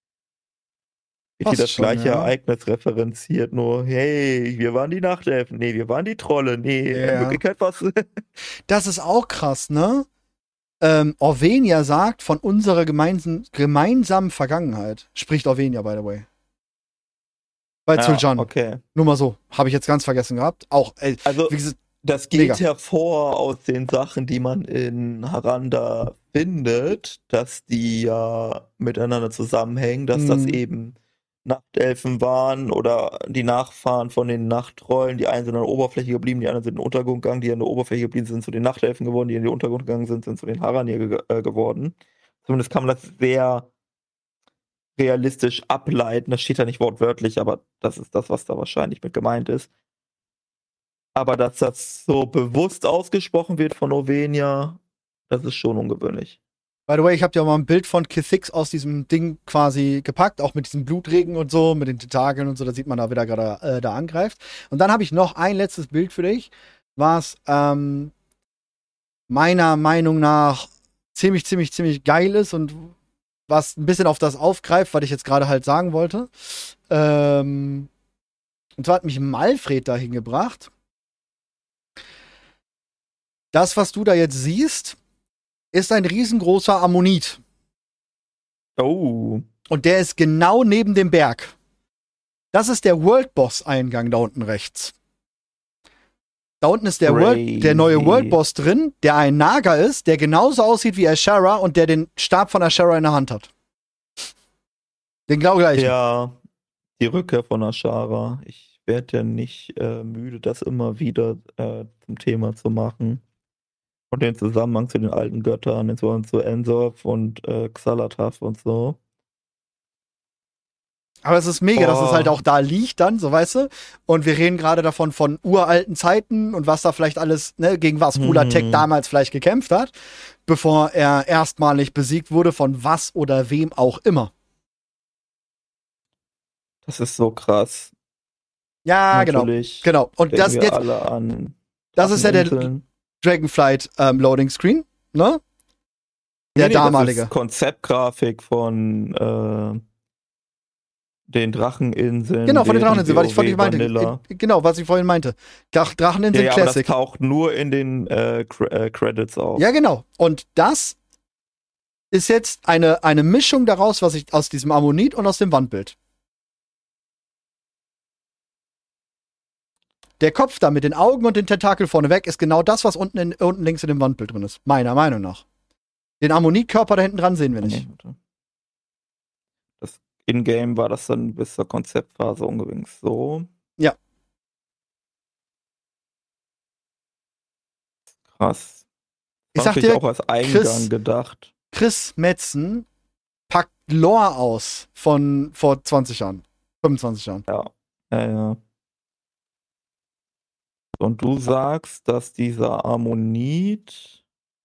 Wird hier Passt das schon, gleiche ja. Ereignis referenziert, nur, hey, wir waren die Nachtelfen, nee, wir waren die Trolle, nee, Ja. in Wirklichkeit was. Das ist auch krass, ne? Ähm, Orvenia sagt von unserer gemeinsamen, gemeinsamen Vergangenheit. Spricht Orvenia, by the way. Bei Ja, Zul'Jan. okay. Nur mal so. Habe ich jetzt ganz vergessen gehabt. Auch, ey, Also, wie gesagt, das geht mega. hervor aus den Sachen, die man in Haranda findet, dass die ja miteinander zusammenhängen, dass das Mhm. eben Nachtelfen waren oder die Nachfahren von den Nachtrollen. Die einen sind an der Oberfläche geblieben, die anderen sind in den Untergrund gegangen, die an der Oberfläche geblieben sind, zu den Nachtelfen geworden, die in den Untergrund gegangen sind, sind zu den Haranier ge äh, geworden. Zumindest kann man das sehr realistisch ableiten. Das steht da nicht wortwörtlich, aber das ist das, was da wahrscheinlich mit gemeint ist. Aber dass das so bewusst ausgesprochen wird von Ovenia, das ist schon ungewöhnlich. By the way, ich habe dir auch mal ein Bild von Kythix aus diesem Ding quasi gepackt, auch mit diesem Blutregen und so, mit den Tentakeln und so, da sieht man da, wie der gerade äh, da angreift. Und dann habe ich noch ein letztes Bild für dich, was ähm, meiner Meinung nach ziemlich, ziemlich, ziemlich geil ist und was ein bisschen auf das aufgreift, was ich jetzt gerade halt sagen wollte. Ähm, und zwar hat mich Malfred dahin gebracht. Das, was du da jetzt siehst, ist ein riesengroßer Ammonit. Oh. Und der ist genau neben dem Berg. Das ist der World Boss Eingang da unten rechts. Da unten ist der, World, der neue World Boss drin, der ein Naga ist, der genauso aussieht wie Ashara und der den Stab von Ashara in der Hand hat. Den genau gleichen. Ja, die Rückkehr von Ashara. Ich werde ja nicht äh, müde, das immer wieder äh, zum Thema zu machen. Und den Zusammenhang zu den alten Göttern, insbesondere zu Ensorf und äh, Xalatath und so. Aber es ist mega, oh. dass es halt auch da liegt dann, so weißt du. Und wir reden gerade davon von uralten Zeiten und was da vielleicht alles, ne, gegen was Ula Tech Mhm. damals vielleicht gekämpft hat, bevor er erstmalig besiegt wurde von was oder wem auch immer. Das ist so krass. Ja, Natürlich genau. Genau. Und denken das wir jetzt, alle an das ist ja der Dracheninseln. Dragonflight ähm, Loading Screen, ne? Der Nee, nee, damalige. Das ist Konzeptgrafik von äh, den Dracheninseln. Genau, von den während Dracheninseln, was ich vorhin WoW meinte. Vanilla. Äh, Genau, was ich vorhin meinte. Drach Ja, Dracheninseln ja, aber das Classic. taucht nur in den äh, Cre- äh, Credits auf. Ja, genau. Und das ist jetzt eine, eine Mischung daraus, was ich aus diesem Ammonit und aus dem Wandbild. Der Kopf da mit den Augen und den Tentakel vorne weg ist genau das, was unten, in, unten links in dem Wandbild drin ist. Meiner Meinung nach. Den Ammonitkörper da hinten dran sehen wir nicht. Nee, warte. Das In-Game war das dann bis zur Konzeptphase ungefähr so. Ja. Krass. Ich War sag natürlich dir, auch als Eingang Chris, gedacht. Chris Metzen packt Lore aus von vor zwanzig Jahren. fünfundzwanzig Jahren. Ja. Ja, ja. Und du sagst, dass dieser Ammonit,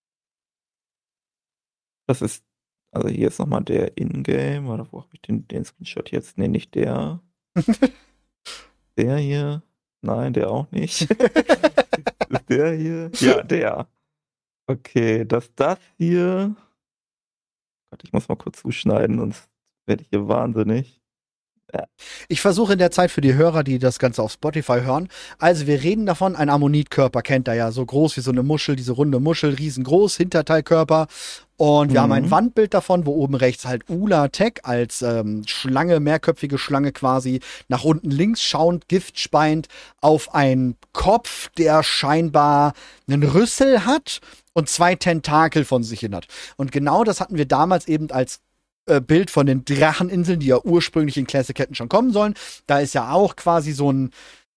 das ist, also hier ist nochmal der In-Game, oder wo habe ich den, den Screenshot jetzt? Nee, nicht der. Der hier? Nein, der auch nicht. Ist der hier? Ja, der. Okay, dass das hier. Gott, ich muss mal kurz zuschneiden, sonst werde ich hier wahnsinnig. Ja. Ich versuche in der Zeit für die Hörer, die das Ganze auf Spotify hören. Also wir reden davon, ein Ammonitkörper kennt er ja, so groß wie so eine Muschel, diese runde Muschel, riesengroß, Hinterteilkörper. Und wir Mhm. haben ein Wandbild davon, wo oben rechts halt Ula Tech als ähm, Schlange, mehrköpfige Schlange quasi, nach unten links schauend, giftspeiend, auf einen Kopf, der scheinbar einen Rüssel hat und zwei Tentakel von sich hin hat. Und genau das hatten wir damals eben als äh, Bild von den Dracheninseln, die ja ursprünglich in Classic hätten schon kommen sollen. Da ist ja auch quasi so ein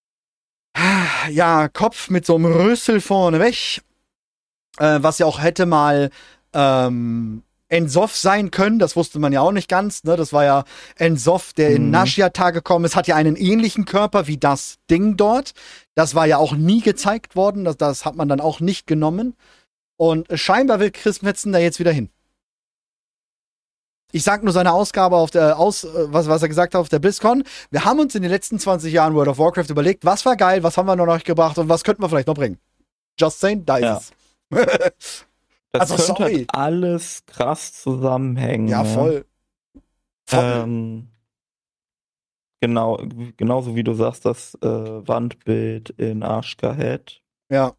ja, Kopf mit so einem Rüssel vorne weg, äh, was ja auch hätte mal ähm, Ensoff sein können, das wusste man ja auch nicht ganz, ne? Das war ja Ensoff, der in Mhm. Nashiata gekommen ist, hat ja einen ähnlichen Körper wie das Ding dort. Das war ja auch nie gezeigt worden, das, das hat man dann auch nicht genommen. Und scheinbar will Chris Metzen da jetzt wieder hin. Ich sag nur seine Ausgabe auf der Aus, was, was er gesagt hat auf der BlizzCon. Wir haben uns in den letzten zwanzig Jahren World of Warcraft überlegt, was war geil, was haben wir noch nicht gebracht und was könnten wir vielleicht noch bringen. Just saying, da ist Ja. es. Das Also, könnte sorry. halt alles krass zusammenhängen. Ja, ne? voll. voll. Ähm, genau, genauso wie du sagst, das äh, Wandbild in Ashgahed. Ja.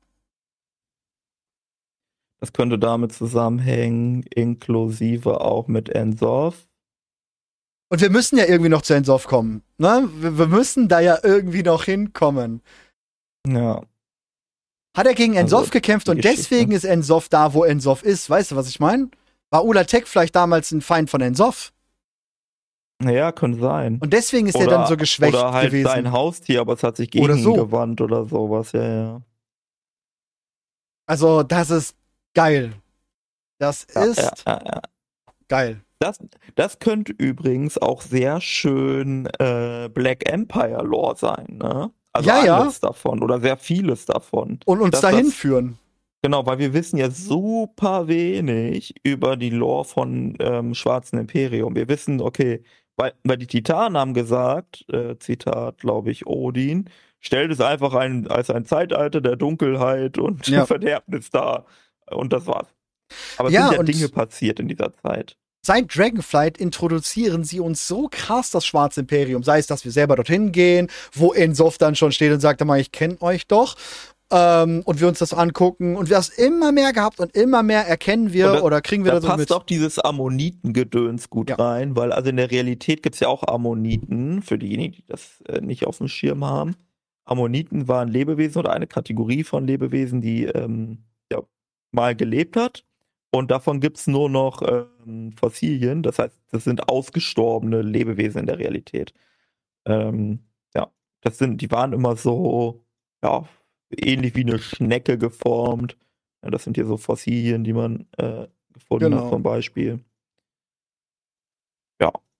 Das könnte damit zusammenhängen, inklusive auch mit Ensorf. Und wir müssen ja irgendwie noch zu Ensoff kommen. Ne? Wir, wir müssen da ja irgendwie noch hinkommen. Ja. Hat er gegen Ensoff Also, gekämpft die und Geschichte. deswegen ist Ensoff da, wo Ensoff ist? Weißt du, was ich meine? War Ula Tech vielleicht damals ein Feind von Ensoff? Naja, könnte sein. Und deswegen ist er dann so geschwächt oder halt gewesen. sein Haustier, aber es hat sich gegen Oder so. ihn gewandt oder sowas. Ja, ja. Also, das ist geil. Das Ja, ist ja, ja, ja. geil. Das, das könnte übrigens auch sehr schön äh, Black Empire Lore sein, ne? Also Ja, ja. alles davon oder sehr vieles davon. Und uns Dass dahin das- führen. Genau, weil wir wissen ja super wenig über die Lore von ähm, Schwarzen Imperium. Wir wissen, okay, weil, weil die Titanen haben gesagt, äh, Zitat, glaube ich, Odin, stellt es einfach ein, als ein Zeitalter der Dunkelheit und Ja. Verderbnis dar. Und das war's. Aber es Ja, sind ja und- Dinge passiert in dieser Zeit. Seit Dragonflight introduzieren sie uns so krass das Schwarze Imperium. Sei es, dass wir selber dorthin gehen, wo Ensoff dann schon steht und sagt, mal, ich kenne euch doch. Ähm, und wir uns das angucken. Und wir haben es immer mehr gehabt und immer mehr erkennen wir Und da- oder kriegen wir Da das so passt mit. auch dieses Ammonitengedöns gut Ja. rein, weil also in der Realität gibt es ja auch Ammoniten, für diejenigen, die das äh, nicht auf dem Schirm haben. Ammoniten waren Lebewesen oder eine Kategorie von Lebewesen, die ähm, ja, mal gelebt hat. Und davon gibt es nur noch ähm, Fossilien, das heißt, das sind ausgestorbene Lebewesen in der Realität. Ähm, ja, das sind, die waren immer so, ja, ähnlich wie eine Schnecke geformt. Ja, das sind hier so Fossilien, die man äh, gefunden Genau. hat zum Beispiel. Ja.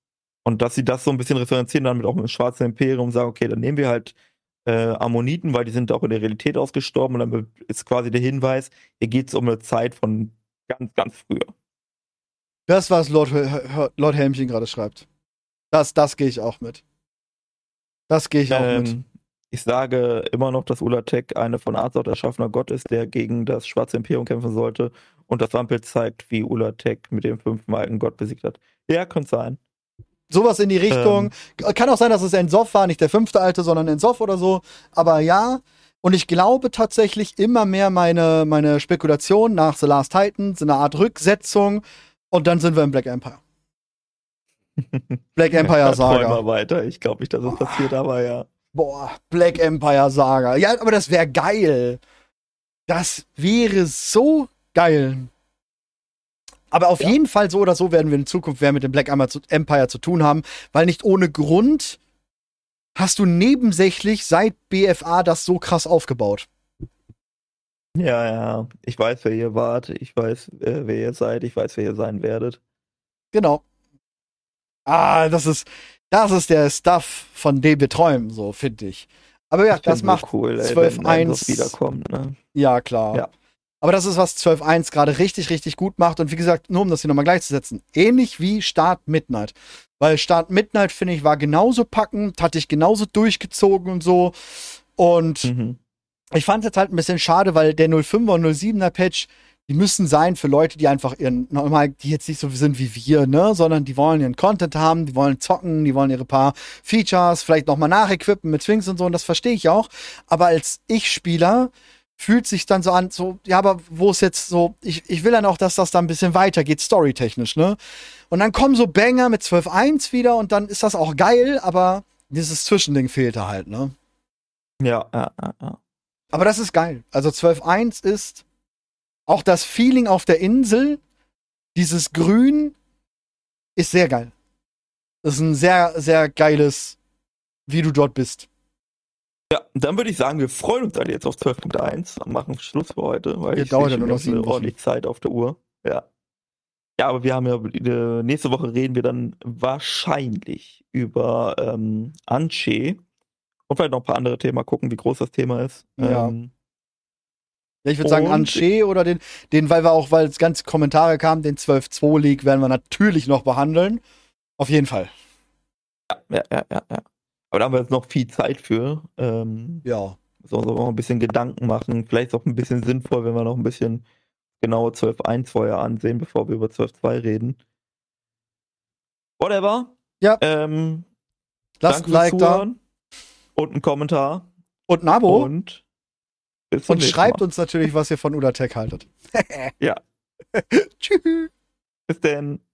Und dass sie das so ein bisschen referenzieren, dann mit auch mit dem Schwarzen Imperium und sagen, okay, dann nehmen wir halt äh, Ammoniten, weil die sind auch in der Realität ausgestorben und dann ist quasi der Hinweis, hier geht es um eine Zeit von ganz, ganz früher. Das, was Lord, Lord Helmchen gerade schreibt. Das, das gehe ich auch mit. Das gehe ich auch ähm, mit. Ich sage immer noch, dass Ulatek eine von Azeroth erschaffener Gott ist, der gegen das Schwarze Imperium kämpfen sollte. Und das Wampel zeigt, wie Ulatek mit dem fünften alten Gott besiegt hat. Ja, könnte sein. Sowas in die Richtung. Ähm, Kann auch sein, dass es N'Zoth war, nicht der fünfte alte, sondern N'Zoth oder so. Aber ja. Und ich glaube tatsächlich immer mehr meine, meine Spekulation nach The Last Titan, so eine Art Rücksetzung. Und dann sind wir im Black Empire. Black Empire Saga. Träum mal weiter. Ich glaube nicht, dass es passiert, aber ja. Boah, Black Empire Saga. Ja, aber das wäre geil. Das wäre so geil. Aber auf ja. jeden Fall so oder so werden wir in Zukunft mehr mit dem Black Empire zu tun haben, weil nicht ohne Grund hast du nebensächlich seit B F A das so krass aufgebaut. Ja, ja. Ich weiß, wer ihr wart. Ich weiß, äh, wer ihr seid. Ich weiß, wer ihr sein werdet. Genau. Ah, das ist, das ist der Stuff, von dem wir träumen, so finde ich. Aber ja, ich das macht so cool, zwölf eins wiederkommt, ne? Ja, klar. Ja. Aber das ist, was zwölf eins gerade richtig, richtig gut macht. Und wie gesagt, nur um das hier nochmal gleichzusetzen. Ähnlich wie Start Midnight. Weil Start Midnight, finde ich, war genauso packend, hatte ich genauso durchgezogen und so. Und mhm. ich fand es jetzt halt ein bisschen schade, weil der null fünfer und null siebener Patch, die müssen sein für Leute, die einfach ihren, normal, die jetzt nicht so sind wie wir, ne, sondern die wollen ihren Content haben, die wollen zocken, die wollen ihre paar Features vielleicht nochmal nachequippen mit Sphinx und so, und das verstehe ich auch. Aber als Ich-Spieler fühlt sich dann so an, so, ja, aber wo ist jetzt so, ich, ich will dann auch, dass das da ein bisschen weitergeht, storytechnisch, ne? Und dann kommen so Banger mit zwölf eins wieder und dann ist das auch geil, aber dieses Zwischending fehlte halt, ne? Ja, ja, ja, ja. Aber das ist geil. Also zwölf eins ist auch das Feeling auf der Insel, dieses Grün, ist sehr geil. Das ist ein sehr, sehr geiles, wie du dort bist. Ja, dann würde ich sagen, wir freuen uns alle jetzt auf zwölf Punkt eins und machen Schluss für heute, weil Hier ich dauert sehe ja nur noch schon sieben ordentlich Zeit auf der Uhr. Ja. Ja, aber wir haben ja, nächste Woche reden wir dann wahrscheinlich über ähm, Anche und vielleicht noch ein paar andere Themen, mal gucken, wie groß das Thema ist. Ja. Ähm, Ja, ich würde sagen, Anche oder den, den, weil wir auch, weil es ganz Kommentare kamen, den zwölf zwei League werden wir natürlich noch behandeln. Auf jeden Fall. Ja, ja, ja, ja. ja. Aber da haben wir jetzt noch viel Zeit für. Ähm, ja. So, so noch ein bisschen Gedanken machen. Vielleicht auch ein bisschen sinnvoll, wenn wir noch ein bisschen genaue zwölf eins vorher ansehen, bevor wir über zwölf zwei reden. Whatever. Ja. Ähm, Lasst ein Like da. Und einen Kommentar. Und ein Abo. Und Und schreibt uns natürlich, was ihr von Ulatek haltet. Ja. Tschüss. Bis denn.